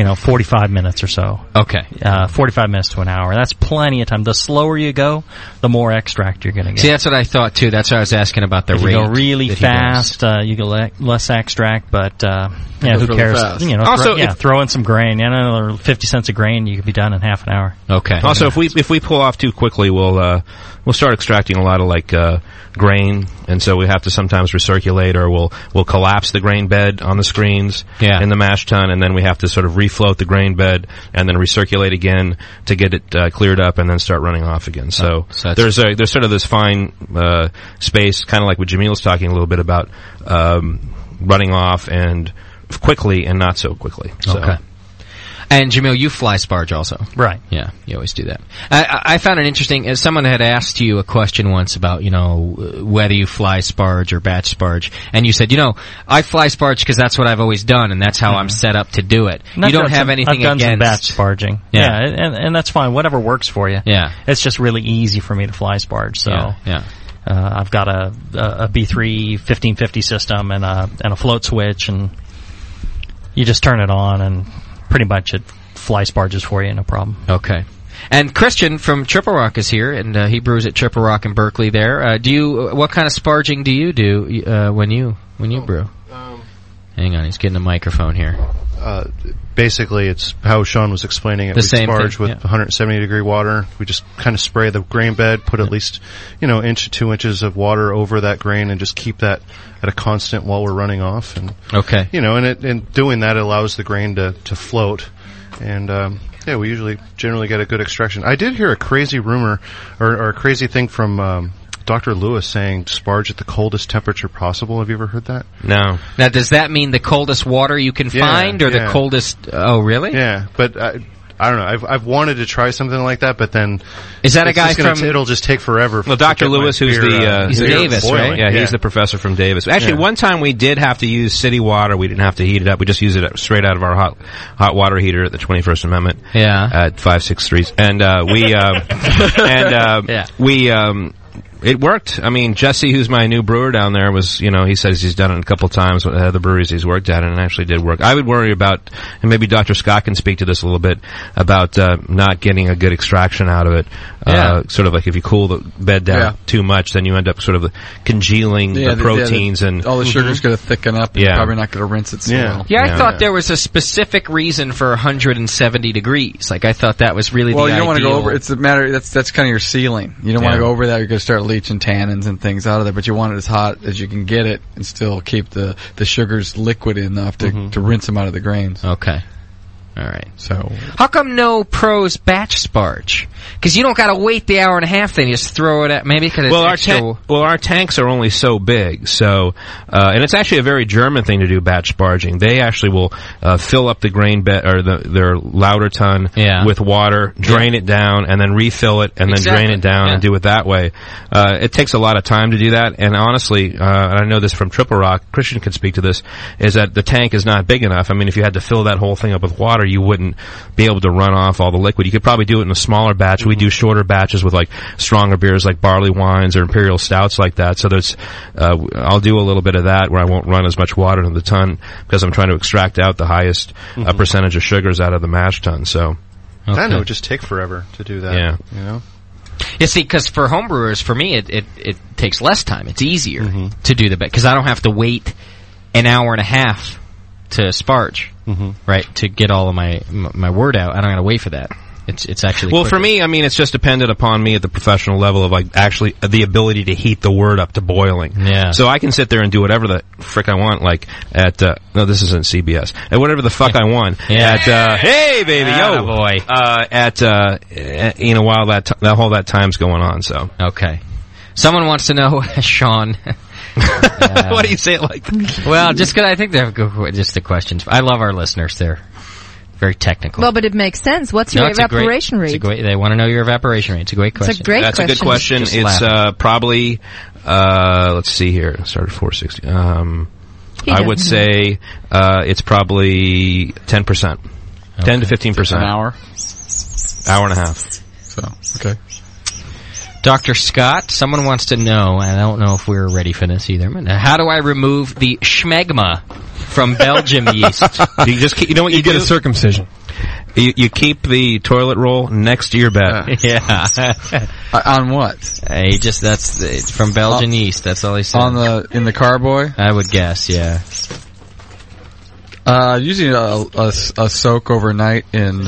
45 minutes or so. Okay. 45 minutes to an hour. That's plenty of time. The slower you go, the more extract you're going to get. See, that's what I thought too. That's why I was asking about the rate. If you go really fast, you get less extract, but who cares? Also, throw in some grain. Or 50 cents a grain, you could be done in half an hour. Okay. Also, if we pull off too quickly, we'll start extracting a lot of grain, and so we have to sometimes recirculate, or we'll collapse the grain bed on the screens in the mash tun, and then we have to sort of refloat the grain bed and then recirculate again to get it cleared up, and then start running off again. So there's sort of this fine space, kind of like what Jamil's talking a little bit about, running off and quickly and not so quickly. So. Okay. And Jamil, you fly sparge also. Right. Yeah, you always do that. I found it interesting, as someone had asked you a question once about, whether you fly sparge or batch sparge, and you said, I fly sparge because that's what I've always done, and that's how I'm set up to do it. You don't have anything against... I've done against... some batch sparging. Yeah, and that's fine. Whatever works for you. Yeah. It's just really easy for me to fly sparge, so... Yeah. I've got a B3 1550 system and a float switch, and you just turn it on and pretty much it fly sparges for you, no problem. Okay. And Christian from Triple Rock is here, and he brews at Triple Rock in Berkeley there. What kind of sparging do you do when you brew? Hang on, he's getting a microphone here. Basically, it's how Sean was explaining it. The same sparge thing, with 170 degree water. We just kind of spray the grain bed, put at least, inch to 2 inches of water over that grain, and just keep that at a constant while we're running off. And okay. And doing that allows the grain to float. And we generally get a good extraction. I did hear a crazy rumor or a crazy thing from Dr. Lewis saying sparge at the coldest temperature possible. Have you ever heard that? No. Now, does that mean the coldest water you can find, or the coldest? Oh, really? Yeah, but I don't know. I've wanted to try something like that, but then is that a guy from? It'll just take forever. Well, Dr. Lewis, who's he's Davis, right? Yeah, he's the professor from Davis. Actually, one time we did have to use city water. We didn't have to heat it up. We just used it straight out of our hot water heater at the 21st Amendment. Yeah. At 563, and it worked. I mean, Jesse, who's my new brewer down there, he says he's done it a couple times with other breweries he's worked at, and it actually did work. I would worry about, and maybe Dr. Scott can speak to this a little bit, about not getting a good extraction out of it Sort of like if you cool the bed down too much, then you end up sort of congealing the proteins and all the sugar's going to thicken up. And you're probably not going to rinse it so well. Yeah, I thought there was a specific reason for 170 degrees. Like I thought that was really well. The You don't want to ideal. go over. It's a matter. That's kind of your ceiling. You don't want to go over that. You're going to start leaching tannins and things out of there. But you want it as hot as you can get it, and still keep the sugars liquid enough to rinse them out of the grains. Okay. All right. So how come no pros batch sparge? Because you don't got to wait the hour and a half. Then you just throw it at maybe because our tanks are only so big. So and it's actually a very German thing to do batch sparging. They actually will fill up the grain bed or their lauter ton with water, drain it down, and then refill it, and then drain it down and do it that way. It takes a lot of time to do that. And honestly, and I know this from Triple Rock, Christian can speak to this, is that the tank is not big enough. I mean, if you had to fill that whole thing up with water, you wouldn't be able to run off all the liquid. You could probably do it in a smaller batch. We do shorter batches with like stronger beers like barley wines or imperial stouts like that. So there's, I'll do a little bit of that where I won't run as much water into the ton because I'm trying to extract out the highest percentage of sugars out of the mash tun. So I know it would just take forever to do that. Yeah. You know? You see, because for homebrewers, for me, it takes less time. It's easier to do the because I don't have to wait an hour and a half to sparge, right? To get all of my word out, I don't got to wait for that. It's actually well quicker. for me. I mean, it's just dependent upon me at the professional level of like actually the ability to heat the wort up to boiling. Yeah. So I can sit there and do whatever the frick I want. Like at no, this isn't CBS. At whatever the fuck I want. Yeah. At hey baby, yo boy. At you know while that time's going on. So okay. Someone wants to know, Sean. Why do you say it like that? Well, just because I think they're just the questions. I love our listeners. They're very technical. Well, but it makes sense. What's your evaporation rate? They want to know your evaporation rate. It's a great question. It's a great question. That's a good question. Just it's probably let's see here. It started 460. I would say it's probably 10%, 10 to 15%. An hour and a half. So okay. Dr. Scott, someone wants to know, and I don't know if we're ready for this either, but how do I remove the schmegma from Belgium yeast? You just keep, you know what you get do? a circumcision. You keep the toilet roll next to your bed. Yeah. On what? It's from Belgian yeast. That's all he said. In the carboy? I would guess, yeah. Usually a soak overnight in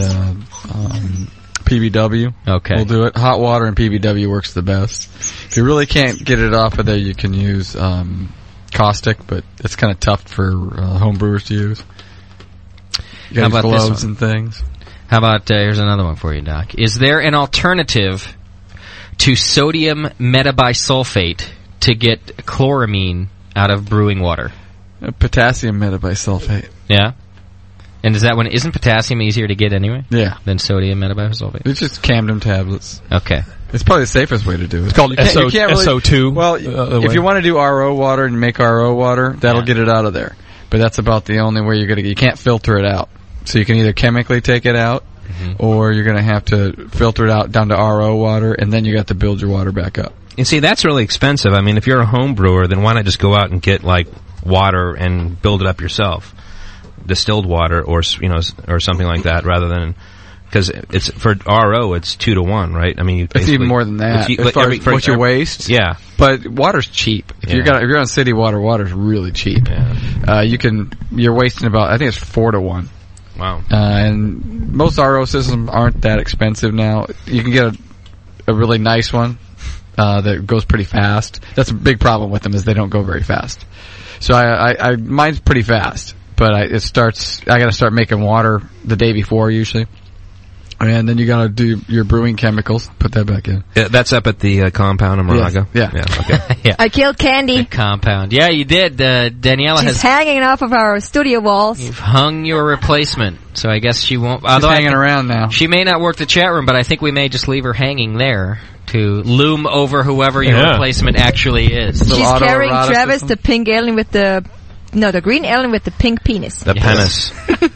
PBW. Okay. We'll do it. Hot water and PBW works the best. If you really can't get it off of there, you can use caustic, but it's kind of tough for home brewers to use. You got How about gloves this one? and things. How about, here's another one for you, Doc. Is there an alternative to sodium metabisulfate to get chloramine out of brewing water? Potassium metabisulfate. Yeah? And is that one, isn't potassium easier to get anyway? Yeah. Than sodium metabisulfate? It's just Camden tablets. Okay. It's probably the safest way to do it. It's called SO2. Well, if you want to do RO water and make RO water, that'll get it out of there. But that's about the only way you're going to get. You can't filter it out. So you can either chemically take it out, or you're going to have to filter it out down to RO water, and then you got to build your water back up. And see, that's really expensive. I mean, if you're a home brewer, then why not just go out and get like water and build it up yourself? Distilled water or something like that, rather than because it's for RO it's 2 to 1, right? I mean, it's even more than that. As far as what you waste, yeah. But water's cheap. If you're on city water, water's really cheap. Yeah. You're wasting about, I think it's 4 to 1. Wow. And most RO systems aren't that expensive now. You can get a really nice one that goes pretty fast. That's a big problem with them is they don't go very fast. So mine's pretty fast. But I got to start making water the day before usually. And then you got to do your brewing chemicals. Put that back in. Yeah, that's up at the compound in Moraga. Yes. Yeah. Okay. Yeah. I killed Candy. The compound. Yeah, you did. Daniela She's hanging off of our studio walls. You've hung your replacement, so I guess she won't. She's hanging around now. She may not work the chat room, but I think we may just leave her hanging there to loom over whoever your replacement actually is. She's carrying Travis, the pink alien with the green alien with the pink penis. The penis.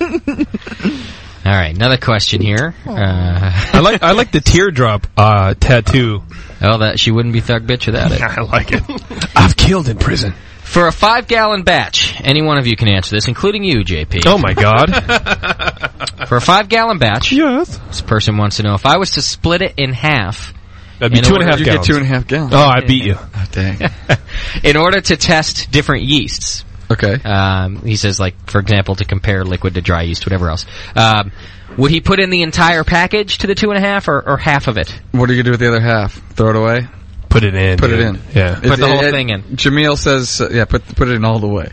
All right, another question here. I like the teardrop tattoo. Oh, that she wouldn't be thug bitch without it. I like it. I've killed in prison. For a 5-gallon batch, any one of you can answer this, including you, JP. Oh my God! For a 5-gallon batch, yes. This person wants to know if I was to split it in half That'd be 2.5 You gallons. get 2.5 gallons. Oh, I beat you. Oh, dang. In order to test different yeasts. Okay. He says, like, for example, to compare liquid to dry yeast, whatever else. Would he put in the entire package to the 2.5 or half of it? What are you going to do with the other half? Throw it away? Put it in. Put it in. Yeah. Put the whole thing in. Jameel says, put it in all the way.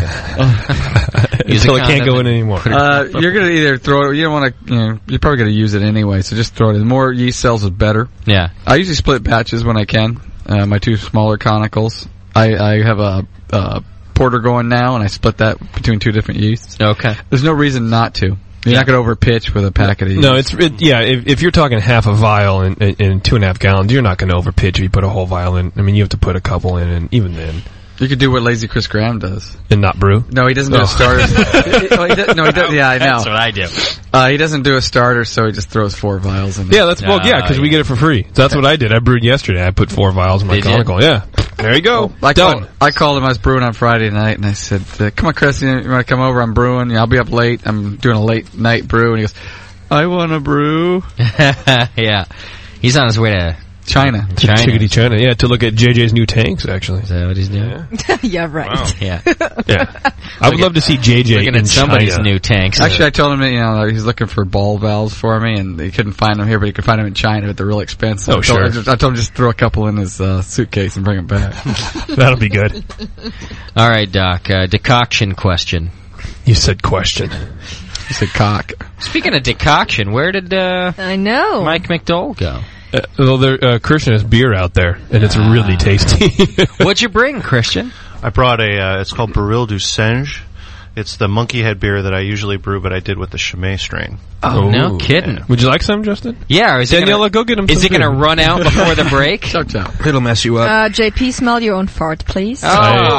Okay. Until it can't go in anymore. You're going to either throw it, you don't want to, you're probably going to use it anyway, so just throw it in. The more yeast cells is better. Yeah. I usually split batches when I can. My 2 smaller conicals. I have a porter going now, and I split that between 2 different yeasts. Okay. There's no reason not to. You're not going to overpitch with a packet of yeast. No, if you're talking half a vial in 2.5 gallons, you're not going to overpitch if you put a whole vial in. I mean, you have to put a couple in, and even then. You could do what Lazy Chris Graham does. And not brew? No, he doesn't do a starter. No, he does. Yeah, I know. That's what I do. He doesn't do a starter, so he just throws 4 vials in. Yeah, because we get it for free. So that's what I did. I brewed yesterday. I put 4 vials in my conical. Yeah. There you go. I called him. I was brewing on Friday night, and I said, come on, Chris, you want to come over? I'm brewing. I'll be up late. I'm doing a late night brew. And he goes, I want to brew. Yeah. He's on his way to China. Chickadee China, yeah, to look at JJ's new tanks, actually. Is that what he's doing? Yeah, right. Wow. Yeah. Yeah. I would love to see JJ looking in at somebody's China. new tanks. Actually, I told him that, he's looking for ball valves for me, and he couldn't find them here, but he could find them in China, but they're real expensive. Oh, sure. I told him just throw a couple in his suitcase and bring them back. That'll be good. All right, Doc. Decoction question. You said question. You said cock. Speaking of decoction, where did I know Mike McDole go? Christian has beer out there, and it's really tasty. What'd you bring, Christian? I brought it's called Baril du Singe. It's the monkey head beer that I usually brew, but I did with the Chimay strain. Oh, no kidding. Yeah. Would you like some, Justin? Yeah. Daniela, go get him some. Is it going to run out before the break? Ciao, ciao. It'll mess you up. JP, smell your own fart, please. Oh,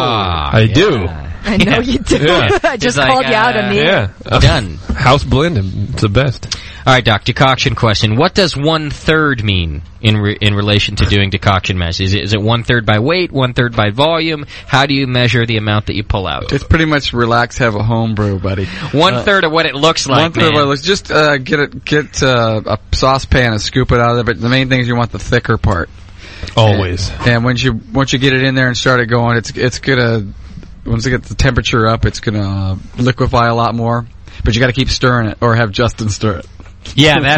I do. I know you do. Yeah. I just called you out on me. Yeah. Done. House blend, it's the best. All right, Doc, decoction question. What does 1/3 mean in relation to doing decoction mash? Is it 1/3 by weight, 1/3 by volume? How do you measure the amount that you pull out? It's pretty much relax, have a home brew, buddy. 1/3 of what it looks like, 1/3 of what it looks. Just get a saucepan and scoop it out of there, but the main thing is you want the thicker part. Always. And once you get it in there and start it going, it's gonna, once you get the temperature up, it's gonna liquefy a lot more. But you gotta keep stirring it, or have Justin stir it. Yeah, that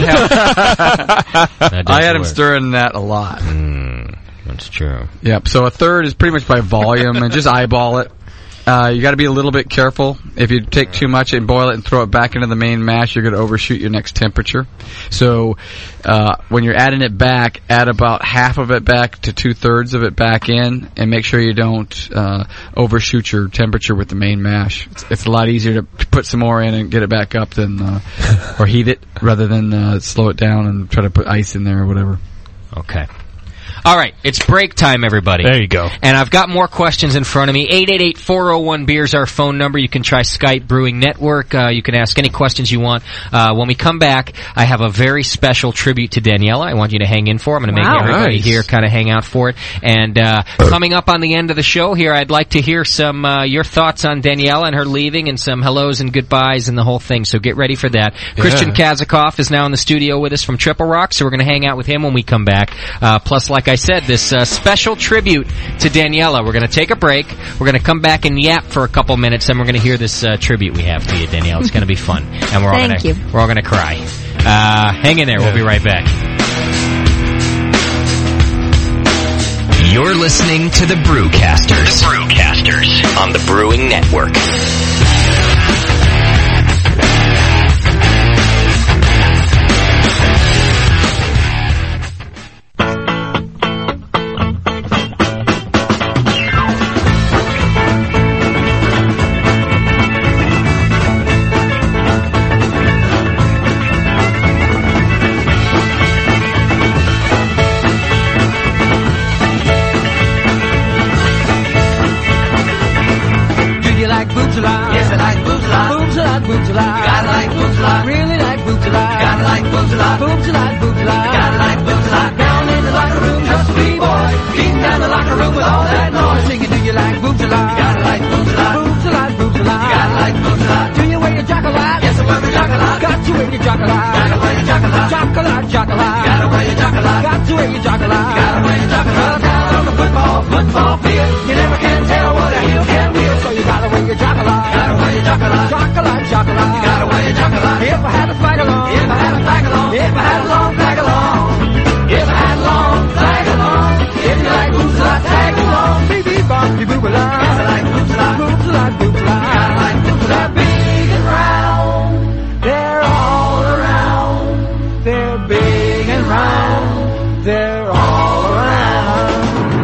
helps. I had him stirring that a lot. That's true. Yep. So 1/3 is pretty much by volume, and just eyeball it. You got to be a little bit careful. If you take too much and boil it and throw it back into the main mash, you're going to overshoot your next temperature. So when you're adding it back, add about half of it back to 2/3 of it back in, and make sure you don't overshoot your temperature with the main mash. It's a lot easier to put some more in and get it back up than or heat it rather than slow it down and try to put ice in there or whatever. Okay. All right, it's break time, everybody. There you go. And I've got more questions in front of me. 888-401-BEER is our phone number. You can try Skype Brewing Network. You can ask any questions you want. When we come back, I have a very special tribute to Daniela. I want you to hang in for it. I'm going to make everybody here kind of hang out for it. And coming up on the end of the show here, I'd like to hear some your thoughts on Daniela and her leaving and some hellos and goodbyes and the whole thing. So get ready for that. Yeah. Christian Kazakov is now in the studio with us from Triple Rock, so we're going to hang out with him when we come back. Plus, like I said, this special tribute to Daniela. We're going to take a break. We're going to come back and yap for a couple minutes, and we're going to hear this tribute we have to you, Daniela. It's going to be fun, and we're all going to cry. Hang in there. We'll be right back. You're listening to the Brewcasters. The Brewcasters on the Brewing Network. Chocolate. of chocolate. You gotta wear your chocolate. If I had a flag along, if I had a flag along, if I had a long flag along, if I had a long flag along, if you like boots, I tag along. Baby, bop, you boo a lot. If I like boots, I boots a lot, boots a lot. You gotta like boots a lot. They're big and round. They're all around. They're big and round. They're all around.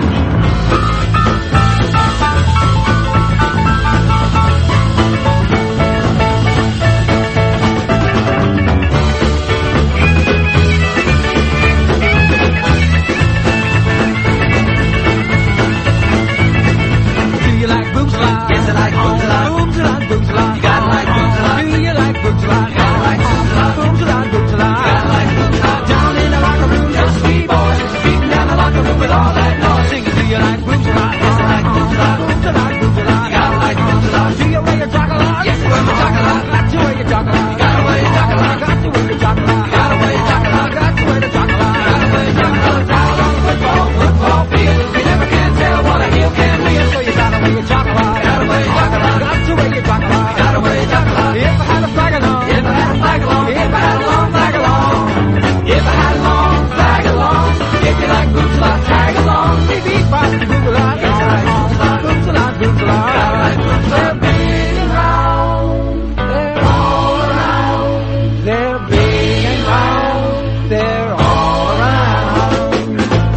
Yes, I like boots a lot. Boots a lot, boots a lot. You gotta like boots a lot. Do you like boots a lot? You gotta like boots a lot. Boots a lot, boots a lot. You gotta like boots a lot. Down in the locker room, just sweet boys beating down the locker room with all that noise. Singing, do you like boots a lot? Yes, I like boots a lot. Boots a lot, boots a lot. You gotta like boots a lot. Do you wear your chocolate? Yes, I wear my chocolate. Got to wear your chocolate. You gotta wear your chocolate. Got to wear your chocolate. You gotta wear your chocolate. Got to wear the chocolate. You gotta wear your chocolate. Down on the football field. You never can tell what a heel can wheel, so you gotta wear your chocolate. Got to wear your chocolate. Gotta wear your chocolate. If I had a flag along, if I had a flag along, if I had a long flag along, if I had a long flag along, if you like boots a lot, tag along. Beep beep bop, boots a lot. Yes, I like boots a lot, boots a lot, boots a lot. Gotta like boots a lot. They're big and round. They're all around. They're big and round. They're all around.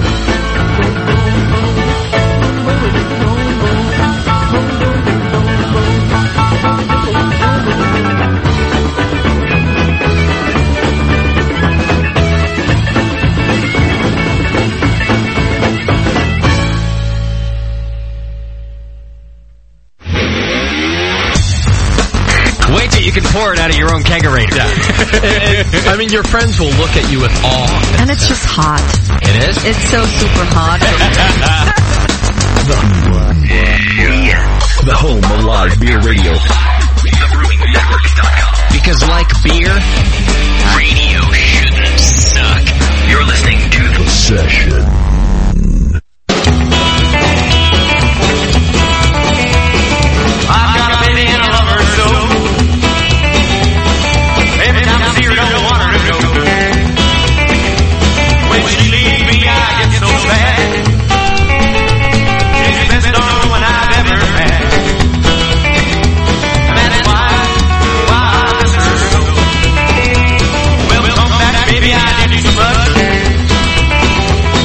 Wait till you can pour it out of your own kegerator. Yeah. I mean, your friends will look at you with awe. And it's just hot. It is? It's so super hot. The home of live beer radio. Because like beer, radio shouldn't suck. You're listening to The Session. I've got a baby and a lover, so every time I see her, don't want her to go. When she leaves me, I get so sad. She's the best darn one I've ever had. And that's why I miss her so. Well, come back, baby, I need you so much.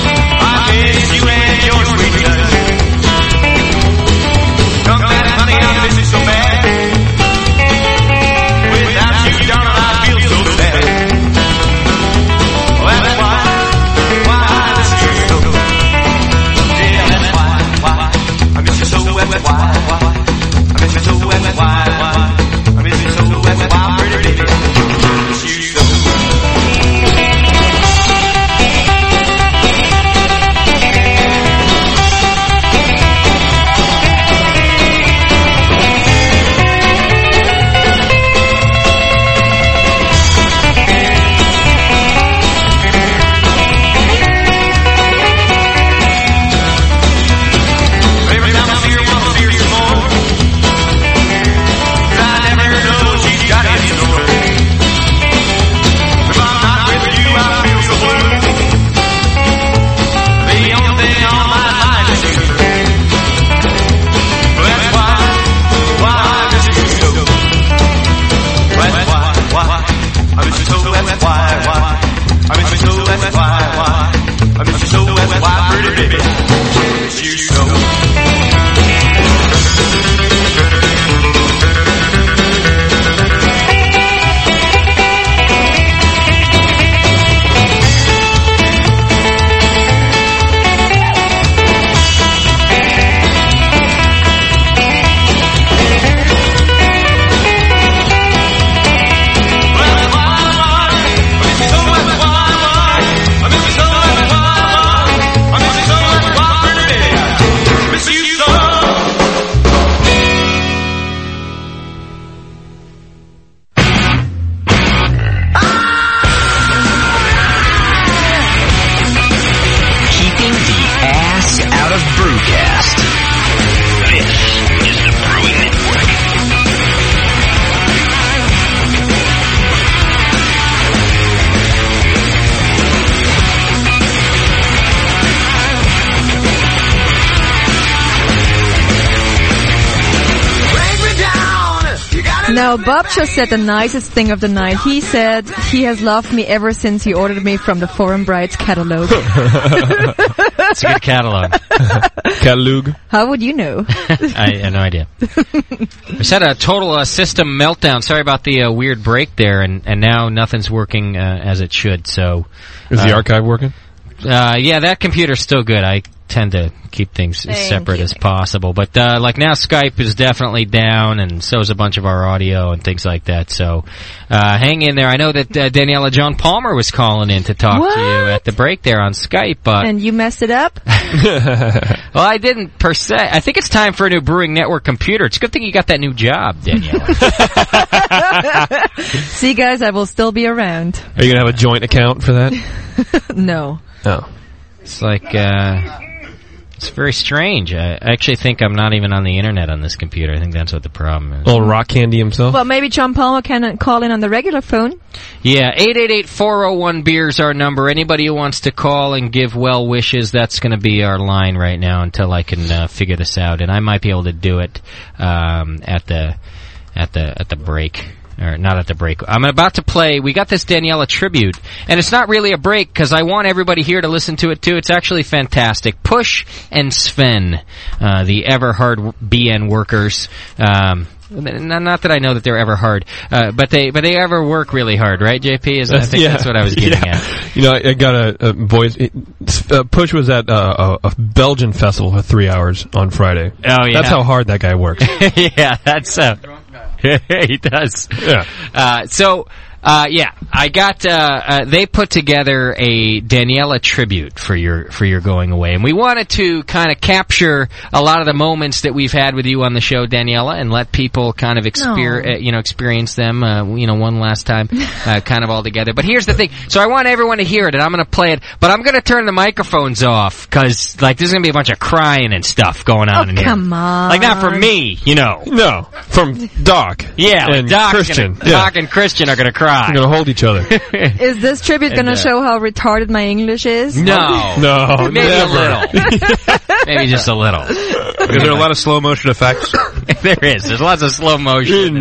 No, Bob just said the nicest thing of the night. He said he has loved me ever since he ordered me from the Foreign Brides catalog. It's a good catalog. Catalog. How would you know? I had no idea. We just had a total system meltdown. Sorry about the weird break there, and now nothing's working as it should. So, is the archive working? Yeah, that computer's still good. I tend to keep things as separate as possible. But like now Skype is definitely down, and so is a bunch of our audio and things like that. So hang in there. I know that Daniela, John Palmer was calling in to talk to you at the break there on Skype. But and you messed it up? Well, I didn't per se. I think it's time for a new Brewing Network computer. It's a good thing you got that new job, Daniela. See, guys, I will still be around. Are you going to have a joint account for that? No. Oh. It's like... it's very strange. I actually think I'm not even on the internet on this computer. I think that's what the problem is. Old Rock Candy himself? Well, maybe John Palmer can call in on the regular phone. Yeah, 888-401-BEER is our number. Anybody who wants to call and give well wishes, that's going to be our line right now until I can figure this out. And I might be able to do it at the break. Or not at the break. I'm about to play. We got this Daniela tribute, and it's not really a break because I want everybody here to listen to it too. It's actually fantastic. Push and Sven, the ever hard BN workers. Not that I know that they're ever hard, but they ever work really hard, right? JP, I think that's what I was getting at. You know, I got a voice. Push was at a Belgian festival for 3 hours on Friday. Oh yeah, that's how hard that guy works. Yeah, that's he does. Yeah. I got, they put together a Daniela tribute for your going away. And we wanted to kind of capture a lot of the moments that we've had with you on the show, Daniela, and let people kind of experience them, one last time, kind of all together. But here's the thing. So I want everyone to hear it, and I'm going to play it, but I'm going to turn the microphones off, cause, there's going to be a bunch of crying and stuff going on in here. Come on. Like, not from me, No. From Doc. Yeah, and Doc's Christian. Doc and Christian are going to cry. They're going to hold each other. Is this tribute going to show how retarded my English is? No. Maybe a little. Maybe just a little. Is there a lot of slow motion effects? There is. There's lots of slow motion.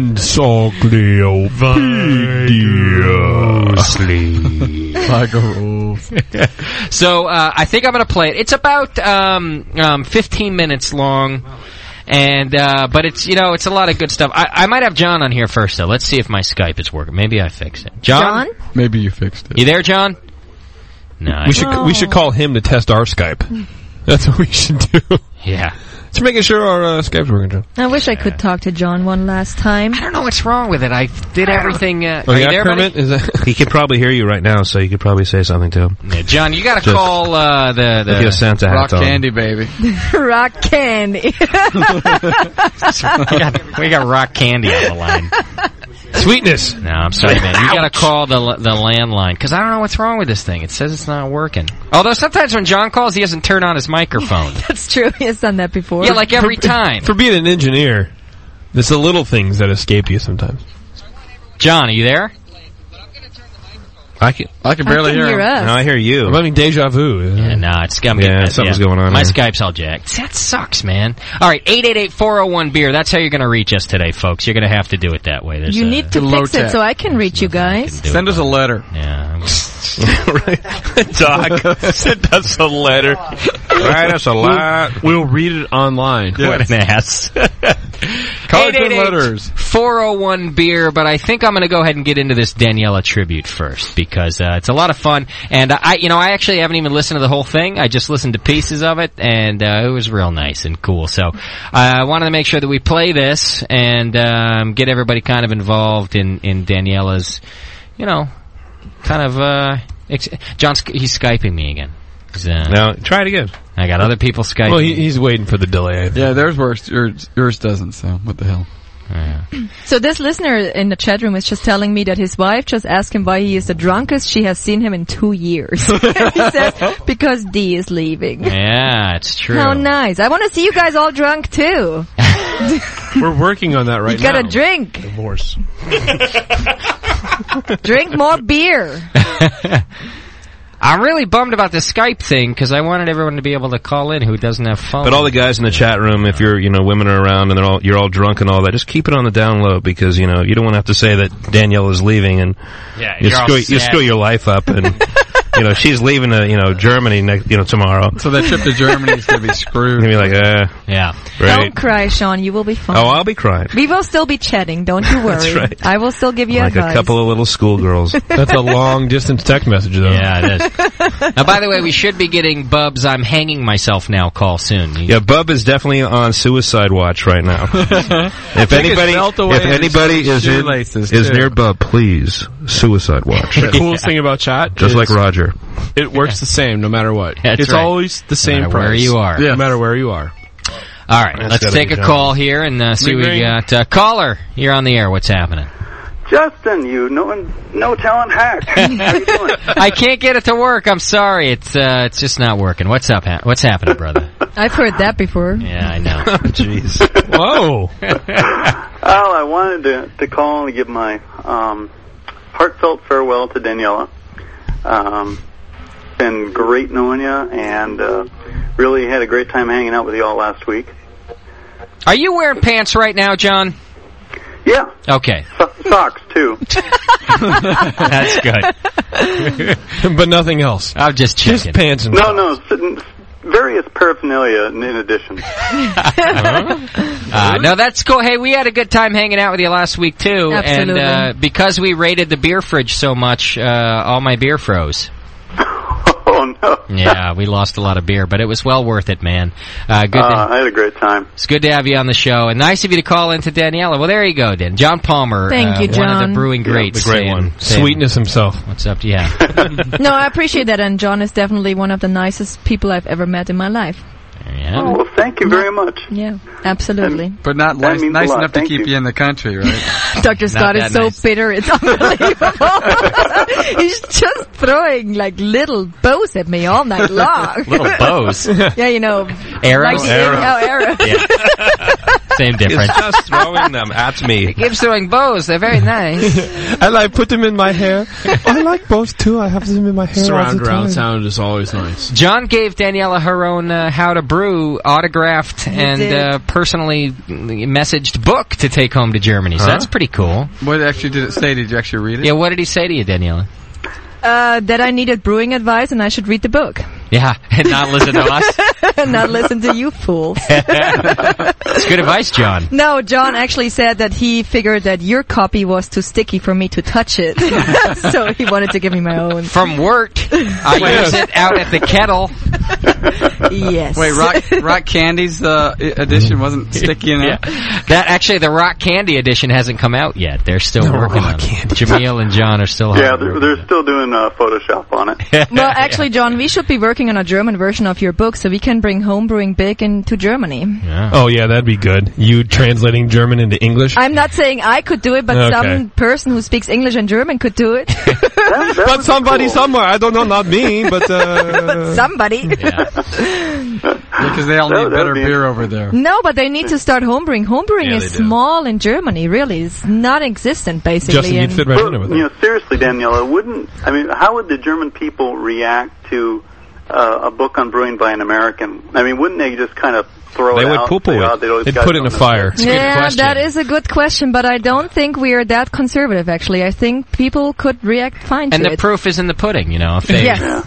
So, I think I'm going to play it. It's about 15 minutes long. And, but it's, it's a lot of good stuff. I might have John on here first, though. Let's see if my Skype is working. Maybe I fixed it. John? Maybe you fixed it. You there, John? No. We should call him to test our Skype. That's what we should do. Yeah. Just making sure our Skype's working, John. I wish I could talk to John one last time. I don't know what's wrong with it. I did everything. Are you there, Kermit? He could probably hear you right now, so you could probably say something to him. Yeah, John, you got to call the Santa Rock Candy, baby. Rock Candy. we got Rock Candy on the line. Sweetness. No, I'm sorry, man. You got to call the landline because I don't know what's wrong with this thing. It says it's not working. Although sometimes when John calls, he doesn't turn on his microphone. That's true. He has done that before. Yeah, like every time. For being an engineer, there's the little things that escape you sometimes. John, are you there? I can barely hear us. No, I hear you. I'm having deja vu. Yeah, no, it's gonna be something's going on. My Skype's all jacked. That sucks, man. All right, 888-401-BEER. That's how you're gonna reach us today, folks. You're gonna have to do it that way. You need to fix it so I can reach you guys. Send us a letter. Yeah. Doc, send us a letter. Write us a lot. We'll read it online. What an ass. Cartoon letters. 401-BEER, but I think I'm going to go ahead and get into this Daniela tribute first because it's a lot of fun. And I actually haven't even listened to the whole thing. I just listened to pieces of it, and it was real nice and cool. So I wanted to make sure that we play this and get everybody kind of involved in Daniela's, kind of. John's he's Skyping me again. Now try it again. I got other people Skyping. Well, he's waiting for the delay. I think. Yeah, theirs works. Yours doesn't. So what the hell? Yeah. So this listener in the chat room is just telling me that his wife just asked him why he is the drunkest she has seen him in 2 years. He says because D is leaving. Yeah, it's true. How nice! I want to see you guys all drunk too. We're working on that right now. You gotta drink. Divorce. Drink more beer. I'm really bummed about the Skype thing because I wanted everyone to be able to call in who doesn't have phone. But all the guys in the chat room, if you're, women are around and you're all drunk and all that, just keep it on the down low because, you don't want to have to say that Danielle is leaving and you screw your life up and, she's leaving to, Germany tomorrow. So that trip to Germany is going to be screwed. You'll be like, yeah. Right. Don't cry, Sean. You will be fine. Oh, I'll be crying. We will still be chatting. Don't you worry. That's right. I will still give you like advice. a couple of little schoolgirls. That's a long-distance text message, though. Yeah, it is. Now, by the way, we should be getting Bub's "I'm hanging myself now" call soon. Yeah, Bub is definitely on suicide watch right now. If anybody is near Bub, please suicide watch. The coolest thing about chat, just like Roger, it works the same no matter what. That's it's right. always the same no price. Where you are. No matter where you are. All right, let's take a call here and see what we got. Caller, you're on the air. What's happening? Justin, no talent hack. How you doing? I can't get it to work. I'm sorry. It's just not working. What's up? What's happening, brother? I've heard that before. Yeah, I know. Jeez. Whoa. Well, I wanted to call and give my heartfelt farewell to Daniela. Been great knowing you, and really had a great time hanging out with you all last week. Are you wearing pants right now, John? Yeah. Okay. Socks, too. That's good. But nothing else. I'm just checking. Just pants and No, various paraphernalia in addition. No, that's cool. Hey, we had a good time hanging out with you last week, too. Absolutely. And because we raided the beer fridge so much, all my beer froze. Oh, no. Yeah, we lost a lot of beer, but it was well worth it, man. I had a great time. It's good to have you on the show, and nice of you to call into Daniela. Well, there you go, Dan. John Palmer. Thank you, John. One of the brewing greats. The great one. Sweetness himself. What's up? Yeah. No, I appreciate that, and John is definitely one of the nicest people I've ever met in my life. Yeah. Oh, well, thank you very much. Yeah, absolutely. But not nice enough to keep you in the country, right? Dr. Scott is so bitter, it's unbelievable. He's just throwing little bows at me all night long. Little bows? Yeah, arrows? Arrows. Yeah. Same difference. He's just throwing them at me. He keeps throwing bows. They're very nice. I put them in my hair. I like bows too. I have them in my hair. Surround around sound is always nice. John gave Daniela her own How to Brew autographed and personally messaged book to take home to Germany. So that's pretty cool. What actually did it say? Did you actually read it? Yeah, what did he say to you, Daniela? That I needed brewing advice and I should read the book. Yeah, and not listen to us. And not listen to you fools. That's good advice, John. No, John actually said that he figured that your copy was too sticky for me to touch it. So he wanted to give me my own. From Wirt, I use it out at the kettle. Yes. Wait, Rock Candy's edition wasn't sticky enough? Yeah. The Rock Candy edition hasn't come out yet. They're still working on it. Jameel and John are still they're still doing Photoshop on it. Well, actually, John, we should be working on a German version of your book so we can bring homebrewing big into Germany. Yeah. Oh, yeah, that'd be good. You translating German into English? I'm not saying I could do it, but some person who speaks English and German could do it. But somebody somewhere. I don't know, not me, but... but somebody. Because they all need better beer over there. No, but they need to start homebrewing. Homebrewing is small in Germany, really. It's non-existent, basically. Justin, you'd fit right in with it. Seriously, Daniela, how would the German people react to a book on brewing by an American? I mean, wouldn't they just kind of throw it out? They would poo-poo it. They'd put it in a fire. Yeah, that is a good question, but I don't think we are that conservative, actually. I think people could react fine to it. And the proof is in the pudding, if they... Yes.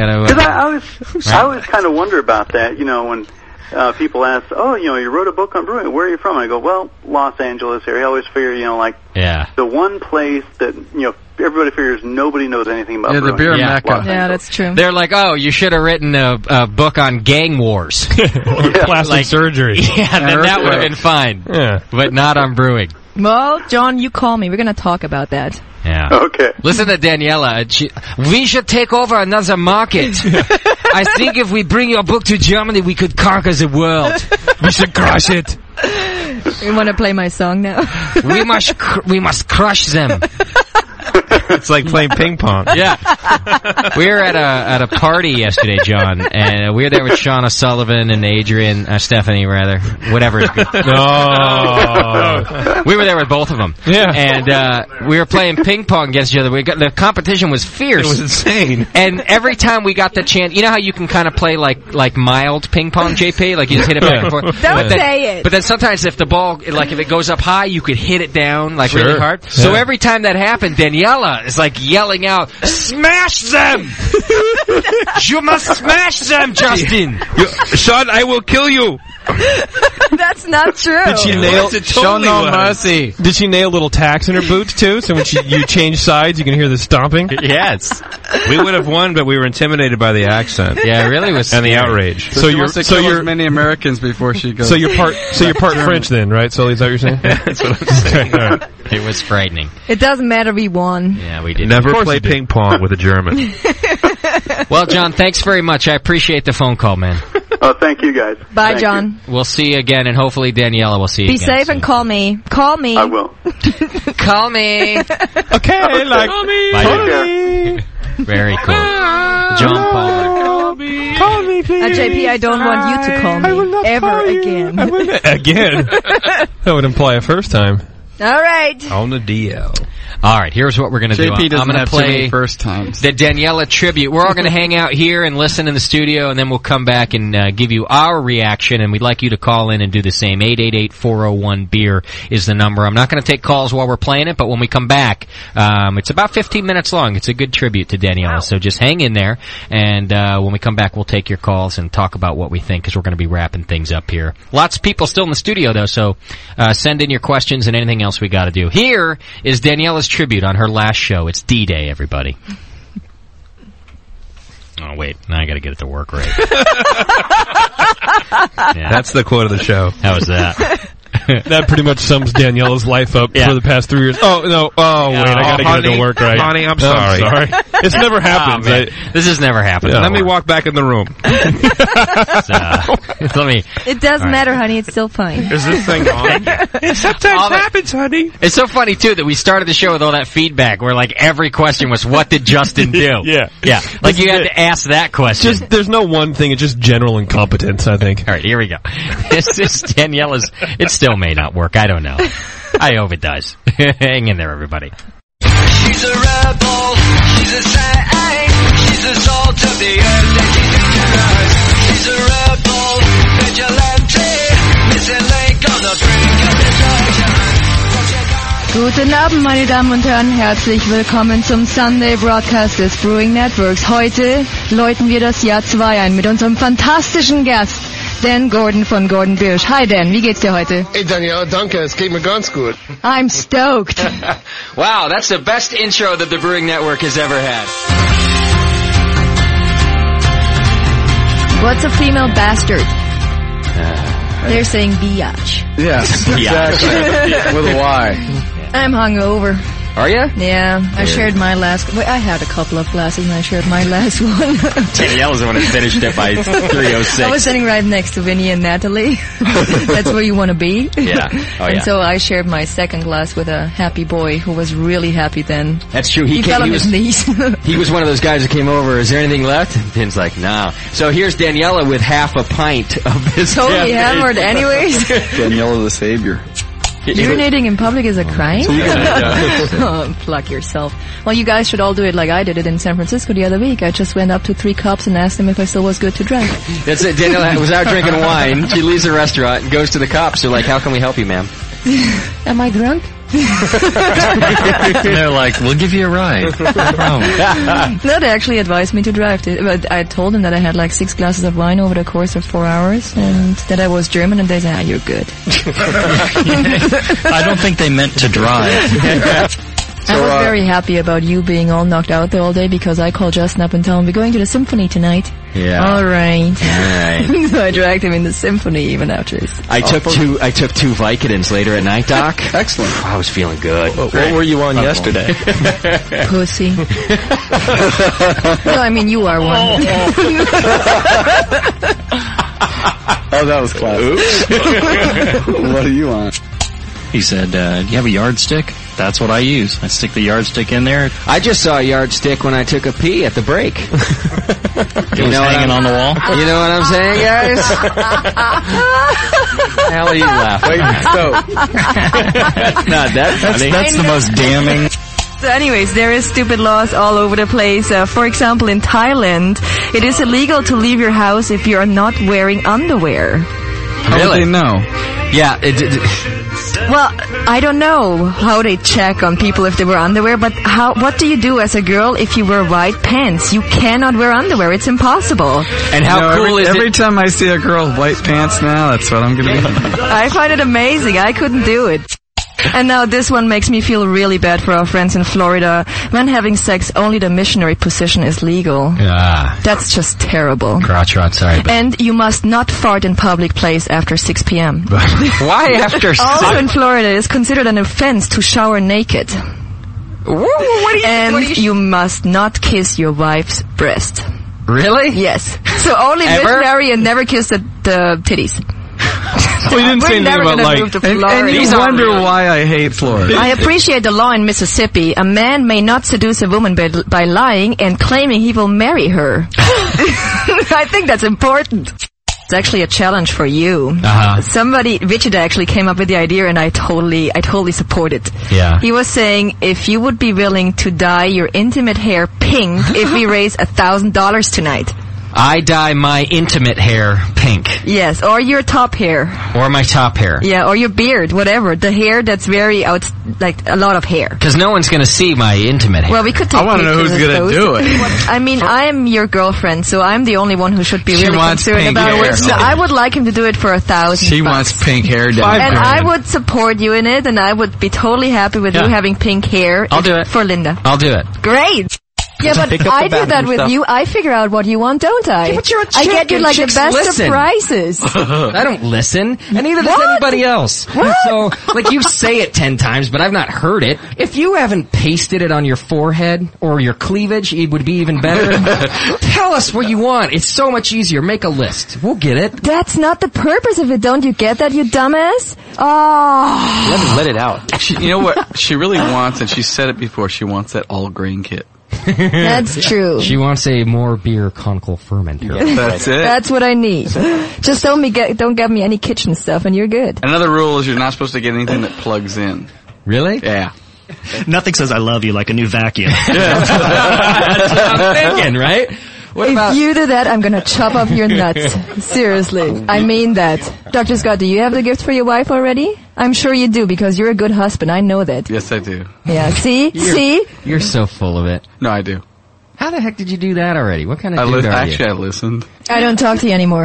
I always kind of wonder about that, when people ask, you wrote a book on brewing. Where are you from? And I go, well, Los Angeles area. I always figure, the one place that, everybody figures nobody knows anything about brewing. The beer mecca. Yeah, that's true. They're like, you should have written a book on gang wars. Plastic surgery. Yeah, then that would have been fine. Yeah. But not on brewing. Well, John, you call me. We're going to talk about that. Yeah. Okay. Listen to Daniela. We should take over another market. I think if we bring your book to Germany, we could conquer the world. We should crush it. You want to play my song now? We must crush them. It's like playing ping pong. Yeah. We were at a party yesterday, John, and we were there with Shauna Sullivan and Adrian, Stephanie rather, whatever. No. We were there with both of them. Yeah. And we were playing ping pong against each other. The competition was fierce. It was insane. And every time we got the chance, you know how you can kind of play like mild ping pong, JP? Like you just hit it back and forth? Don't say it. But then sometimes if the ball, like if it goes up high, you could hit it down like really hard. Yeah. So every time that happened, Daniela is like yelling out, "Smash them! You must smash them, Justin!" Sean, I will kill you. That's not true. Did she nail? Show no mercy. Did she nail little tacks in her boots too? So when you change sides, you can hear the stomping. Yes, we would have won, but we were intimidated by the accent. Yeah, it really was, and the outrage. So you're as many Americans before she goes. So you're part French then, right? So is that what you're saying? That's what I'm saying. All right. It was frightening. It doesn't matter. We won. Yeah, we did. Never play ping pong with a German. Well, John, thanks very much. I appreciate the phone call, man. Oh, thank you, guys. Bye, Thank John. you. We'll see you again, and hopefully Daniela will see you Be again. safe and call me. Call me. I will. Call me. Okay, like Call me. Very cool. John Palmer. Call me, please. JP, I don't want you to call me ever again. Again? That would imply a first time. All right. On the DL. All right, here's what we're going to do. JP doesn't I'm going have to too many play first times. the Daniela tribute. We're all going to hang out here and listen in the studio, and then we'll come back and give you our reaction, and we'd like you to call in and do the same. 888-401-BEER is the number. I'm not going to take calls while we're playing it, but when we come back, it's about 15 minutes long. It's a good tribute to Daniela, so just hang in there, and when we come back, we'll take your calls and talk about what we think, because we're going to be wrapping things up here. Lots of people still in the studio, though, so send in your questions and anything else we got to do. Here is Daniela's tribute on her last show. It's D-Day, everybody. Oh, wait. Now I got to get it to work right. Yeah. That's the quote of the show. How was that? That pretty much sums Daniela's life up for the past 3 years. Oh, no. Oh, wait. I got to get it to work right. Honey, I'm sorry. It's never happened. This has never happened. Let me walk back in the room. Let me. It doesn't matter, honey. It's still fine. Is this thing on? It sometimes happens, honey. It's so funny, too, that we started the show with all that feedback where, like, every question was, what did Justin do? Yeah. Like, you had to ask that question. There's no one thing. It's just general incompetence, I think. All right, here we go. This is Daniela's. It still may not work. I don't know. I hope it does. Hang in there, everybody. She's a rebel, she's a saint, she's the salt of the earth and she's dangerous. She's a rebel, vigilante, missing link on the brink of destruction. Guten Abend, meine Damen und Herren. Herzlich willkommen zum Sunday Broadcast des Brewing Networks. Heute läuten wir das Jahr 2 ein mit unserem fantastischen Gast, Dan Gordon von Gordon Biersch. Hi Dan, wie geht's dir heute? Hey Daniela, danke, es geht mir ganz gut. I'm stoked. Wow, that's the best intro that the Brewing Network has ever had. What's a female bastard? They're saying biatch. Yes, exactly. With a Y. I'm hungover. Are you? Yeah, I shared my last. Wait, I had a couple of glasses and I shared my last one. Daniela's the one that finished it by 3:06. I was sitting right next to Vinny and Natalie. That's where you want to be. Yeah. Oh, and yeah. so I shared my second glass with a happy boy who was really happy then. That's true. He fell on his knees. He was one of those guys that came over. Is there anything left? And Ben's like, no. So here's Daniela with half a pint of this. Totally hammered anyways. Daniela the savior. Urinating in public is a crime? Oh, pluck yourself. Well, you guys should all do it like I did it in San Francisco the other week. I just went up to 3 cops and asked them if I still was good to drink. That's it. Daniela was out drinking wine. She leaves the restaurant and goes to the cops. They're like, how can we help you, ma'am? Am I drunk? They're like, we'll give you a ride. No problem. No, they actually advised me to drive. But I told them that I had like 6 glasses of wine over the course of 4 hours and that I was German, and they said, you're good. I don't think they meant to drive. I was very happy about you being all knocked out there all day because I called Justin up and told him we're going to the symphony tonight. Yeah. All right. So I dragged him in the symphony even after his. I took two Vicodins later at night, Doc. Excellent. I was feeling good. What were you on yesterday? Pussy. No, I mean you are one. Oh, that was classic. What do you want? He said, do you have a yardstick? That's what I use. I stick the yardstick in there. I just saw a yardstick when I took a pee at the break. It was hanging on the wall. You know what I'm saying, guys? How are you laughing? That's the most damning. So anyways, there is stupid laws all over the place. For example, in Thailand, it is illegal to leave your house if you are not wearing underwear. How would they know? Yeah. Well, I don't know how they check on people if they wear underwear, but what do you do as a girl if you wear white pants? You cannot wear underwear. It's impossible. And how cool is it? Every time I see a girl with white pants now, that's what I'm going to do. I find it amazing. I couldn't do it. And now this one makes me feel really bad for our friends in Florida. When having sex, only the missionary position is legal. Yeah. That's just terrible. Crotch rot, sorry. And you must not fart in public place after 6 p.m. Why after 6? Also in Florida, it is considered an offense to shower naked. You must not kiss your wife's breast. Really? Yes. So only missionary and never kiss the titties. We didn't say anything about and you wonder why I hate Florida. I appreciate the law in Mississippi. A man may not seduce a woman by lying and claiming he will marry her. I think that's important. It's actually a challenge for you. Richard actually came up with the idea, and I totally support it. Yeah. He was saying, if you would be willing to dye your intimate hair pink if we raise $1,000 tonight. I dye my intimate hair pink. Yes, or your top hair. Or my top hair. Yeah, or your beard, whatever. The hair that's very like a lot of hair. Because no one's going to see my intimate hair. Well, we could take I want to know who's going to do it. I mean, I am your girlfriend, so I'm the only one who should be really concerned about it. So I would like him to do it for $1,000. She wants pink hair down. And I would support you in it, and I would be totally happy with you having pink hair. I'll do it. For Linda. I'll do it. Great. Yeah, but I do that with you. I figure out what you want, don't I? Yeah, but you're a chick. I get you like the best listen. of prices. I don't listen, and neither does anybody else. What? So, like, you say it 10 times, but I've not heard it. If you haven't pasted it on your forehead or your cleavage, it would be even better. Tell us what you want. It's so much easier. Make a list. We'll get it. That's not the purpose of it. Don't you get that, you dumbass? Oh. You haven't let it out. You know what she really wants, and she said it before, she wants that all-grain kit. That's true. She wants a more beer conical fermenter. Yeah, that's it. That's what I need. Just don't get me any kitchen stuff, and you're good. Another rule is you're not supposed to get anything that plugs in. Really? Yeah. Nothing says I love you like a new vacuum. That's what I'm thinking, right? If you do that, I'm gonna chop off your nuts. Seriously. I mean that. Dr. Scott, do you have the gift for your wife already? I'm sure you do, because you're a good husband. I know that. Yes, I do. Yeah, see? You're so full of it. No, I do. How the heck did you do that already? What kind of dude are you? Actually, I listened. I don't talk to you anymore.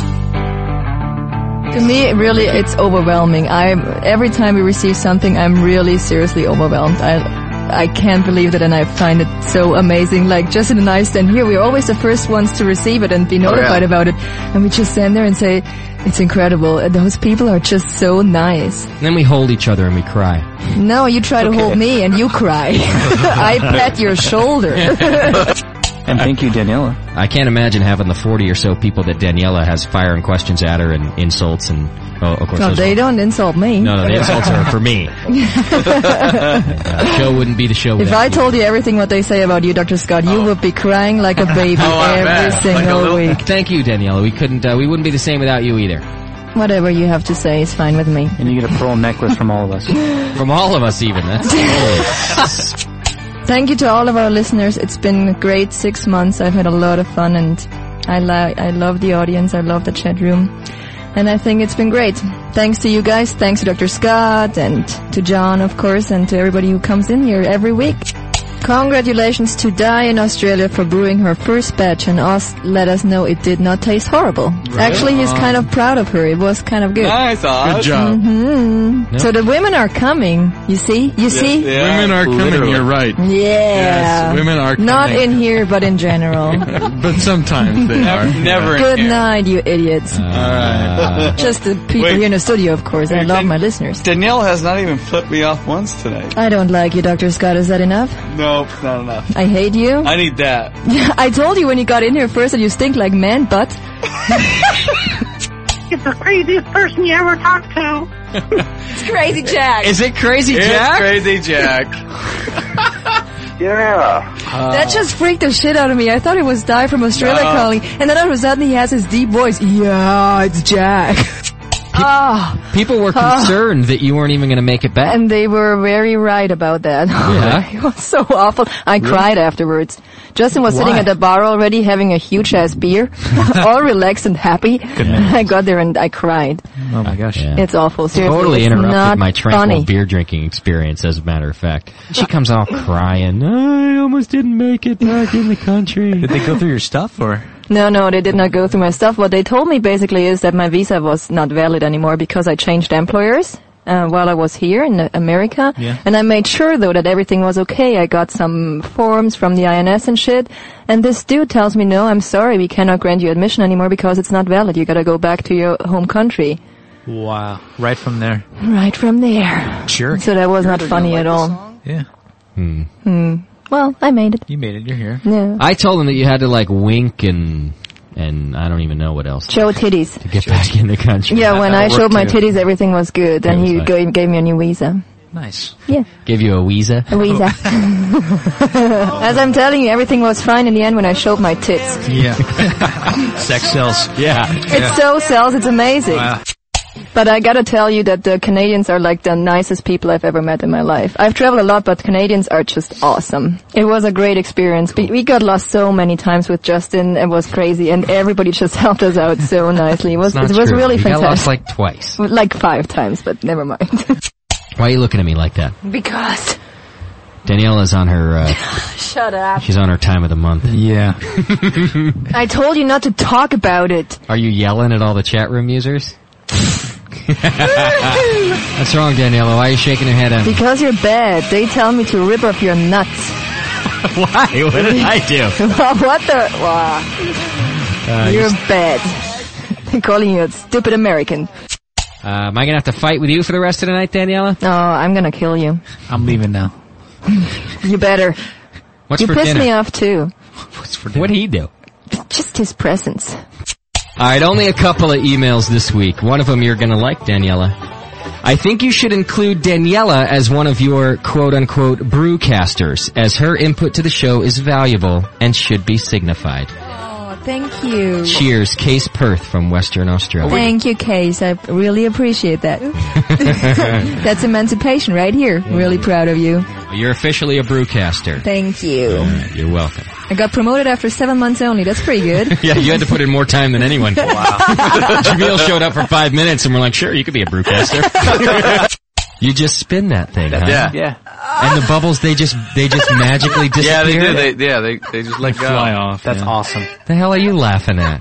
To me, really, it's overwhelming. Every time we receive something, I'm really seriously overwhelmed. I can't believe it, and I find it so amazing. Like, just in a nice stand here, we're always the first ones to receive it and be notified about it. And we just stand there and say, it's incredible. And those people are just so nice. And then we hold each other and we cry. No, you try to hold me and you cry. I pet your shoulder. And thank you, Daniela. I can't imagine having the 40 or so people that Daniela has firing questions at her and insults and, of course. No, they don't insult me. No, the insults are for me. The show wouldn't be the show without If I told you everything what they say about you, Dr. Scott, you would be crying like a baby every single week. Thank you, Daniela. We wouldn't be the same without you either. Whatever you have to say is fine with me. And you get a pearl necklace from all of us. From all of us, even. That's Thank you to all of our listeners. It's been a great 6 months. I've had a lot of fun, and I love the audience. I love the chat room. And I think it's been great. Thanks to you guys. Thanks to Dr. Scott and to John, of course, and to everybody who comes in here every week. Congratulations to Di in Australia for brewing her first batch and let us know it did not taste horrible. Right. Actually, he's kind of proud of her. It was kind of good. Nice, good job. Mm-hmm. Yep. So the women are coming. You see? See? Yeah. Women are coming. Literally. You're right. Yeah. Yes, women are coming. Not in here, but in general. But sometimes they are. Never. Good night, you idiots. All right. Just the people here in the studio, of course. I love my listeners. Danielle has not even flipped me off once tonight. I don't like you, Dr. Scott. Is that enough? Nope, not enough. I hate you. I need that. I told you when you got in here first that you stink like man butt. it's the craziest person you ever talked to. It's Crazy Jack. Is it Crazy Jack? It's Crazy Jack. Yeah. That just freaked the shit out of me. I thought it was Di from Australia calling, and then all of a sudden he has his deep voice. Yeah, it's Jack. People were concerned that you weren't even going to make it back. And they were very right about that. Yeah. It was so awful. I cried afterwards. Justin was sitting at the bar already having a huge ass beer, all relaxed and happy. I got there and I cried. Oh my gosh. Yeah. It's awful. Seriously. Totally it's interrupted not my tranquil funny. beer drinking experience, as a matter of fact. She comes all crying. I almost didn't make it back in the country. Did they go through your stuff or? No, they did not go through my stuff. What they told me basically is that my visa was not valid anymore because I changed employers while I was here in America. Yeah. And I made sure, though, that everything was okay. I got some forms from the INS and shit. And this dude tells me, no, I'm sorry, we cannot grant you admission anymore because it's not valid. You gotta go back to your home country. Wow. Right from there. Right from there. Sure. So that was not funny at all. Yeah. Well, I made it. You made it. You're here. Yeah. I told him that you had to like wink and I don't even know what else. Show titties. To get back in the country. Yeah, when I showed my titties, everything was good. And he gave me a new visa. Nice. Yeah. Gave you a visa? A visa. As I'm telling you, everything was fine in the end when I showed my tits. Yeah. Sex sells. Yeah. It so sells, it's amazing. Wow. But I gotta tell you that the Canadians are like the nicest people I've ever met in my life. I've traveled a lot, but Canadians are just awesome. It was a great experience. We got lost so many times with Justin. It was crazy, and everybody just helped us out so nicely. It was really you fantastic. Got lost like twice. Like 5 times, but never mind. Why are you looking at me like that? Because. Daniela's on her, Shut up. she's on her time of the month. Yeah. I told you not to talk about it. Are you yelling at all the chat room users? What's wrong, Daniela? Why are you shaking your head at me? Because you're bad. They tell me to rip off your nuts. Why? What did I do? What the? Wow. You're bad. I'm calling you a stupid American. Am I going to have to fight with you for the rest of the night, Daniela? Oh, I'm going to kill you. I'm leaving now. You better. What's you for pissed dinner? me off, too. What's for dinner? What'd he do? Just his presence. All right, only a couple of emails this week. One of them you're going to like, Daniela. I think you should include Daniela as one of your quote-unquote brewcasters, as her input to the show is valuable and should be signified. Oh, thank you. Cheers, Case Perth from Western Australia. Thank you, Case. I really appreciate that. That's emancipation right here. Really proud of you. You're officially a brewcaster. Thank you. You're welcome. I got promoted after 7 months only. That's pretty good. Yeah, you had to put in more time than anyone. Wow. Jamil showed up for 5 minutes and we're like, sure, you could be a brewcaster. You just spin that thing, huh? Yeah. And the bubbles, they just magically disappear? Yeah, they do. They just let go. Fly off. That's awesome. The hell are you laughing at?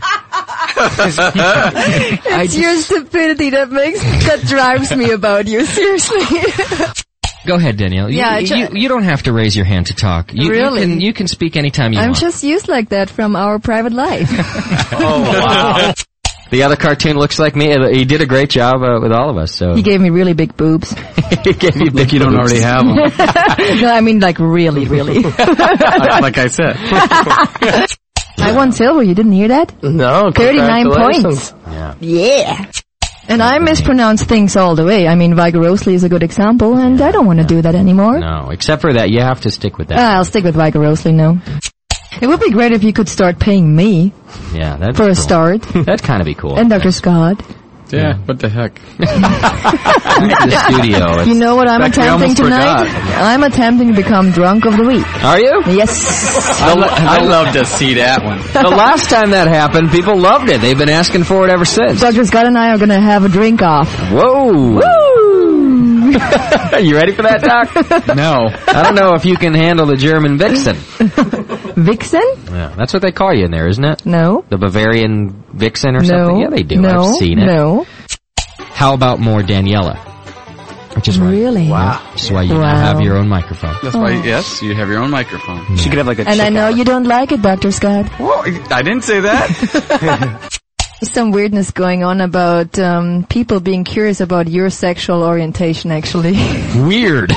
It's your stupidity that drives me about you, seriously. Go ahead, Danielle. Yeah, you don't have to raise your hand to talk. Really? You can speak anytime you want. I'm just used like that from our private life. Oh, wow. The other cartoon looks like me. He did a great job with all of us. So He gave me really big boobs. He gave you big you don't already have them. No, I mean like really, really. Like I said. I won silver. You didn't hear that? No, 39 congratulations. points. Yeah. And I mispronounce things all the way. I mean, Vigarosli is a good example, and I don't want to do that anymore. No, except for that, you have to stick with that. I'll stick with Vigarosli now. It would be great if you could start paying me. Yeah, that's for a cool. start. That'd kind of be cool. And Dr. Scott. Yeah, what the heck? The studio. You know what I'm attempting tonight? I'm attempting to become drunk of the week. Are you? Yes. I'd love to see that one. The last time that happened, people loved it. They've been asking for it ever since. Dr. Scott and I are going to have a drink off. Whoa. Woo! You ready for that, Doc? No. I don't know if you can handle the German Vixen. Vixen? Yeah, that's what they call you in there, isn't it? No. The Bavarian Vixen or No. something? Yeah, they do. No. I've seen it. No. How about more Daniela? Which is why, Really? Wow. Which is why you now have your own microphone. That's why, yes, you have your own microphone. She could have like a And I know you don't like it, Dr. Scott. Whoa, I didn't say that. Some weirdness going on about people being curious about your sexual orientation, actually. Weird.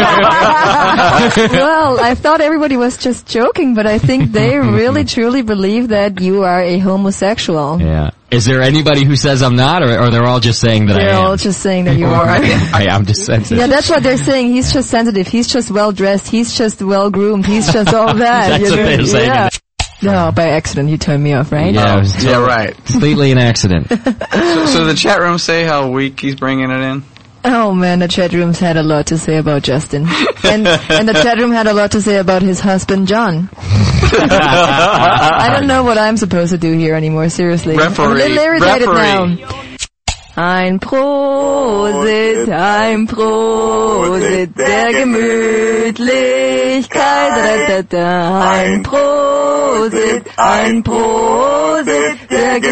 Well, I thought everybody was just joking, but I think they really truly believe that you are a homosexual. Yeah. Is there anybody who says I'm not, or they're all just saying that I am? They're all just saying that you are. I'm just sensitive. Yeah, that's what they're saying. He's just sensitive. He's just well-dressed. He's just well-groomed. He's just all that. That's what they're saying. Yeah. No, by accident you turned me off, right? Yeah, right. Completely an accident. So the chat room say how weak he's bringing it in? Oh man, the chat rooms had a lot to say about Justin. And the chat room had a lot to say about his husband, John. I don't know what I'm supposed to do here anymore, seriously. Referee. I'm a little irritated now. Ein Prosit der Gemütlichkeit. Ein Prosit der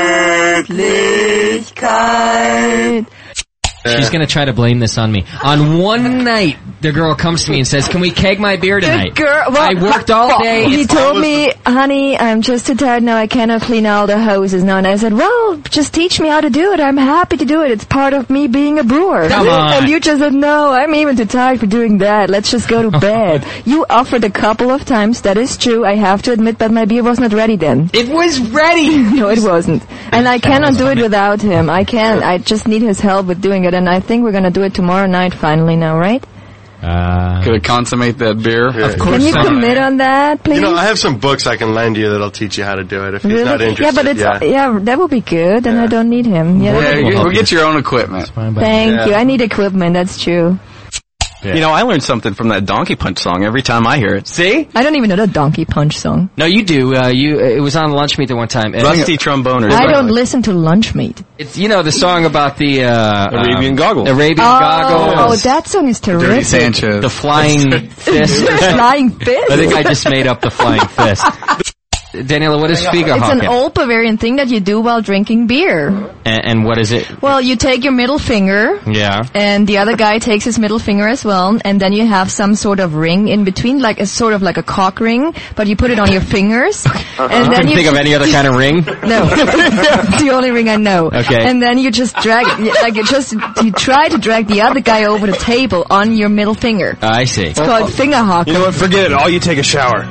Gemütlichkeit. She's gonna try to blame this on me. On one night, the girl comes to me and says, "Can we keg my beer tonight?" I worked all day. He told me, honey, I'm just too tired now. I cannot clean all the hoses now. And I said, well, just teach me how to do it. I'm happy to do it. It's part of me being a brewer. Come on. And you just said, no, I'm even too tired for doing that. Let's just go to bed. You offered a couple of times. That is true. I have to admit that my beer was not ready then. It was ready. No, it wasn't. And I cannot do it without him. I can't. I just need his help with doing it. And I think we're going to do it tomorrow night finally now, right? Could it consummate that beer? Yeah. Of course. Can you commit on that, please? You know, I have some books I can lend you that'll teach you how to do it if he's Really? not interested. Yeah, but it's that would be good, and I don't need him. We'll get your own equipment. Thank you. I need equipment. That's true. Yeah. You know, I learned something from that Donkey Punch song every time I hear it. See? I don't even know the Donkey Punch song. No, you do. It was on Lunch Meat the one time. Rusty Tromboners. I don't listen to Lunch Meat. It's the song about the Arabian Goggles. Oh, that song is terrific. Dirty Sanchez. The Flying Fist. Flying Fist? I think I just made up the Flying Fist. Daniela, what is Fiegerhaken? It's an old Bavarian thing that you do while drinking beer. And what is it? Well, you take your middle finger. Yeah. And the other guy takes his middle finger as well. And then you have some sort of ring in between, like a sort of like a cock ring, but you put it on your fingers. And then you think of any other kind of ring? No. It's the only ring I know. Okay. And then you just drag it, you try to drag the other guy over the table on your middle finger. I see. It's called Fingerhaken. You know what? Forget it. All you take a shower.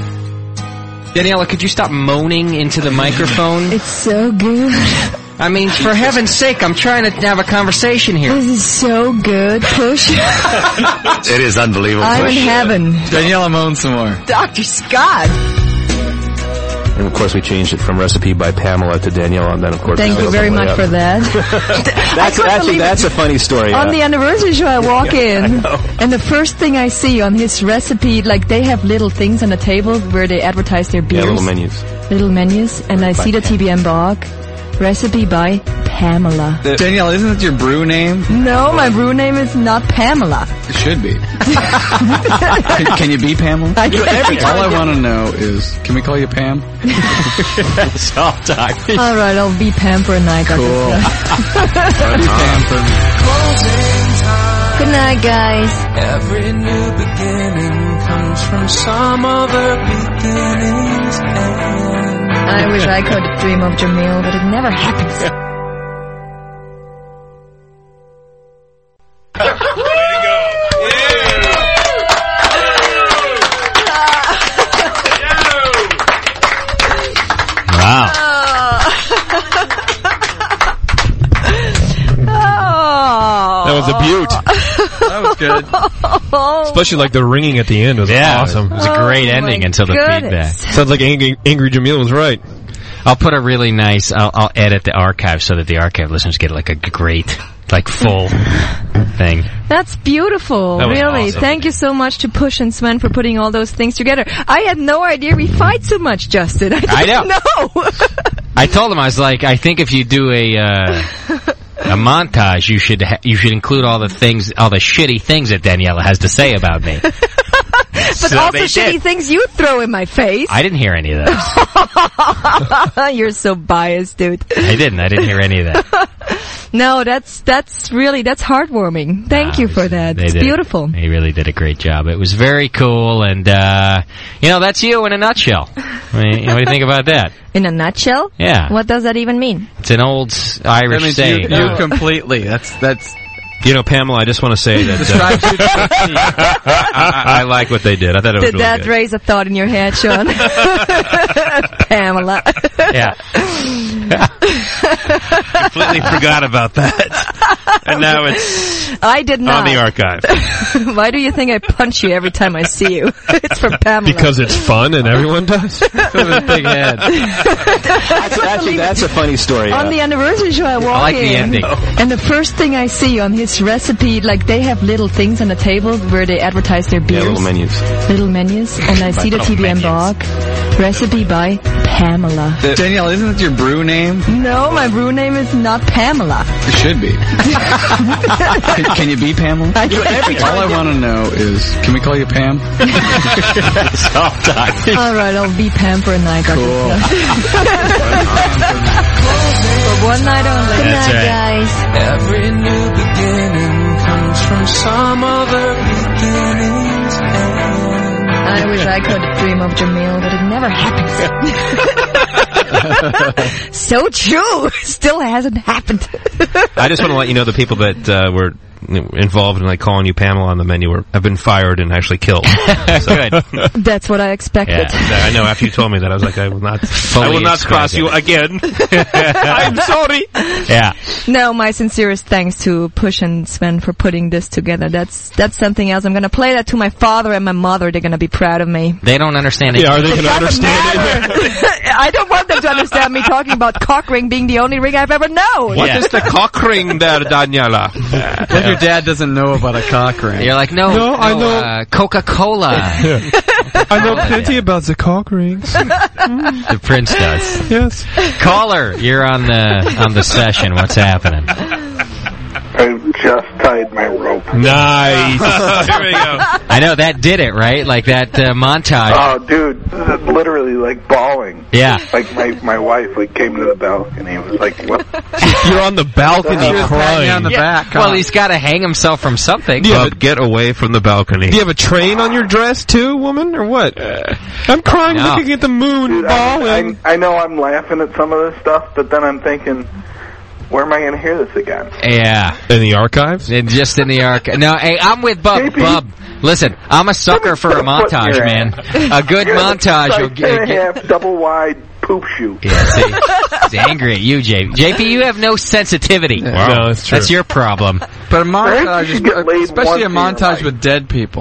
Daniela, could you stop moaning into the microphone? It's so good. I mean, for heaven's sake, I'm trying to have a conversation here. This is so good. Push. It is unbelievable. I'm in heaven. Daniela moans some more. Dr. Scott. And of course, we changed it from Recipe by Pamela to Daniela, and then of course. Thank you very much for that. That's a funny story. On the anniversary show, I walk in, and the first thing I see on his recipe, like they have little things on the table where they advertise their beers. Yeah, little menus. And I see the TBM Bog. Recipe by Pamela. Danielle, isn't it your brew name? No, my brew name is not Pamela. It should be. Can you be Pamela? I can. All I want to know is, can we call you Pam? Soft talk. All right, I'll be Pam for a night. Cool. Pam for me. Good night, guys. Every new beginning comes from some other beginning's end. I wish I could dream of Jamil, but it never happens. Way to go. Wow. That was a beaut. That was good. Especially like the ringing at the end was awesome. It was a great ending until the feedback. Sounds like Angry Jamil was right. I'll put a really nice, I'll edit the archive so that the archive listeners get like a great, like full thing. That's beautiful, That was really. awesome. Thank you so much to Push and Sven for putting all those things together. I had no idea we fight so much, Justin. I didn't know. I told him, I was like, I think if you do a montage, you should include all the shitty things that Daniela has to say about me. But also shitty things you throw in my face. I didn't hear any of those. You're so biased, dude. I didn't hear any of that. No, that's heartwarming. Thank you for that. It's beautiful. They really did a great job. It was very cool, and that's you in a nutshell. I mean, what do you think about that? In a nutshell? Yeah. What does that even mean? It's an old Irish saying. You completely. That's. You know, Pamela, I just want to say that I like what they did. I thought it was Did really that good. raise a thought in your head, Sean? Pamela. Yeah. Completely forgot about that. And now it's I did not. on the archive. Why do you think I punch you every time I see you? It's from Pamela. Because it's fun and everyone does. With a big head. That's a funny story. On the anniversary show, I walk I like in, the ending. and the first thing I see on his recipe, like they have little things on the table where they advertise their beers. Yeah, little menus. Little menus, and I see the TBM blog, recipe by Pamela. Danielle, isn't it your brew name? No, my brew name is not Pamela. It should be. Can you be Pamela? I can. All I want to know is, can we call you Pam? All right, I'll be Pam for a night. Cool. For one night only. Good night, guys. Every new beginning comes from some other beginning's end. I wish I could dream of Jamil, but it never happens. So true. Still hasn't happened. I just want to let you know the people that were involved in like calling you Pamela on the menu have been fired and actually killed. So, Good. That's what I expected. Yeah, I know. After you told me that, I was like, I will not cross you again. I'm sorry. Yeah. No, my sincerest thanks to Push and Sven for putting this together. That's something else. I'm going to play that to my father and my mother. They're going to be proud of me. They don't understand it. Yeah, are they going to understand it? I don't want them to understand me talking about cock ring being the only ring I've ever known. What is the cock ring there, Daniela? What if your dad doesn't know about a cock ring? You're like, no, I know. Coca-Cola. I know plenty about the cock rings. The prince does. Yes. Caller, you're on the session. What's happening? I just tied my rope. Nice. Here we go. I know, that did it, right? Like that montage. Oh, dude, literally like bawling. Yeah. Like my wife came to the balcony and was like, "What?" You're on the balcony crying. On the back. Well, he's got to hang himself from something. Bub, get away from the balcony. Do you have a train on your dress too, woman, or what? I'm crying No. looking at the moon, Dude, bawling. I know I'm laughing at some of this stuff, but then I'm thinking, where am I going to hear this again? Yeah. In the archives? Just in the archive. No, hey, I'm with Bub. JP. Bub, listen, I'm a sucker for a montage, man. A good montage will Like 10.5 double wide poop shoot. Yeah, see, he's angry at you, JP, you have no sensitivity. Wow. No, that's true. That's your problem. But a montage, You get laid especially a once in your montage life. with dead people.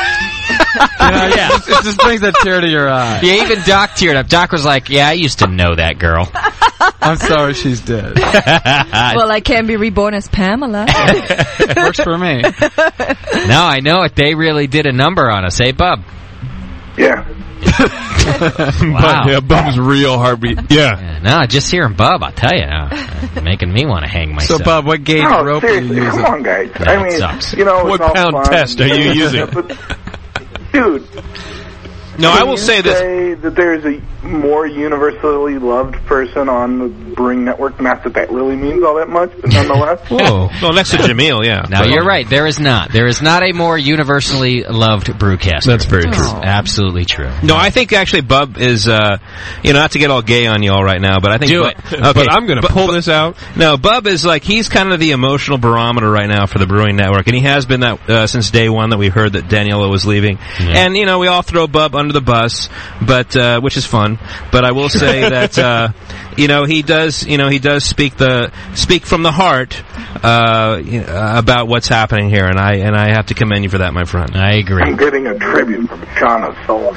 It just brings a tear to your eye. Yeah, even Doc teared up. Doc was like, yeah, I used to know that girl. I'm sorry she's dead. Well, I can be reborn as Pamela. Works for me. No, I know it. They really did a number on us. Hey, Bub. Yeah. Wow. Yeah, Bub's real heartbeat. Yeah. No, just hearing Bub, I'll tell you now. Making me want to hang myself. So, Bub, what gauge No, rope are you seriously, using? come on, guys. Yeah, I it mean, sucks. you know, What it's all pound fun. test are you using? But, dude. No, I will Can say you this. say that there's a more universally loved person on the Brewing Network? Not that that really means all that much, but nonetheless. Whoa. Well, next to Jamil, yeah. No, you're right. There is not. There is not a more universally loved brewcaster. That's very true. Absolutely true. No, I think actually Bub is, not to get all gay on y'all right now, but I think Do Bub, it. Okay, But I'm going to pull this out. No, Bub is like, he's kind of the emotional barometer right now for the Brewing Network, and he has been that since day one that we heard that Daniela was leaving. Yeah. And, we all throw Bub under the bus, but which is fun. But I will say that, he does speak from the heart about what's happening here, and I have to commend you for that, my friend. I agree. I'm getting a tribute from Shauna Sullivan.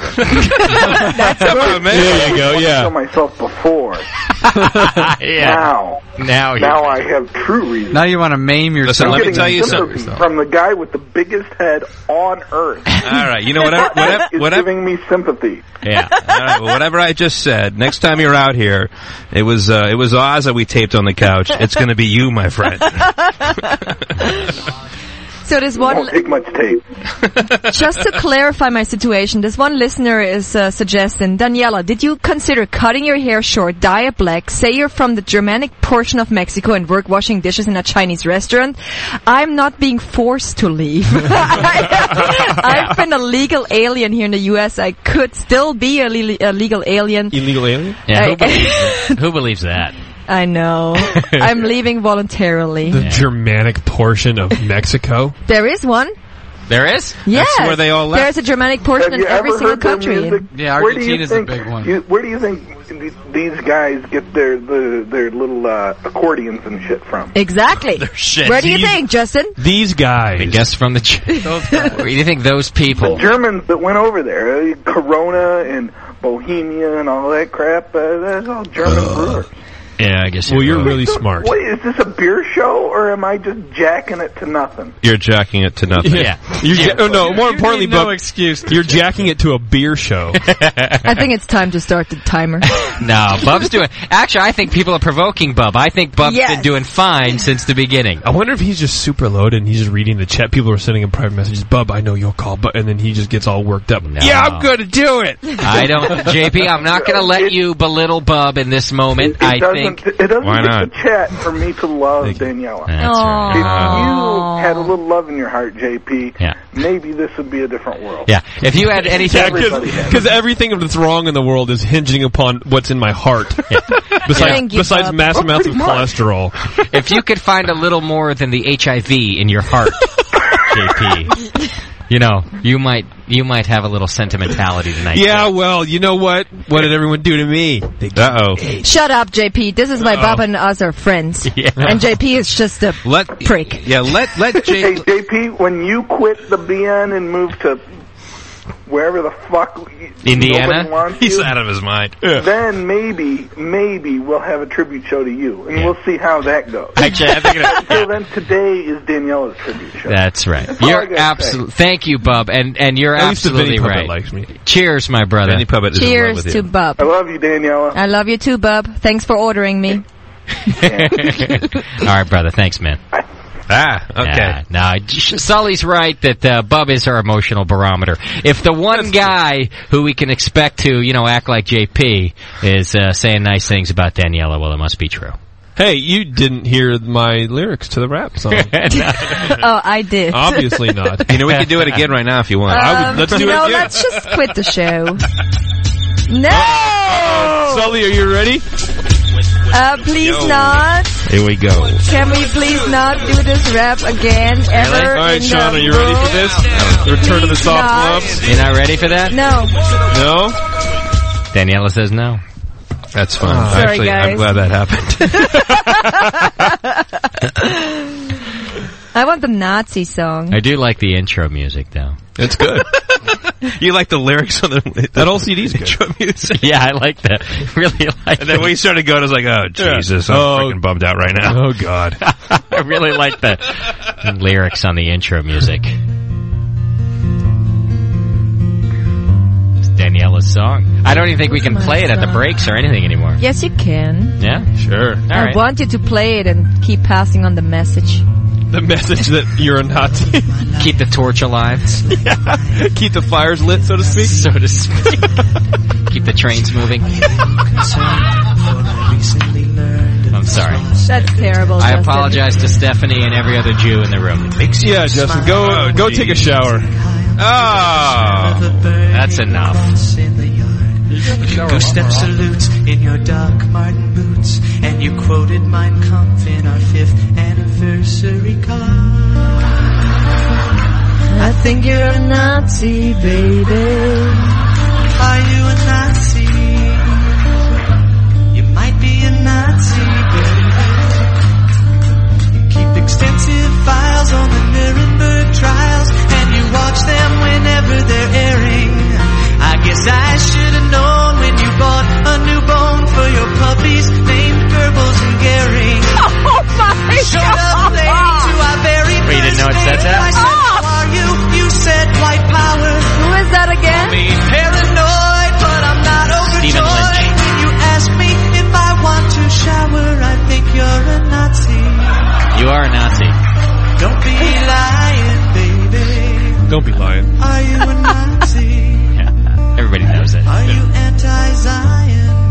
There you go, I yeah. saw myself before. Yeah. Now I have true reason. Now you want to maim Listen, yourself. let me Getting tell you sympathy something. from the guy with the biggest head on earth. All right, Is giving me sympathy. Yeah. All right, well, whatever I just said, next time you're out here, it was Oz that we taped on the couch. It's going to be you, my friend. So this It won't take much tape. Just to clarify my situation, this one listener is suggesting, Daniela, did you consider cutting your hair short, dye it black, say you're from the Germanic portion of Mexico and work washing dishes in a Chinese restaurant? I'm not being forced to leave. I've been a legal alien here in the U.S. I could still be a legal alien. Illegal alien? Yeah, who believes that? I know. I'm leaving voluntarily. The Germanic portion of Mexico? There is one. There is? Yes. That's where they all left. There's a Germanic portion in every single country. Yeah, Argentina's a big one. Where do you think these guys get their little accordions and shit from? Exactly. Where do you think, Justin? These guys. I guess from the... Where do you think those people... The Germans that went over there, Corona and Bohemia and all that crap, that's all German brewers. Yeah, I guess. Well, you're really smart. Wait, is this a beer show, or am I just jacking it to nothing? You're jacking it to nothing. Yeah. More importantly, no Bub, excuse. You're jacking it to a beer show. I think it's time to start the timer. No, Bub's doing... Actually, I think people are provoking Bub. I think Bub's been doing fine since the beginning. I wonder if he's just super loaded and he's just reading the chat. People are sending him private messages. Bub, I know you'll call, and then he just gets all worked up. No. Yeah, I'm going to do it. I don't... JP, I'm not going to let you belittle Bub in this moment. It doesn't get not? the chat for me to love Daniela. That's right. If you had a little love in your heart, JP, maybe this would be a different world. Yeah. If you had anything... Because everything that's wrong in the world is hinging upon what's in my heart. Besides mass amounts of cholesterol. If you could find a little more than the HIV in your heart, JP... You know, you might have a little sentimentality tonight. Yeah, well, you know what? What did everyone do to me? Shut up, JP. This is why Bob and us are friends. Yeah. And JP is just a prick. Yeah, let Hey, JP, when you quit the BN and moved to wherever the fuck Indiana, he's out of his mind. Then maybe we'll have a tribute show to you, and we'll see how that goes. Actually, I think Until then, today is Daniela's tribute show. That's right. You're absolutely. Thank you, Bub, and you're absolutely right. Likes me. Cheers, my brother. Vinny Puppet is in love with Cheers you. to Bub. I love you, Daniela. I love you too, Bub. Thanks for ordering me. All right, brother. Thanks, man. Okay. Sully's right that Bub is our emotional barometer. If the one guy who we can expect to, act like JP is saying nice things about Daniela, well, it must be true. Hey, you didn't hear my lyrics to the rap song. Oh, I did. Obviously not. We can do it again right now if you want. Let's do it again. Let's just quit the show. No! Sully, are you ready? Please not. Here we go. Can we please not do this rap again, ever? All right, Sean, are you ready for this? Return to the soft gloves? You're not ready for that? No. No? Daniela says no. That's fine. Sorry, Actually, guys. I'm glad that happened. I want the Nazi song. I do like the intro music, though. It's good. You like the lyrics on that old CD's good. Intro music? Yeah, I like that. Really like And then when you started going, I was like, oh, Jesus, I'm freaking bummed out right now. Oh, God. I really like the lyrics on the intro music. It's Daniela's song. I don't even think we can play it at the breaks or anything anymore. Yes, you can. Yeah? Sure. All I right. want you to play it and keep passing on the message. The message that you're a Nazi. Keep the torch alive. Yeah. Keep the fires lit, so to speak. So to speak. Keep the trains moving. I'm sorry. That's terrible, I Justin. apologize to Stephanie and every other Jew in the room. Yeah, Justin, go take a shower. Oh, that's enough. Two-step salutes in your Doc Martin boots, and you quoted Mein Kampf in our 5th anniversary card. I think you're a Nazi, baby. Are you a Nazi? You might be a Nazi, baby. You keep extensive files on the Nuremberg trials, and you watch them whenever they're airing. I guess I should have known when you bought a new bone for your puppies named Goebbels and Goering. Oh my Showed up late to our very Wait, you didn't know it said that? I said, how are you? You said white power. Who is that again? Me paranoid, but I'm not Stephen overjoyed. Lynch. When you ask me if I want to shower, I think you're a Nazi. You are a Nazi. Don't be lying Don't be lying. Are you a Nazi? Everybody knows it. Are you anti-Zion?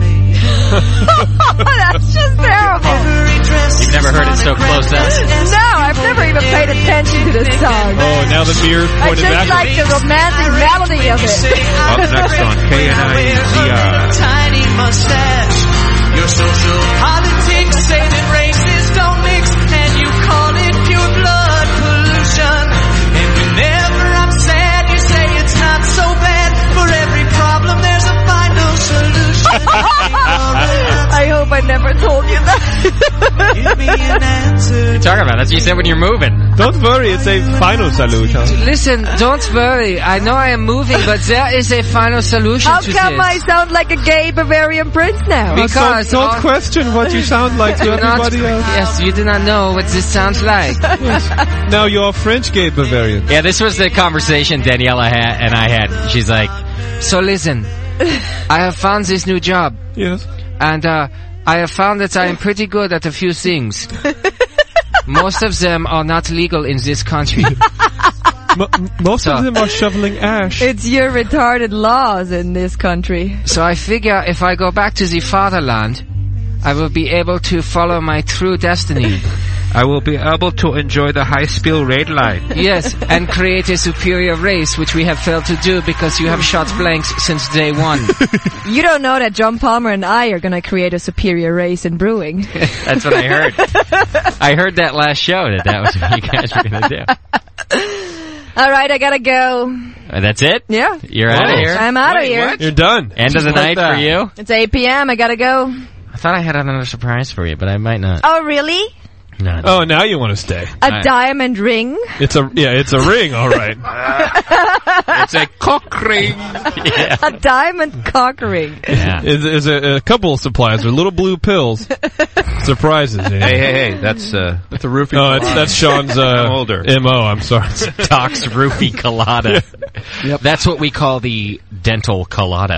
That's just terrible. You've never heard it so close up? No, I've never even paid attention to this song. Oh, now the beer's I pointed just back. like the romantic melody of it. Up next on KNIZR. Tiny mustache. Your social politics say that races don't mix, and you call it pure blood pollution. And whenever I'm sad, you say it's not so bad. For every problem, there's a final solution. I hope I never told you that. Give me an answer. What are you talking about? That's what you said when you're moving. Don't worry, it's a final solution. Listen, don't worry. I know I am moving, but there is a final solution How to come this. I sound like a gay Bavarian prince now? Because don't question what you sound like to everybody else. Yes, you do not know what this sounds like. Now you're a French gay Bavarian. Yeah, this was the conversation Daniela had and I had. She's like, so listen, I have found this new job. Yes. And I have found that I am pretty good at a few things. Most of them are not legal in this country. Most of them are shoveling ash. It's your retarded laws in this country. So I figure if I go back to the fatherland, I will be able to follow my true destiny. I will be able to enjoy the high-speed rail line. Yes, and create a superior race, which we have failed to do because you have shot blanks since day one. You don't know that John Palmer and I are going to create a superior race in brewing. That's what I heard. I heard that last show that was what you guys were going to do. All right, I got to go. That's it? Yeah. You're out of here? I'm out of here. What? You're done. End of the night for you? It's 8 p.m. I got to go. I thought I had another surprise for you, but I might not. Oh, really? No. Oh, now you want to stay. A diamond ring? It's a ring, all right. It's a cock ring. Yeah. A diamond cock ring. Yeah. It's a couple of supplies. They're little blue pills. Surprises. Hey, that's a roofie. Oh, that's Sean's older. MO. I'm sorry. Doc's roofie colada. Yep. That's what we call the dental colada.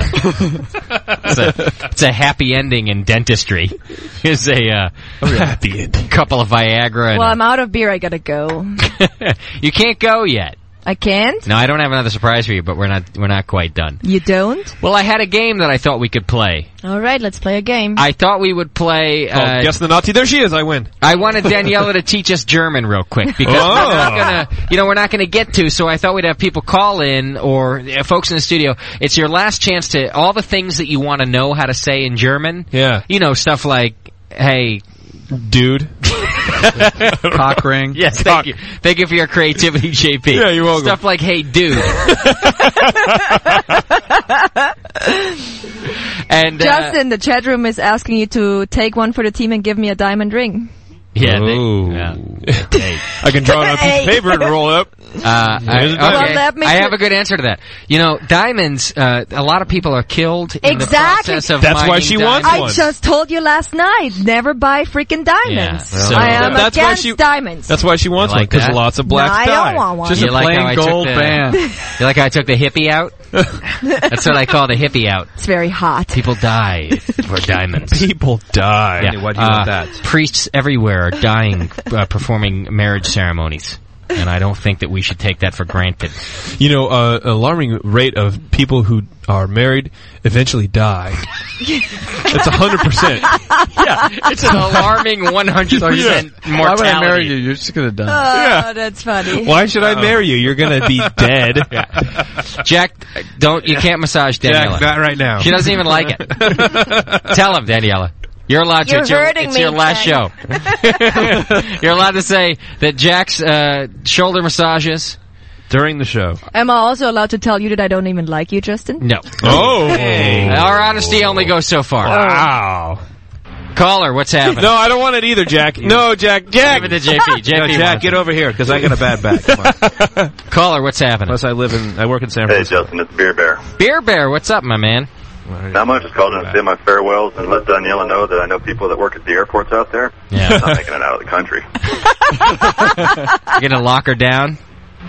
It's a happy ending in dentistry. It's a happy ending. Couple of Viagra. And Well, I'm out of beer. I got to go. You can't go yet. I can't? No, I don't have another surprise for you, but we're not quite done. You don't? Well, I had a game that I thought we could play. All right, let's play a game. I thought we would play... guess the Nazi. There she is. I win. I wanted Daniela to teach us German real quick because we're not gonna get to. So I thought we'd have people call in or folks in the studio. It's your last chance to all the things that you want to know how to say in German. Yeah. You know, stuff like, hey, dude. Cock ring. Yes, thank you. Thank you for your creativity, JP. Yeah, you're welcome. Stuff like, hey, dude. And Justin, the chat room is asking you to take one for the team and give me a diamond ring. Yeah. Hey. I can draw it on a piece of paper and roll it up. I have a good answer to that. You know, diamonds, a lot of people are killed in the process of That's why mining she diamonds. wants one. I just told you last night, never buy freaking diamonds. Yeah. So I am that's why against diamonds. That's why she wants You one, like because that? lots of blacks No, I die. don't want one. Just You a like plain how I took gold the- band. You like how I took the hippie out? That's what I call the hippie out. It's very hot. People die for diamonds. People die. Yeah. Why do you want that? Priests everywhere are dying performing marriage ceremonies. And I don't think that we should take that for granted. You know, alarming rate of people who are married eventually die. It's 100%. Yeah, it's an alarming 100% mortality. Why would I marry you? You're just gonna die. Oh, that's funny. Why should I marry you? You're gonna be dead. Jack, you can't massage Daniela. Jack, not right now. She doesn't even like it. Tell him, Daniela. You're allowed to. You're hurting it's me, your last Jack. show. You're allowed to say that Jack's shoulder massages during the show. Am I also allowed to tell you that I don't even like you, Justin? No. Oh. Our honesty only goes so far. Wow. Caller, what's happening? No, I don't want it either, Jack. No, Jack. Give it to JP. JP, No, Jack, get over here because I got a bad back. Come on. Caller, what's happening? Plus, I work in San Hey, Francisco. Justin, it's Beer Bear. Beer Bear, what's up, my man? Not much. Just called in to say my farewells and let Daniela know that I know people that work at the airports out there. Yeah. I'm not making it out of the country. You're gonna lock her down?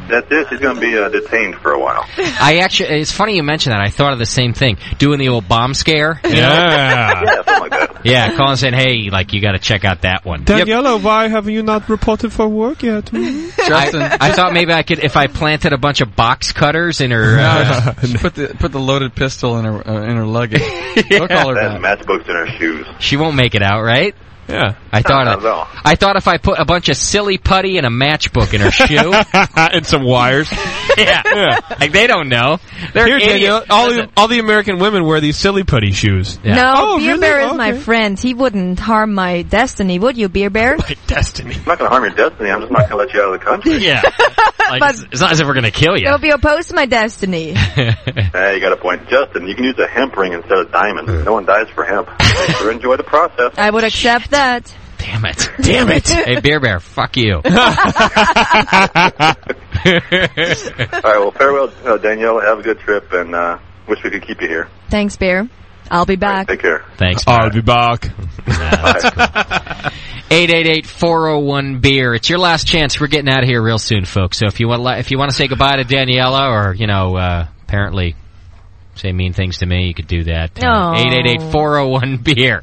That's it. She's going to be detained for a while. It's funny you mention that. I thought of the same thing. Doing the old bomb scare. You know? Yeah, something like that. Yeah, calling saying, hey, like, you got to check out that one. Daniela, why have you not reported for work yet? Justin, I thought maybe I could, if I planted a bunch of box cutters in her... put the loaded pistol in her luggage. Don't call her that. Matchbooks in her shoes. She won't make it out, right? Yeah. I thought if I put a bunch of silly putty and a matchbook in her shoe and some wires. Yeah. Like they don't know. They're Here, Danielle, all the American women wear these silly putty shoes. Yeah. No, Beer Bear is my friend. He wouldn't harm my destiny, would you, Beer Bear? My destiny. I'm not going to harm your destiny. I'm just not going to let you out of the country. Yeah. Like, but it's not as if we're going to kill you. Don't be opposed to my destiny. Hey, you got a point. Justin, you can use a hemp ring instead of diamonds. No one dies for hemp. Sure enjoy the process. I would accept that. Damn it. Hey, Beer Bear, fuck you. All right, well, farewell, Danielle. Have a good trip, and wish we could keep you here. Thanks, Bear. I'll be back. Right, take care. Thanks, Bear. I'll be back. That's cool. 888-401-BEER. It's your last chance. We're getting out of here real soon, folks. So if you want to say goodbye to Daniela, or apparently say mean things to me, you could do that. 888-401-BEER.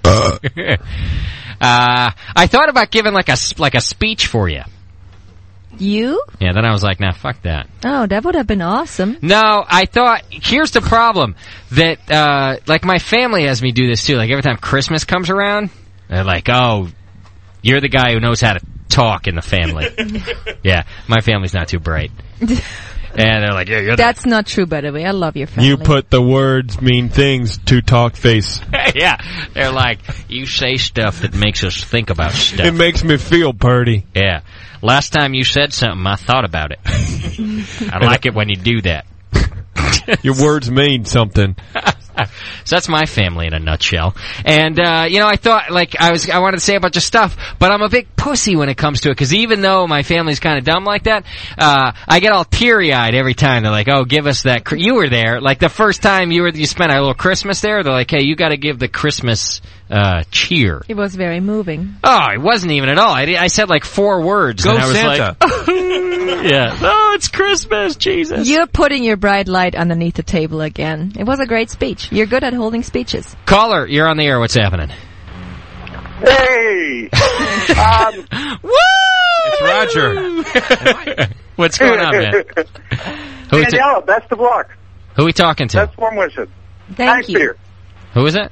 I thought about giving like a speech for you. You? Yeah, then I was like, nah, fuck that. Oh, that would have been awesome. No, I thought, here's the problem, that, like my family has me do this too, like every time Christmas comes around, they're like, oh, you're the guy who knows how to talk in the family. Yeah, my family's not too bright. And they're like, yeah, you're That's not true, by the way. I love your family. You put the words mean things to talk face. Yeah. They're like, you say stuff that makes us think about stuff. It makes me feel pretty. Yeah. Last time you said something, I thought about it. I like it when you do that. Your words mean something. So that's my family in a nutshell. And, I thought, like, I wanted to say a bunch of stuff, but I'm a big pussy when it comes to it, because even though my family's kind of dumb like that, I get all teary-eyed every time. They're like, oh, give us that, you were there. Like, the first time you spent a little Christmas there, they're like, hey, you gotta give the Christmas, cheer. It was very moving. Oh, it wasn't even at all. I said like 4 words. Go and I was Santa. Like, yeah. Oh, it's Christmas, Jesus. You're putting your bright light underneath the table again. It was a great speech. You're good at holding speeches. Caller, you're on the air. What's happening? Hey! Woo! It's Roger. What's going on, man? Danielle, best of luck. Who are we talking to? Best warm wishes. Thank you. Beer. Who is it?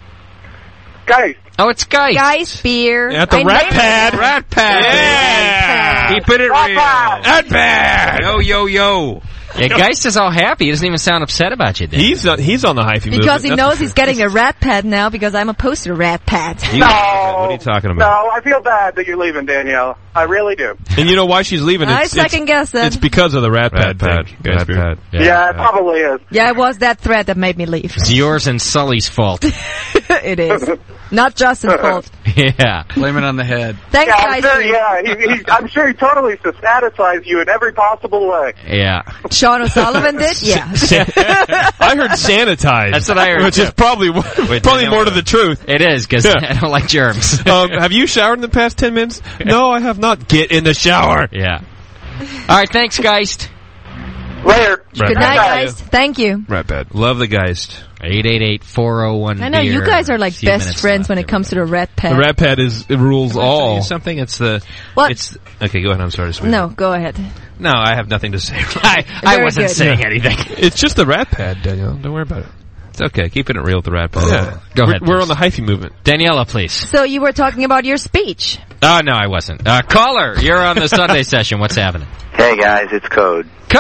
Geist. Oh, it's Geist. Geist Beer. At the Rat Pad. Rat Pad. Yeah. Keeping it real. Rat Pad. Yo. Yeah, Geist is all happy. He doesn't even sound upset about you, Dan. He's on the hyphy movement. Because he knows he's getting a Rat Pad now, because I'm opposed to Rat Pad. No. What are you talking about? No, I feel bad that you're leaving, Danielle. I really do. And you know why she's leaving? I second guess it. It's because of the Rat Pad thing. Rat Pad. Yeah, it probably is. Yeah, it was that thread that made me leave. It's yours and Sully's fault. It is. Not Justin's fault. Yeah. Blame it on the head. Thanks, guys. I'm sure he totally satisfies you in every possible way. Yeah. Sean O'Sullivan did? Yeah. I heard sanitize. That's what I heard. Which is probably more to the truth. It is, because I don't like germs. Have you showered in the past 10 minutes? No, I have not. Get in the shower. Yeah. All right, thanks, Geist. Later. Good night, Geist. Thank you. Rat Pad. Love the Geist. 888-401-BEER. I know, you guys are like best friends when it comes to the Rat Pad. The Rat Pad rules all. Something, it's the... What? Okay, go ahead, I'm sorry. Sweetie. No, go ahead. No, I have nothing to say. I wasn't saying anything. It's just the Rat Pad, Danielle. Don't worry about it. It's okay, keeping it real with the Rat Pad. Yeah. Go ahead. We're on the hyphy movement. Daniela, please. So you were talking about your speech. Oh, no, I wasn't. Caller, you're on the Sunday session. What's happening? Hey, guys, it's Code. Code!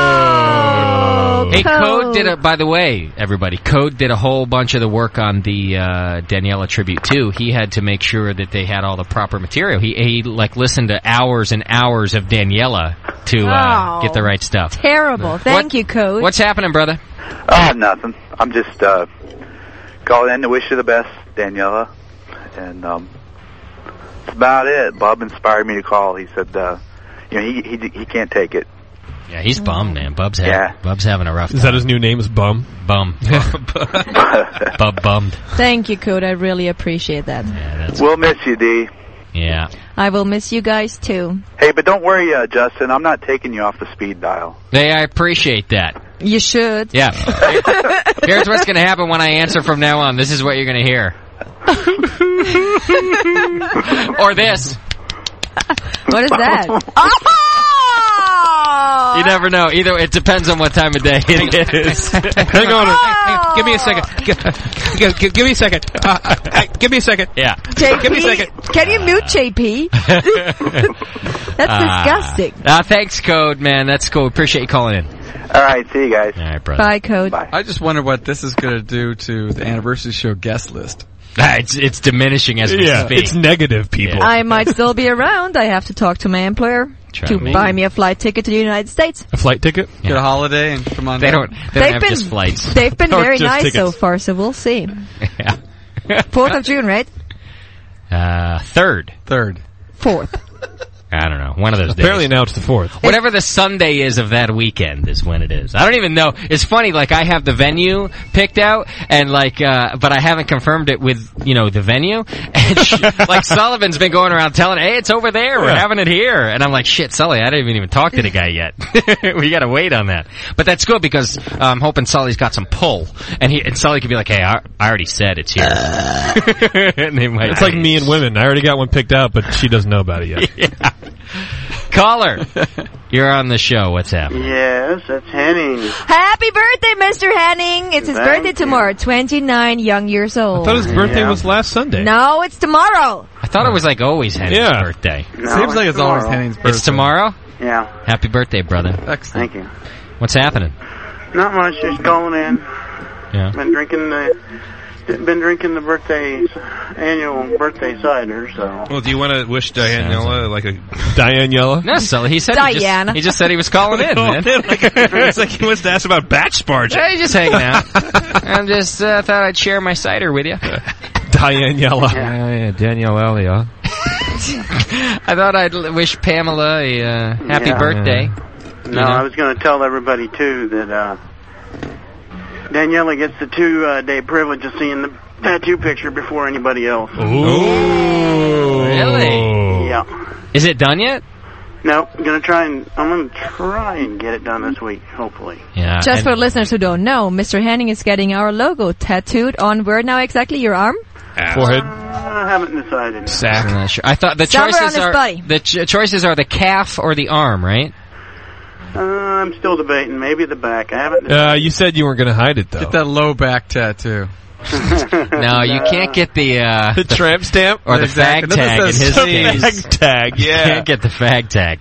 Oh, hey, Code did by the way, everybody, Code did a whole bunch of the work on the Daniela tribute, too. He had to make sure that they had all the proper material. He listened to hours and hours of Daniela to get the right stuff. Terrible. Thank you, Code. What's happening, brother? Nothing. I'm just calling in to wish you the best, Daniela. And that's about it. Bob inspired me to call. He said, he can't take it. Yeah, he's bummed, man. Bub's having a rough time. Is that his new name? Is Bum? Bum. Bub bummed. Thank you, Code. I really appreciate that. Yeah, we'll miss you, D. Yeah. I will miss you guys too. Hey, but don't worry, Justin. I'm not taking you off the speed dial. Hey, I appreciate that. You should. Yeah. Here's what's going to happen when I answer from now on. This is what you're going to hear. Or this. What is that? You never know. Either it depends on what time of day it is. Hang on. Hey, give me a second. Give me a second. Give me a second. Yeah. JP, give me a second. Can you mute JP? That's disgusting. Thanks, Code, man. That's cool. Appreciate you calling in. All right, see you guys. All right, brother. Bye, Code. Bye. I just wonder what this is going to do to the anniversary show guest list. It's diminishing as we speak. It's negative, people. I might still be around. I have to talk to my employer to buy me a flight ticket to the United States. A flight ticket? Get a holiday and come on They down. don't have just flights. They've been Or very just nice tickets. so far, so we'll see. Yeah. 4th of June, right? 3rd. 4th. I don't know. One of those days. Apparently now it's the 4th. Whatever the Sunday is of that weekend is when it is. I don't even know. It's funny, like, I have the venue picked out, and like, but I haven't confirmed it with, the venue. And like, Sullivan's been going around telling, hey, it's over there, we're having it here. And I'm like, shit, Sully, I didn't even talk to the guy yet. We gotta wait on that. But that's good, because I'm hoping Sully's got some pull. And Sully could be like, hey, I already said it's here. And they might. It's like me and women. I already got one picked out, but she doesn't know about it yet. Yeah. Caller, you're on the show. What's happening? Yes, that's Henning. Happy birthday, Mr. Henning. It's his birthday tomorrow. 29 young years old. I thought his birthday was last Sunday. No, it's tomorrow. I thought it was like always Henning's birthday. No, Seems like it's always Henning's birthday. It's tomorrow? Yeah. Happy birthday, brother. Excellent. Thank you. What's happening? Not much, just calling in. Yeah. Been drinking the annual birthday cider, so. Well, do you want to wish Dianella like a Dianella? No, Sully. He said Diana. He just said he was calling in, man. It's like he wants to ask about batch sparge. Hey, just hanging out. I'm just thought I'd share my cider with you. Dianella. Yeah, Danielle, yeah. I thought I'd wish Pamela a happy birthday. No, I was going to tell everybody too that Daniela gets the 2-day privilege of seeing the tattoo picture before anybody else. Ooh. Really? Yeah. Is it done yet? No, I'm gonna try and get it done this week, hopefully. Yeah. Just for listeners who don't know, Mr. Henning is getting our logo tattooed on where now exactly? Your arm? Forehead. I haven't decided. Sack. I'm not sure. I thought the Somewhere choices on his are body. the choices are the calf or the arm, right? I'm still debating. Maybe the back. I haven't decided. You said you weren't going to hide it, though. Get that low back tattoo. No, you can't get the tramp stamp or the fag tag in his case. Fag tag, yeah. You can't get the fag tag.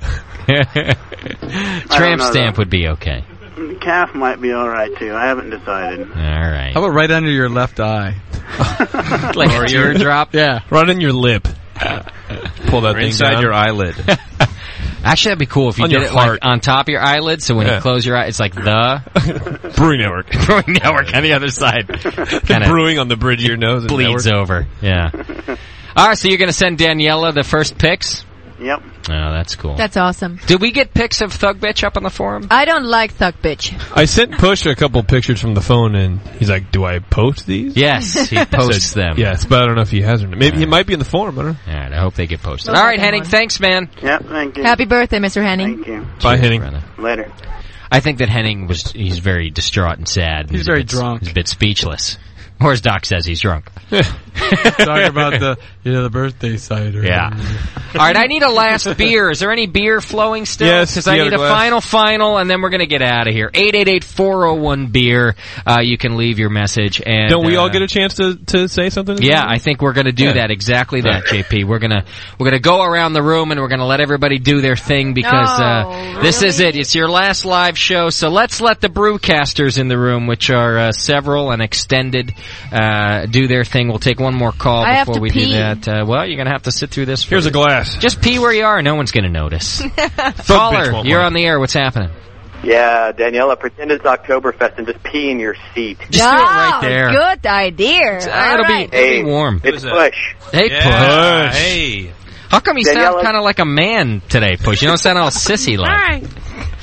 Tramp stamp would be okay. The calf might be all right too. I haven't decided. All right. How about right under your left eye? Like a teardrop? Yeah. Right in your lip. Pull that or thing inside down. your eyelid. Actually, that'd be cool if you On did your it heart. like on top of your eyelid, so when you close your eye, it's like the Brewing Network. Brewing Network on the other side. Kinda Brewing on the bridge of your nose. and bleeds network. over. Yeah. All right, so you're going to send Daniela the first pics? Yep. Oh, that's cool. That's awesome. Did we get pics of Thug Bitch up on the forum? I don't like Thug Bitch. I sent Push a couple pictures from the phone, and he's like, "Do I post these?" Yes, he posts them. Yes, but I don't know if he has or not. Maybe he might be in the forum. I don't know. All right, I hope they get posted. We'll All right, get Henning, one. thanks, man. Yep. Thank you. Happy birthday, Mr. Henning. Thank you. Bye, Henning. Brother. Later. I think that Henning he's very distraught and sad. He's very drunk. He's a bit speechless. Or as Doc says, he's drunk. Talking about the birthday cider. Yeah. All right, I need a last beer. Is there any beer flowing still? Yes, Because do I you need have a a glass? final, and then we're going to get out of here. 888-401-BEER. You can leave your message. And Don't we all get a chance to say something? Yeah, I think we're going to do that. Exactly that, JP. We're gonna go around the room and we're gonna let everybody do their thing because this is it. It's your last live show. So let's let the brewcasters in the room, which are several and extended, do their thing. We'll take one more call I have before to we pee. do that. Well, you're gonna have to sit through this. Here's a glass. Just pee where you are. No one's gonna notice. Bitch Caller, won't you're mind. on the air. What's happening? Yeah, Daniela, pretend it's Oktoberfest and just pee in your seat. Just do it right there. Good idea. It'll be warm. It's Push. Hey, Yeah, Push. hey. How come you sound Daniela- kind of like a man today, Push? You don't sound all sissy like.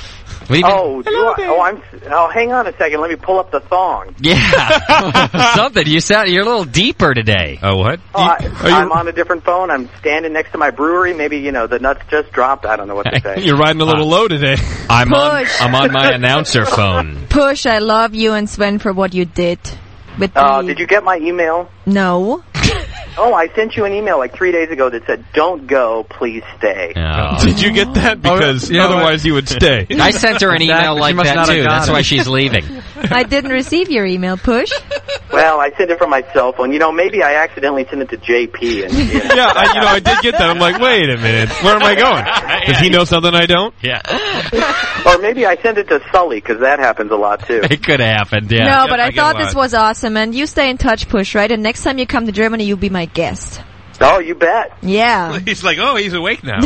hang on a second. Let me pull up the thong. Yeah. Something. You're a little deeper today. Oh, what? I'm on a different phone. I'm standing next to my brewery. Maybe, the nuts just dropped. I don't know what to say. You're riding a little low today. I'm on my announcer phone. Push, I love you and Sven for what you did. Did you get my email? No. Oh, I sent you an email like 3 days ago that said, "Don't go, please stay." Oh. Did you get that? Because otherwise you would stay. I sent her an email like that too. That's why she's leaving. I didn't receive your email, Push. Well, I sent it from my cell phone. Maybe I accidentally sent it to JP. And, Yeah, I did get that. I'm like, wait a minute. Where am I going? Does he know something I don't? Yeah. Or maybe I sent it to Sully, because that happens a lot too. It could have happened, yeah. No, but I thought this was awesome, and you stay in touch, Push, right? And next time you come to Germany, you'll be my guest. Oh, you bet. Yeah. He's like, he's awake now.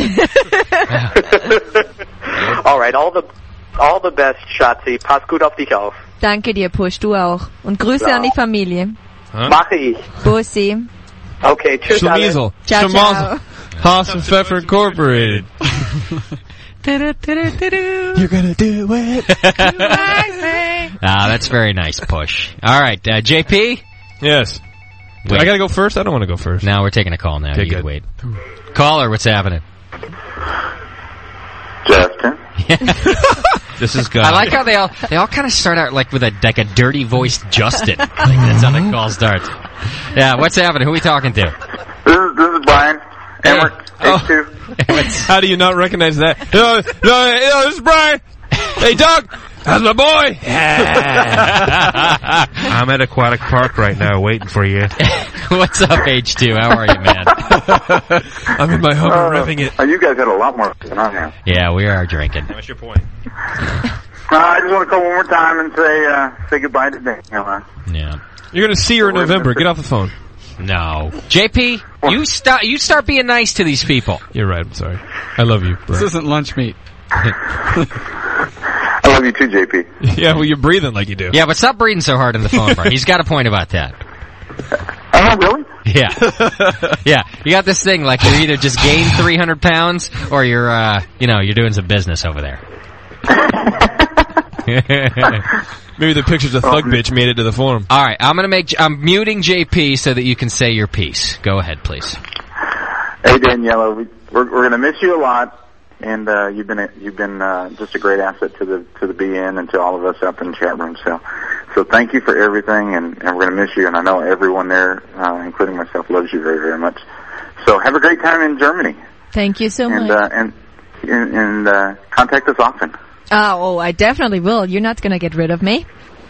All right, all the best, Schatzi. Pass gut auf dich auf. Danke dir, Push, du auch. Und Grüße an die Familie. Mache ich. Bussi. Okay, tschüss. Schlemiesel. Ciao, ciao. Haas and Pfeffer Incorporated. You're gonna do it. That's very nice, Push. All right, JP? Yes. Wait. I gotta go first? I don't want to go first. No, we're taking a call now. Okay, you good. Wait. Caller, what's happening? Justin. This is good. I like how they all kind of start out like with a dirty voiced Justin. That's how the call starts. Yeah, what's happening? Who are we talking to? This is Brian. Emmerich, H2. How do you not recognize that? No, this is Brian. Hey, Doug. How's my boy? I'm at Aquatic Park right now waiting for you. What's up, H2? How are you, man? I'm in my Hummer ripping it. You guys had a lot more than I have. Yeah, we are drinking. What's your point? I just want to call one more time and say goodbye to Daniela. Yeah. You're going to see her in November. Get off the phone. No. JP, you start being nice to these people. You're right. I'm sorry. I love you, bro. This isn't lunch meat. I love you too, JP. Yeah, well, you're breathing like you do. Yeah, but stop breathing so hard in the phone, bro. He's got a point about that. Oh, really? Yeah. Yeah. You got this thing like you either just gained 300 pounds or you're doing some business over there. Maybe the pictures of Thug Bitch made it to the forum. All right, I'm muting JP so that you can say your piece. Go ahead, please. Hey, Daniela, we're going to miss you a lot. And you've been just a great asset to the BN and to all of us up in the chat room. So thank you for everything, and we're going to miss you. And I know everyone there, including myself, loves you very, very much. So have a great time in Germany. Thank you so much. And contact us often. Oh, I definitely will. You're not going to get rid of me.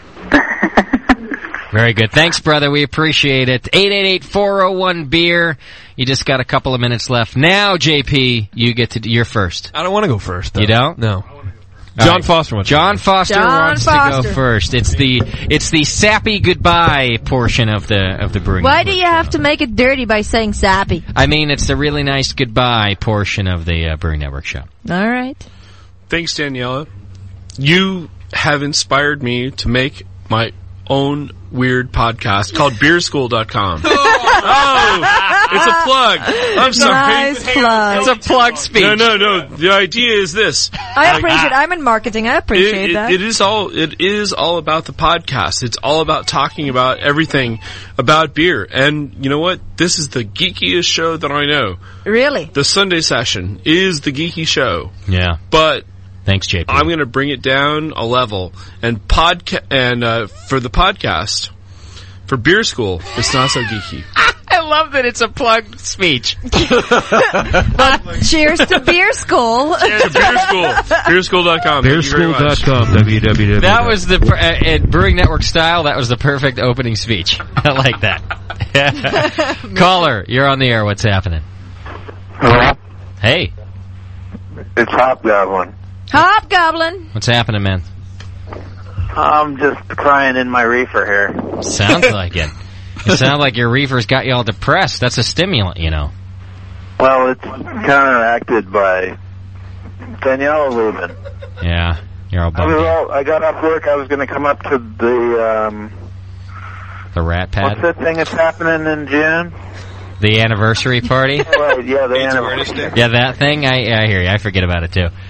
Very good. Thanks, brother. We appreciate it. 888-401-BEER. You just got a couple of minutes left. Now, JP, you're first. I don't want to go first, though. You don't? No. John Foster wants to go first. It's the sappy goodbye portion of the brewing. Why do you have to make it dirty by saying sappy? I mean, it's the really nice goodbye portion of the Brewing Network show. All right. Thanks, Daniela. You have inspired me to make my own weird podcast called beerschool.com. It's a plug. I'm sorry. Nice plug. It's a plug speech. No. The idea is this. I appreciate it. I'm in marketing. I appreciate that. It is all about the podcast. It's all about talking about everything about beer. And you know what? This is the geekiest show that I know. Really? The Sunday session is the geeky show. Yeah. But thanks, JP. I'm going to bring it down a level. And for the podcast, for Beer School, it's not so geeky. I love that it's a plug speech. Cheers to Beer School. Cheers to Beer School. Beerschool.com. Beerschool.com. www. That was the Brewing Network style. That was the perfect opening speech. I like that. Caller, you're on the air. What's happening? Hello? Hey. It's Hobgoblin. Hobgoblin. What's happening, man? I'm just crying in my reefer here. Sounds like it. It sounds like your reefer's got you all depressed. That's a stimulant, you know. Well, it's counteracted by Daniela Lubin. Yeah, you're all bummed. I got off work. I was going to come up to the Rat Pad. What's that thing that's happening in June? The anniversary party? Right, yeah, the anniversary. Yeah, that thing? I hear you. I forget about it, too.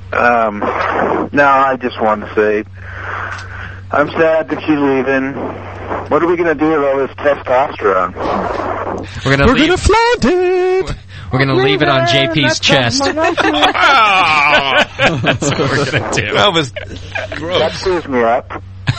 No, I just wanted to say I'm sad that she's leaving. What are we going to do with all this testosterone? We're gonna flaunt it. We're gonna leave it on JP's chest. That's what we're gonna do. That was gross. That cheers me up.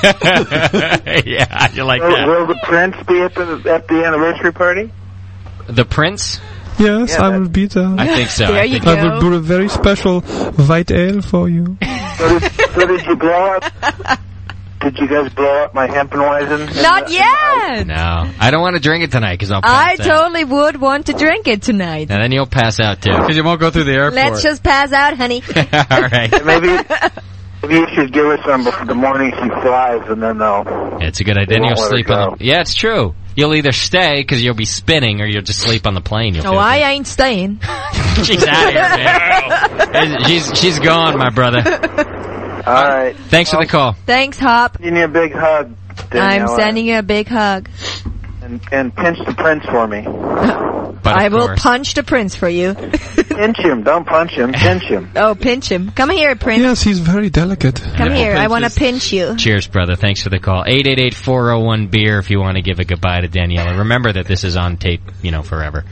Yeah, you like that. Will the prince be at the anniversary party? The prince? Yes, I will be there. I think so. There you go. I will brew a very special white ale for you. So did you blow up? Did you guys blow up my Hempenweizen? Not yet. No, I don't want to drink it tonight because I'll pass I out. totally would want to drink it tonight. And then you'll pass out too. Because you won't go through the airport. Let's just pass out, honey. All right. Maybe you should give her some before the morning she flies, and then they'll... It's a good idea. Then you'll sleep on the... Yeah, it's true. You'll either stay because you'll be spinning, or you'll just sleep on the plane. You'll No, I ain't staying. She's out of here, man. She's gone, my brother. All right. Thanks for the call. Thanks, Hop. Sending you a big hug, Daniela. I'm sending you a big hug. And pinch the prince for me. But I will punch the prince for you. Pinch him. Don't punch him. Pinch him. Oh, pinch him. Come here, prince. Yes, he's very delicate. Come here. I want to pinch you. Cheers, brother. Thanks for the call. 888-401-BEER if you want to give a goodbye to Daniela. Remember that this is on tape, forever.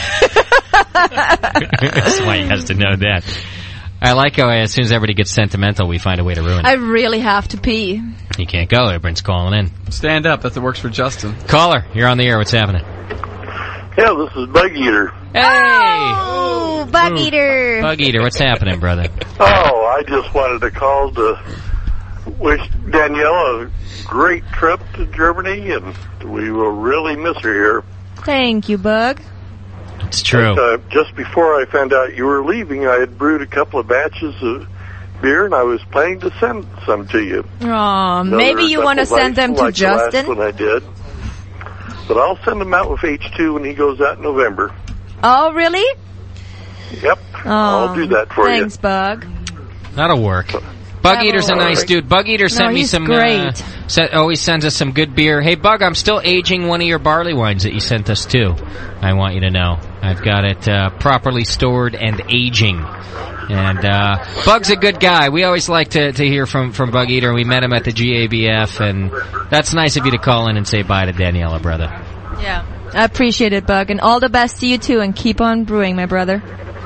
That's why he has to know that. I like how as soon as everybody gets sentimental, we find a way to ruin it. I really have to pee. You can't go. Everyone's calling in. Stand up. That works for Justin. Caller, you're on the air. What's happening? Yeah, this is Bug Eater. Hey! Oh, Bug Eater. Bug Eater, what's happening, brother? Oh, I just wanted to call to wish Daniela a great trip to Germany, and we will really miss her here. Thank you, Bug. It's true. But, just before I found out you were leaving, I had brewed a couple of batches of beer, and I was planning to send some to you. Oh, maybe you want to send them to Justin? The last one I did. But I'll send them out with H2 when he goes out in November. Oh, really? Yep. I'll do that for you. Thanks, Bug. That'll work. Bug Eater's a nice dude. Bug Eater sent me some... great. Always sends us some good beer. Hey, Bug, I'm still aging one of your barley wines that you sent us, too. I want you to know. I've got it properly stored and aging. And Bug's a good guy. We always like to hear from Bug Eater. We met him at the GABF, and that's nice of you to call in and say bye to Daniela, brother. Yeah. I appreciate it, Bug. And all the best to you, too, and keep on brewing, my brother.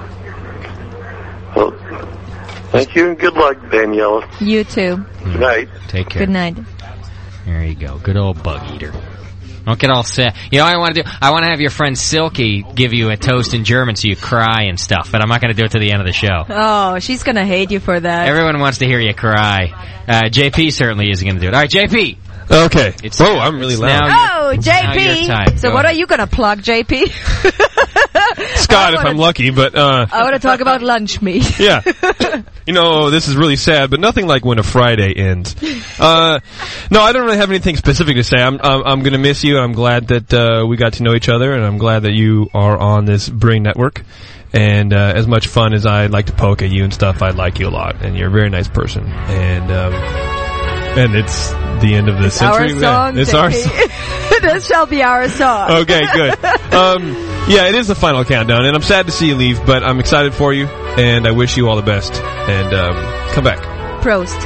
Well, thank you, and good luck, Daniela. You, too. Good night. Take care. Good night. There you go. Good old Bug Eater. Don't get all sad. You know what I want to do? I want to have your friend Silky give you a toast in German so you cry and stuff, but I'm not going to do it to the end of the show. Oh, she's going to hate you for that. Everyone wants to hear you cry. JP certainly isn't going to do it. All right, JP. Okay. I'm really loud. Oh, JP. So what are you going to plug, JP? Scott, if I'm lucky, but... I want to talk about lunch meat. Yeah. This is really sad, but nothing like when a Friday ends. No, I don't really have anything specific to say. I'm going to miss you, and I'm glad that we got to know each other, and I'm glad that you are on this Brain Network. And as much fun as I'd like to poke at you and stuff, I like you a lot, and you're a very nice person. And it's the end of the century. Our song, it's JP. our song. This shall be our song. Okay, good. Yeah, it is the final countdown, and I'm sad to see you leave, but I'm excited for you, and I wish you all the best. And come back. Prost.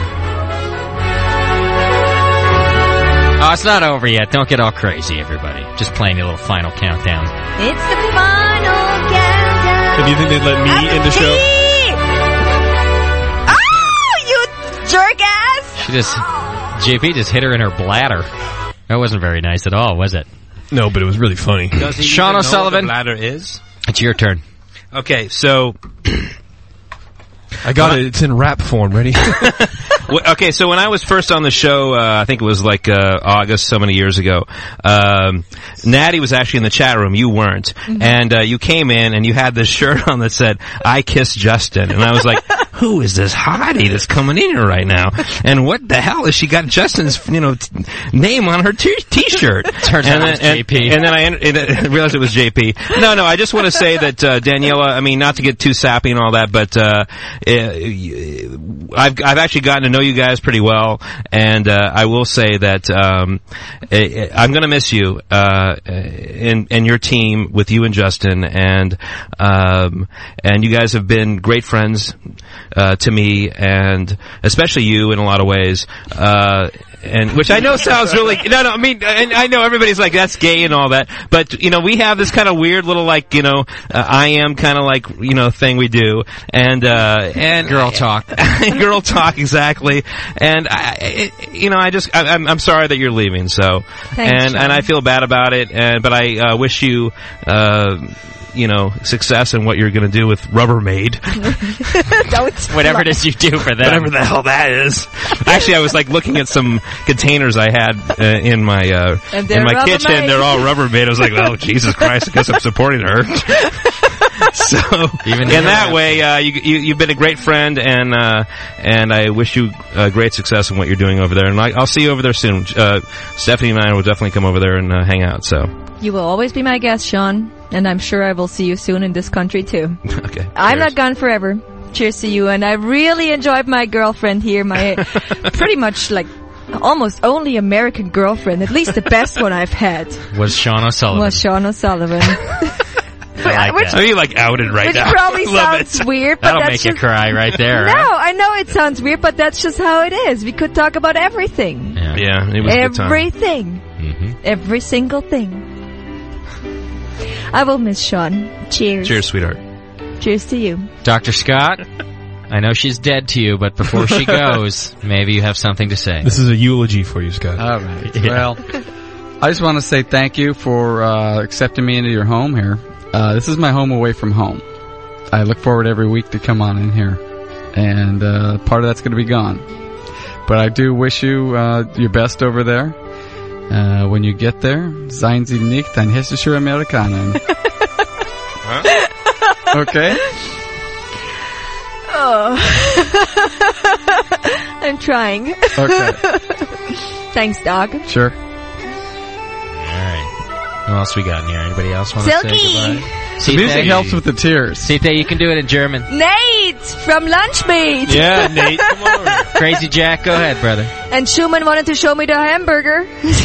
Oh, it's not over yet. Don't get all crazy, everybody. Just playing a little final countdown. It's the final countdown. And do you think they'd let me in the show? Oh, you jerk ass! JP just hit her in her bladder. That wasn't very nice at all, was it? No, but it was really funny. Does he Sean even know O'Sullivan? what the bladder is? It's your turn. Okay, so... I got it. It's in rap form. Ready? Okay, so when I was first on the show, I think it was like August, so many years ago, Natty was actually in the chat room. You weren't. Mm-hmm. And you came in and you had this shirt on that said, "I Kiss Justin." And I was like, who is this hottie that's coming in here right now? And what the hell has she got Justin's, name on her t-shirt? Turns out it was JP. And then I realized it was JP. No, I just want to say that, Daniela, I mean, not to get too sappy and all that, but I've actually gotten to know you guys pretty well, and I will say that I'm going to miss you and your team with you and Justin, and you guys have been great friends to me, and especially you in a lot of ways. And which I know sounds really I mean, and I know everybody's like that's gay and all that, but we have this kind of weird little like I am kind of like thing we do, and girl talk, girl talk exactly, and I'm sorry that you're leaving, so Thanks, and I feel bad about it, but I wish you success in what you're going to do with Rubbermaid. Whatever it is you do for them. Whatever the hell that is. Actually, I was like looking at some containers I had in my kitchen. They're all Rubbermaid. I was like, oh, Jesus Christ, I guess I'm supporting her. So, even in that way, you've been a great friend, and I wish you great success in what you're doing over there. And I'll see you over there soon. Stephanie and I will definitely come over there and hang out. So you will always be my guest, Sean, and I'm sure I will see you soon in this country too. Okay. I'm not gone forever. Cheers to you, and I really enjoyed my girlfriend here. My pretty much like almost only American girlfriend, at least the best one I've had. Was Sean O'Sullivan. Are you like outed right now? Which probably sounds weird, but that'll that's make just, you cry right there. No, right? I know it sounds weird, but that's just how it is. We could talk about everything. Yeah, it was a good time. Everything. Every single thing. I will miss Sean. Cheers. Cheers, sweetheart. Cheers to you. Dr. Scott, I know she's dead to you, but before she goes, maybe you have something to say. This is a eulogy for you, Scott. All right. Well, I just want to say thank you for accepting me into your home here. This is my home away from home. I look forward every week to come on in here, and part of that's going to be gone. But I do wish you your best over there. When you get there, seien Sie nicht ein hessischer Amerikaner. Okay? Oh. I'm trying. Okay. Thanks, Doc. Sure. Who else we got in here? Anybody else want to say goodbye? The music helps with the tears. Sita, you can do it in German. Nate from Lunchmeat. Yeah, Nate, come on over. Crazy Jack, go ahead, brother. And Schumann wanted to show me the hamburger.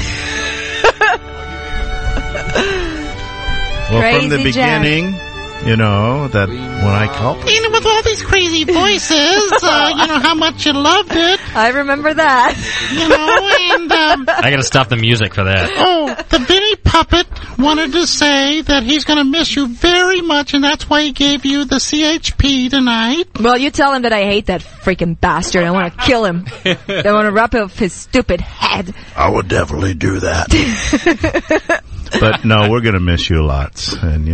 Well, Crazy from the beginning, that when I called... with all these crazy voices, how much you loved it. I remember that. And... I gotta stop the music for that. Oh, the Vinny Puppet wanted to say that he's gonna miss you very much, and that's why he gave you the CHP tonight. Well, you tell him that I hate that freaking bastard. I want to kill him. I want to rip off his stupid head. I would definitely do that. But no, we're going to miss you lots. And,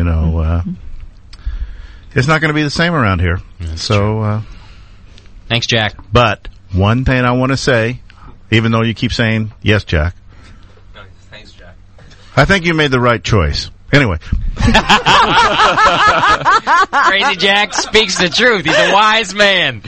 it's not going to be the same around here. So, thanks, Jack. But one thing I want to say, even though you keep saying, yes, Jack. No, thanks, Jack. I think you made the right choice. Anyway. Crazy Jack speaks the truth. He's a wise man.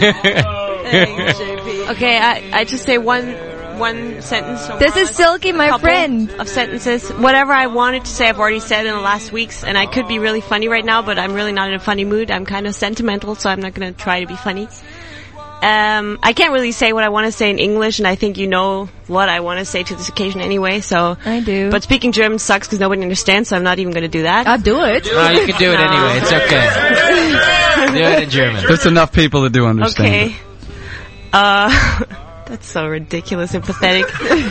Okay, I just say one sentence. This is Silky, my friend. Of sentences. Whatever I wanted to say, I've already said in the last weeks, and I could be really funny right now, but I'm really not in a funny mood. I'm kind of sentimental, so I'm not going to try to be funny. I can't really say what I want to say in English, and I think you know what I want to say to this occasion anyway, so. I do. But speaking German sucks because nobody understands, so I'm not even going to do that. I'll do it. No, you can do it anyway. It's okay. Do it in German. There's enough people that do understand. Okay. That's so ridiculous and pathetic.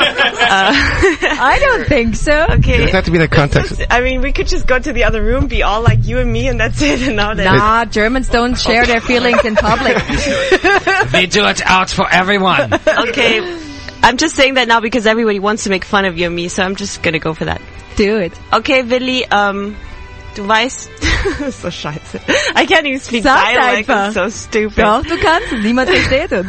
I don't think so. Okay. It doesn't have to be in a context. I mean, we could just go to the other room, be all like you and me, and that's it. And now nah, Germans don't share their feelings in public. We do it out for everyone. Okay. I'm just saying that now because everybody wants to make fun of you and me, so I'm just gonna go for that. Do it. Okay, Willi, du weißt, so scheiße. I can't even speak Sag dialect, einfach. it's so stupid. Doch, du kannst es. Niemand versteht uns.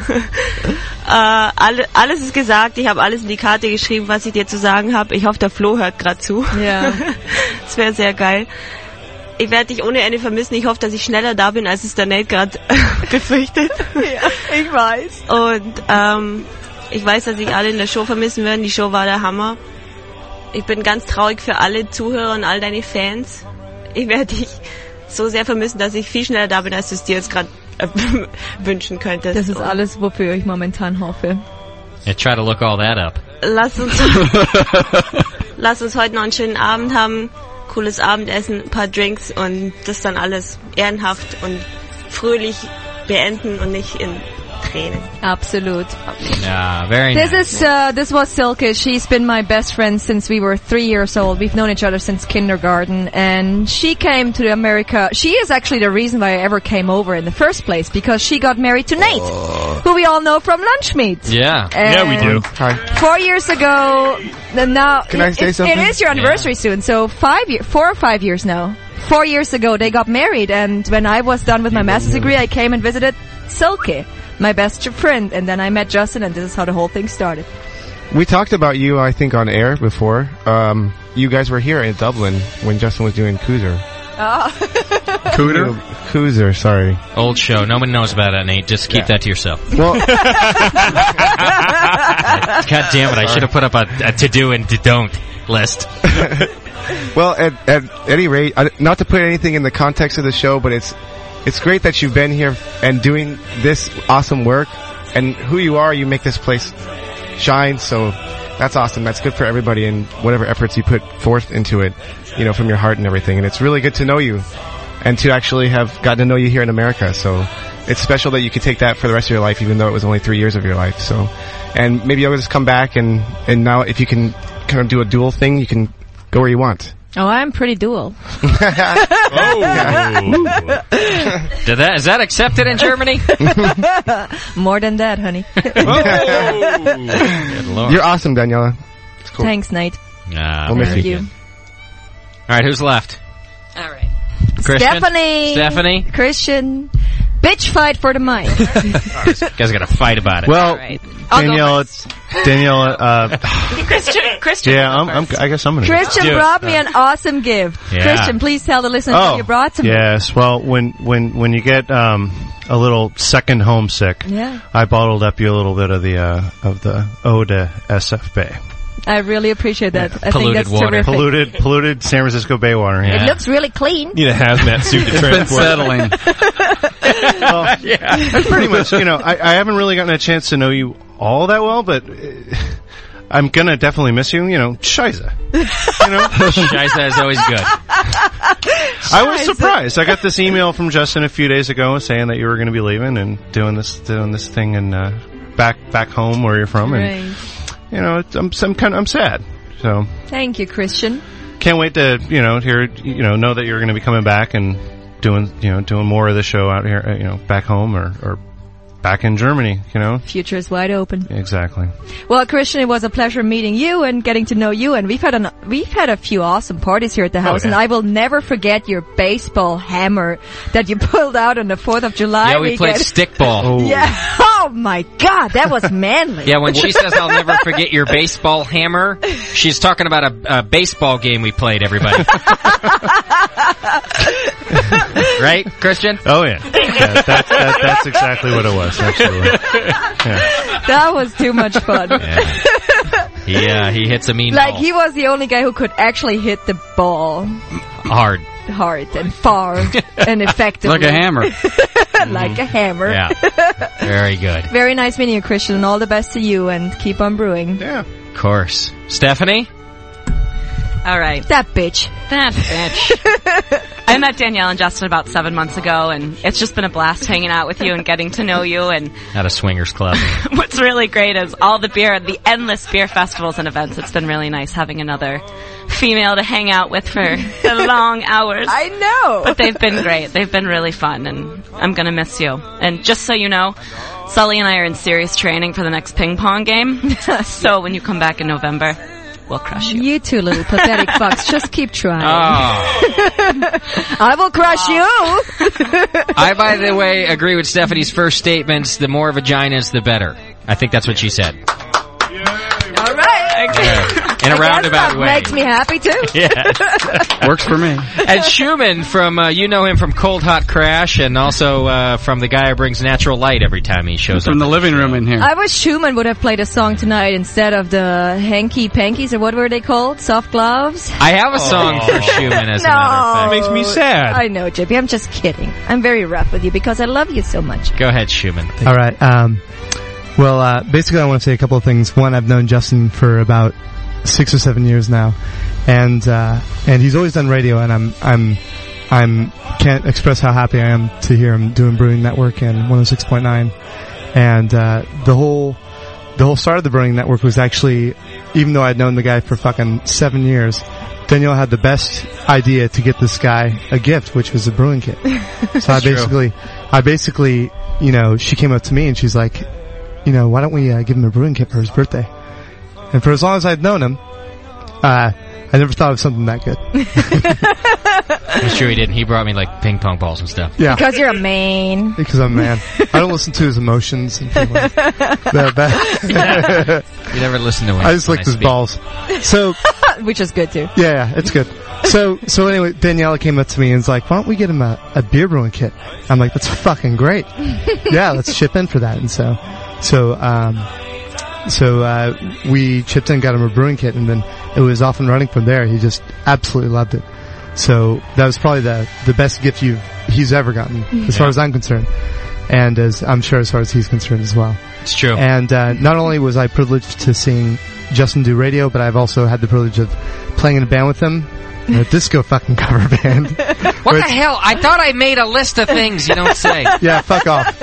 Alles ist gesagt, ich habe alles in die Karte geschrieben, was ich dir zu sagen habe. Ich hoffe, der Flo hört gerade zu. Ja. Das wäre sehr geil. Ich werde dich ohne Ende vermissen. Ich hoffe, dass ich schneller da bin, als es der Nate gerade befürchtet. Ja, ich weiß. Und ich weiß, dass ich alle in der Show vermissen werden. Die Show war der Hammer. Ich bin ganz traurig für alle Zuhörer und all deine Fans. Ich werde dich so sehr vermissen, dass ich viel schneller da bin, als du es dir jetzt gerade wünschen könntest. Das ist alles, wofür ich momentan hoffe. Yeah, try to look all that up. Lass uns heute noch einen schönen Abend haben, cooles Abendessen, ein paar Drinks und das dann alles ehrenhaft und fröhlich beenden und nicht in Tränen. Absolut. Yeah, very This nice. this was Silke. She's been my best friend since we were 3 years old. We've known each other since kindergarten, and she came to America. She is actually the reason why I ever came over in the first place, because she got married to Nate, who we all know from Lunch Meat. Yeah. And we do. Hi. 4 years ago, and now Can I say something? It is your anniversary soon, so 4 or 5 years now. 4 years ago, they got married, and when I was done with my master's degree, I came and visited Silke, my best friend, and then I met Justin, and this is how the whole thing started. We talked about you, I think, on air before. You guys were here in Dublin when Justin was doing Coozer. Coozer, sorry. Old show. No one knows about it, Nate. Just keep that to yourself. Well, God damn it. I should have put up a to-do and to-don't list. Well, at any rate, not to put anything in the context of the show, but it's great that you've been here and doing this awesome work. And who you are, you make this place shine. So that's awesome. That's good for everybody and whatever efforts you put forth into it, from your heart and everything. And it's really good to know you and to actually have gotten to know you here in America. So it's special that you could take that for the rest of your life, even though it was only 3 years of your life. So, and maybe you'll just come back and now if you can kind of do a dual thing, you can go where you want. Oh, I'm pretty dual. Is that accepted in Germany? More than that, honey. Good Lord. You're awesome, Daniela. It's cool. Thanks, Nate. We'll miss you. All right, who's left? All right. Christian? Stephanie. Christian. Bitch fight for the mic. These guys got to fight about it. Well, right. Daniela, Christian. Yeah, I guess I'm going to. Christian brought me an awesome gift. Yeah. Christian, please tell the listeners what you brought to me. Yes. Well, when you get a little second homesick, I bottled up you a little bit of the Eau de SFB. I really appreciate that. I think that's water. terrific. Polluted San Francisco Bay water. It looks really clean. Need a hazmat suit to transport. Settling. Pretty much, I haven't really gotten a chance to know you all that well, but I'm gonna definitely miss you. Scheisse. Scheisse is always good. I was surprised. I got this email from Justin a few days ago saying that you were going to be leaving and doing this thing in back home where you're from, and I'm sad. So thank you, Christian. Can't wait to know that you're going to be coming back and doing more of the show out here, back home or back in Germany, Future is wide open. Exactly. Well, Christian, it was a pleasure meeting you and getting to know you, and we've had a few awesome parties here at the house, and I will never forget your baseball hammer that you pulled out on the 4th of July. Yeah, we played stickball. Oh. Yeah. Oh my God, that was manly. Yeah, when she says I'll never forget your baseball hammer, she's talking about a baseball game we played, everybody. Right, Christian? Oh, yeah. That's exactly what it was, absolutely. Yeah. That was too much fun. Yeah, he hits a mean ball. ball. He was the only guy who could actually hit the ball. Hard and far and effectively. Like a hammer. Like a hammer. Yeah. Very good. Very nice meeting you, Christian, and all the best to you, and keep on brewing. Yeah. Of course. Stephanie? All right. That bitch. I met Danielle and Justin about 7 months ago, and it's just been a blast hanging out with you and getting to know you. And at a swingers club. What's really great is all the endless beer festivals and events. It's been really nice having another female to hang out with for the long hours. I know. But they've been great. They've been really fun, and I'm going to miss you. And just so you know, Sully and I are in serious training for the next ping pong game. So when you come back in November, we'll crush you. You two little pathetic fucks. Just keep trying. Oh. I will crush you. I, by the way, agree with Stephanie's first statements. The more vaginas, the better. I think that's what she said. All right. In a roundabout way. Makes me happy, too. Yeah. Works for me. And Schumann from, you know him from Cold Hot Crash, and also from the guy who brings natural light every time he shows up. From the living room in here. I wish Schumann would have played a song tonight instead of the hanky pankies, or what were they called? Soft gloves? I have a song for Schumann, as a matter of fact. It makes me sad. I know, JP. I'm just kidding. I'm very rough with you because I love you so much. Go ahead, Schumann. All right. Well, basically, I want to say a couple of things. One, I've known Justin for about 6 or 7 years now, and he's always done radio, and I'm can't express how happy I am to hear him doing Brewing Network and 106.9. And the whole start of the Brewing Network was actually, even though I'd known the guy for fucking 7 years, Danielle had the best idea to get this guy a gift, which was a brewing kit. So I basically, you know, she came up to me and she's like, you know, why don't we give him a brewing kit for his birthday? And for as long as I'd known him, I never thought of something that good. I'm sure he didn't. He brought me like ping pong balls and stuff. Yeah. Because you're a man. Because I'm a man. I don't listen to his emotions and things like that. You never listen to him. I just licked his balls. So, which is good too. Yeah, it's good. So anyway, Daniela came up to me and was like, why don't we get him a beer brewing kit? I'm like, that's fucking great. Yeah, let's chip in for that. And so we chipped in, got him a brewing kit, and then it was off and running from there. He just absolutely loved it. So that was probably the best gift he's ever gotten, as far as I'm concerned. And I'm sure as far as he's concerned as well. It's true. And not only was I privileged to seeing Justin do radio, but I've also had the privilege of playing in a band with him, a disco fucking cover band. What the hell? I thought I made a list of things you don't say. Yeah, fuck off.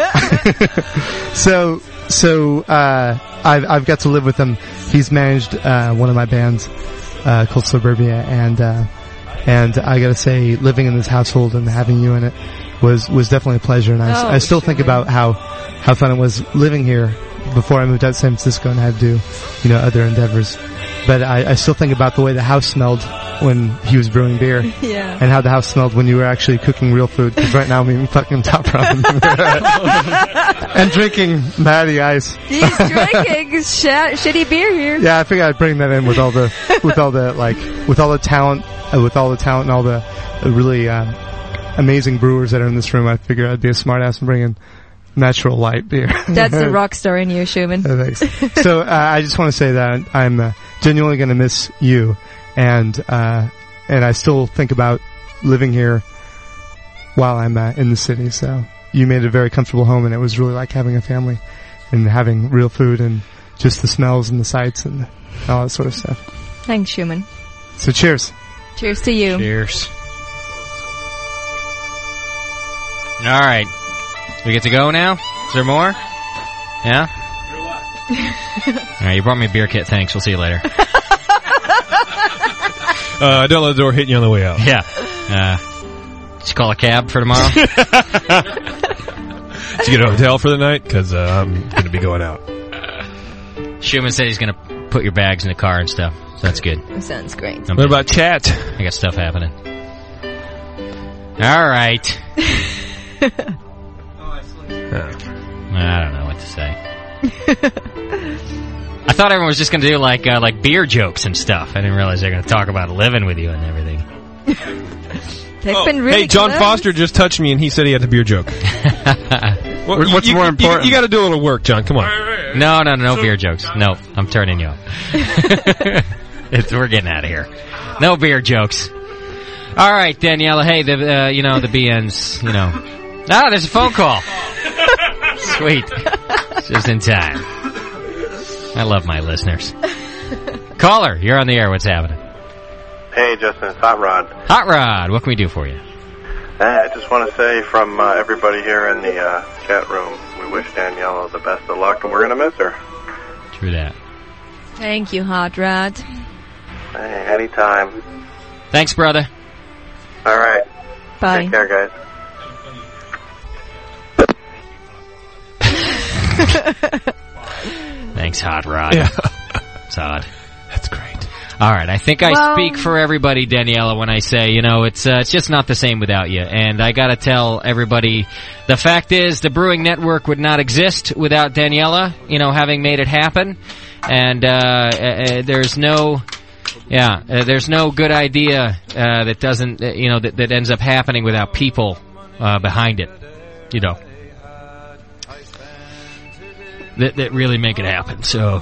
So I've got to live with him. He's managed one of my bands called Suburbia, and I gotta say, living in this household and having you in it was definitely a pleasure. And I still think about how fun it was living here before I moved out to San Francisco and had to do, you know, other endeavors. But I still think about the way the house smelled when he was brewing beer. Yeah. And how the house smelled when you were actually cooking real food. Because right now I'm eating fucking Top Ramen. And drinking Matty Ice. He's drinking shitty beer here. Yeah, I figured I'd bring that in with all the talent and all the really amazing brewers that are in this room. I figured I'd be a smart ass and bring in Natural Light beer. That's the rock star in you, Schumann. Thanks. So I just want to say that I'm genuinely going to miss you, and I still think about living here while I'm in the city. So you made it a very comfortable home, and it was really like having a family and having real food and just the smells and the sights and all that sort of stuff. Thanks, Schumann. So cheers. Cheers to you. Cheers. All right. We get to go now? Is there more? Yeah? All right, you brought me a beer kit. Thanks. We'll see you later. Don't let the door hit you on the way out. Yeah. Did you call a cab for tomorrow? Did you get a hotel for the night? Because I'm going to be going out. Schumann said he's going to put your bags in the car and stuff. So that's good. That sounds great. What about chat? I got stuff happening. All right. I don't know what to say. I thought everyone was just going to do like beer jokes and stuff. I didn't realize they were going to talk about living with you and everything. They've been really hey, John good. Foster just touched me and he said he had a beer joke. What's more important? You got to do a little work, John. Come on. No beer jokes. No, I'm turning you up. We're getting out of here. No beer jokes. All right, Daniela. Hey, the BNs. Ah, there's a phone call. Sweet. Just in time. I love my listeners. Caller, you're on the air. What's happening? Hey, Justin, it's Hot Rod. Hot Rod, what can we do for you? I just want to say from everybody here in the chat room, we wish Daniela the best of luck, and we're going to miss her. True that. Thank you, Hot Rod. Hey, anytime. Thanks, brother. All right. Bye. Take care, guys. Thanks, Hot Rod. Yeah. It's odd. That's great. All right, I think I speak for everybody, Daniela, when I say, it's just not the same without you. And I got to tell everybody, the fact is, the Brewing Network would not exist without Daniela, having made it happen. And there's no good idea that doesn't, that ends up happening without people behind it, that really make it happen. So,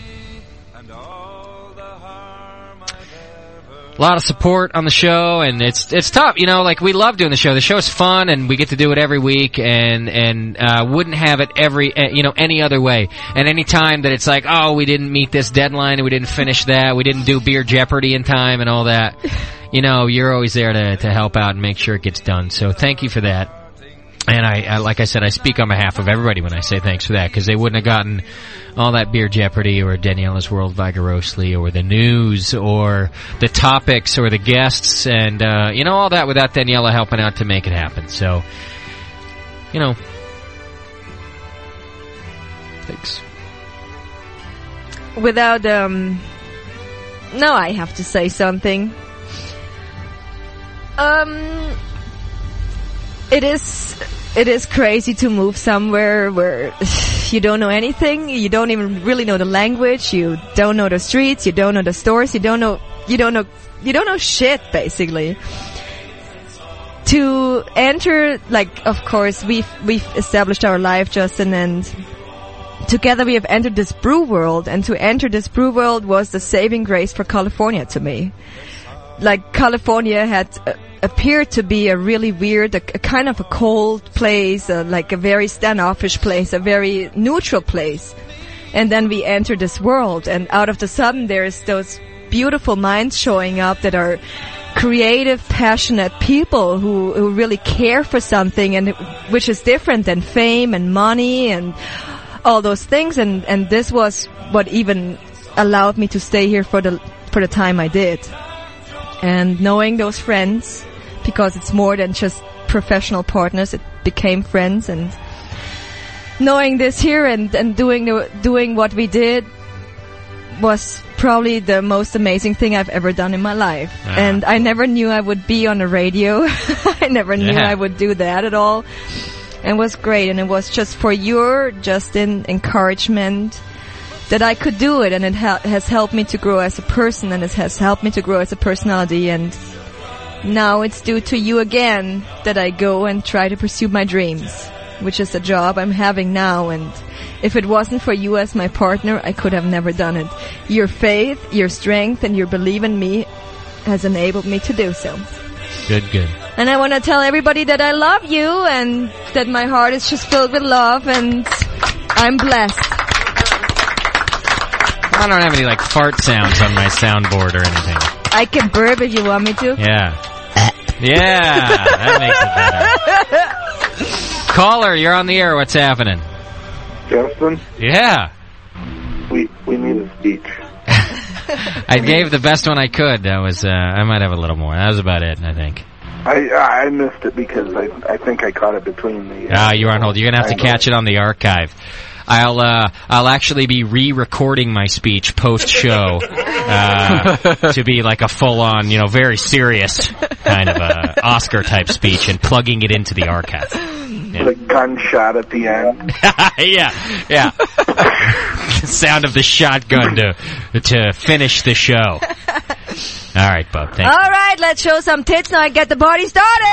a lot of support on the show, and it's tough, we love doing the show. The show's fun, and we get to do it every week, and wouldn't have it any other way. And any time that it's like, oh, we didn't meet this deadline, and we didn't finish that, we didn't do Beer Jeopardy in time, and all that, you're always there to help out and make sure it gets done. So thank you for that. And I like I said, I speak on behalf of everybody when I say thanks for that, because they wouldn't have gotten all that Beer Jeopardy or Daniela's World Vigorously or the news or the topics or the guests and, all that without Daniela helping out to make it happen. So, thanks. Without, now I have to say something. It is crazy to move somewhere where you don't know anything, you don't even really know the language, you don't know the streets, you don't know the stores, you don't know shit, basically. To enter, of course, we've established our life, Justin, and together we have entered this brew world, and to enter this brew world was the saving grace for California to me. California had appeared to be a really weird, a kind of a cold place, a very standoffish place, a very neutral place. And then we enter this world, and out of the sudden there's those beautiful minds showing up that are creative, passionate people who really care for something, and which is different than fame and money and all those things. And this was what even allowed me to stay here for the time I did. And knowing those friends, because it's more than just professional partners, it became friends, and knowing this here and doing what we did was probably the most amazing thing I've ever done in my life. And I never knew I would be on the radio. I never knew I would do that at all. And it was great, and it was just for your, Justin, encouragement that I could do it, and it has helped me to grow as a person, and it has helped me to grow as a personality, and now it's due to you again that I go and try to pursue my dreams, which is a job I'm having now, and if it wasn't for you as my partner, I could have never done it. Your faith, your strength, and your belief in me has enabled me to do so. Good. And I want to tell everybody that I love you, and that my heart is just filled with love, and I'm blessed. I don't have any fart sounds on my soundboard or anything. I can burp if you want me to. Yeah. That makes it better. Caller, you're on the air. What's happening? Justin? Yeah. We need a speech. I gave the best one I could. That was, I might have a little more. That was about it, I think. I missed it because I think I caught it between the... you were on hold. You're going to have to catch it on the archive. I'll actually be re-recording my speech post-show, to be a full-on, very serious kind of Oscar-type speech and plugging it into the archive. Yeah. The gunshot at the end. Yeah. The sound of the shotgun to finish the show. All right, Bob. Thank you. All right, let's show some tits now and get the party started.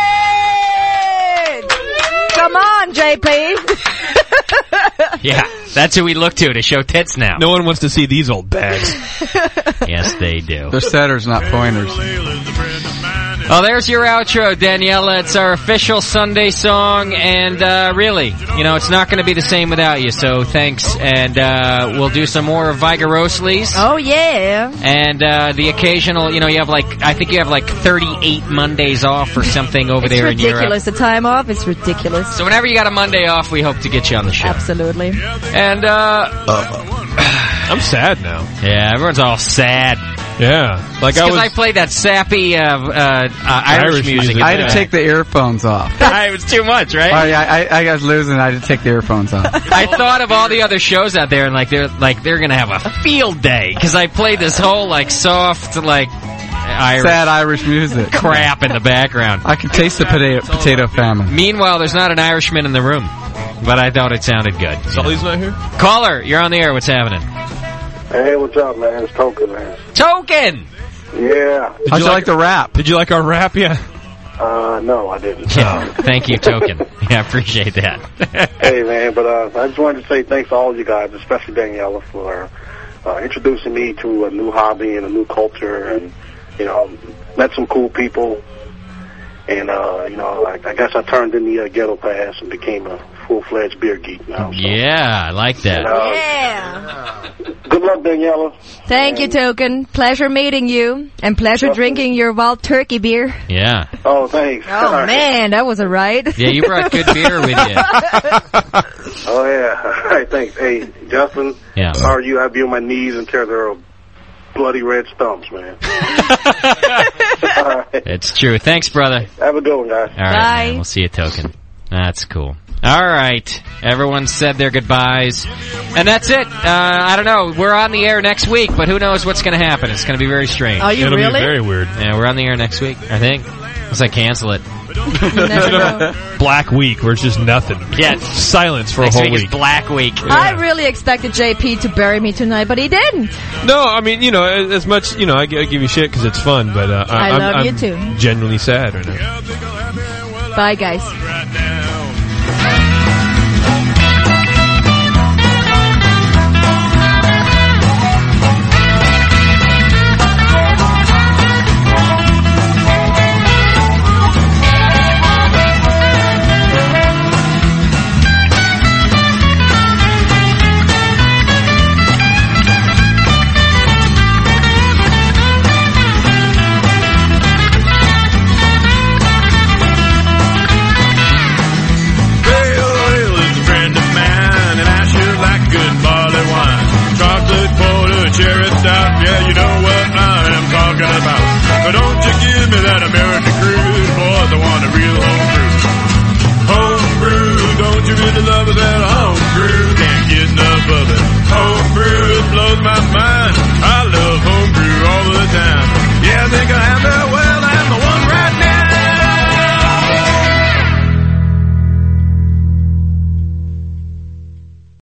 Come on, JP. Yeah, that's who we look to show tits now. No one wants to see these old bags. Yes, they do. They're setters, not pointers. Oh, there's your outro, Daniela. It's our official Sunday song, and really, it's not going to be the same without you, so thanks. And we'll do some more Vigoroslies. Oh, yeah. And the occasional, you have I think you have 38 Mondays off or something over there in Europe. It's ridiculous. The time off is ridiculous. So whenever you got a Monday off, we hope to get you on the show. Absolutely. And I'm sad now. Yeah, everyone's all sad. Yeah, because I played that sappy Irish music. I had to take the earphones off. It was too much, right? I got losing. I had to take the earphones off. I thought of all the other shows out there, and they're gonna have a field day because I played this whole soft sad Irish music crap in the background. I can taste the potato famine. Meanwhile, there's not an Irishman in the room, but I thought it sounded good. Sully's not here? Caller, you're on the air. What's happening? Hey, what's up, man? It's Token, man. Token! Yeah. How'd you like the rap? Did you like our rap, yeah? No, I didn't. Yeah, thank you, Token. Yeah, I appreciate that. Hey, man, but I just wanted to say thanks to all of you guys, especially Daniela, for introducing me to a new hobby and a new culture, and, met some cool people. And, I guess I turned in the ghetto pass and became a full-fledged beer geek now. So. Yeah, I like that. Yeah. Good luck, Daniela. Thank you, Token. Pleasure meeting you, and pleasure drinking your wild turkey beer. Yeah. Oh, thanks. Oh, man, that was a ride. Yeah, you brought good beer with you. Oh, yeah. All right, thanks. Hey, Justin. Yeah. How are you? I'd be on my knees until there are bloody red stumps, man. All right. It's true. Thanks, brother. Have a good one, guys. All right, man. We'll see you, Token. That's cool. All right. Everyone said their goodbyes. And that's it. I don't know. We're on the air next week, but who knows what's going to happen. It's going to be very strange. Are you It'll really? be very weird. Yeah, we're on the air next week, I think. Unless I cancel it. Black week where it's just nothing. Yeah. Silence for Next a whole week week. is Black Week. I really expected JP to bury me tonight, but he didn't. No, I mean, you know, as much, you know, I give you shit because it's fun, but I love I'm you too. genuinely sad right now. Bye, guys.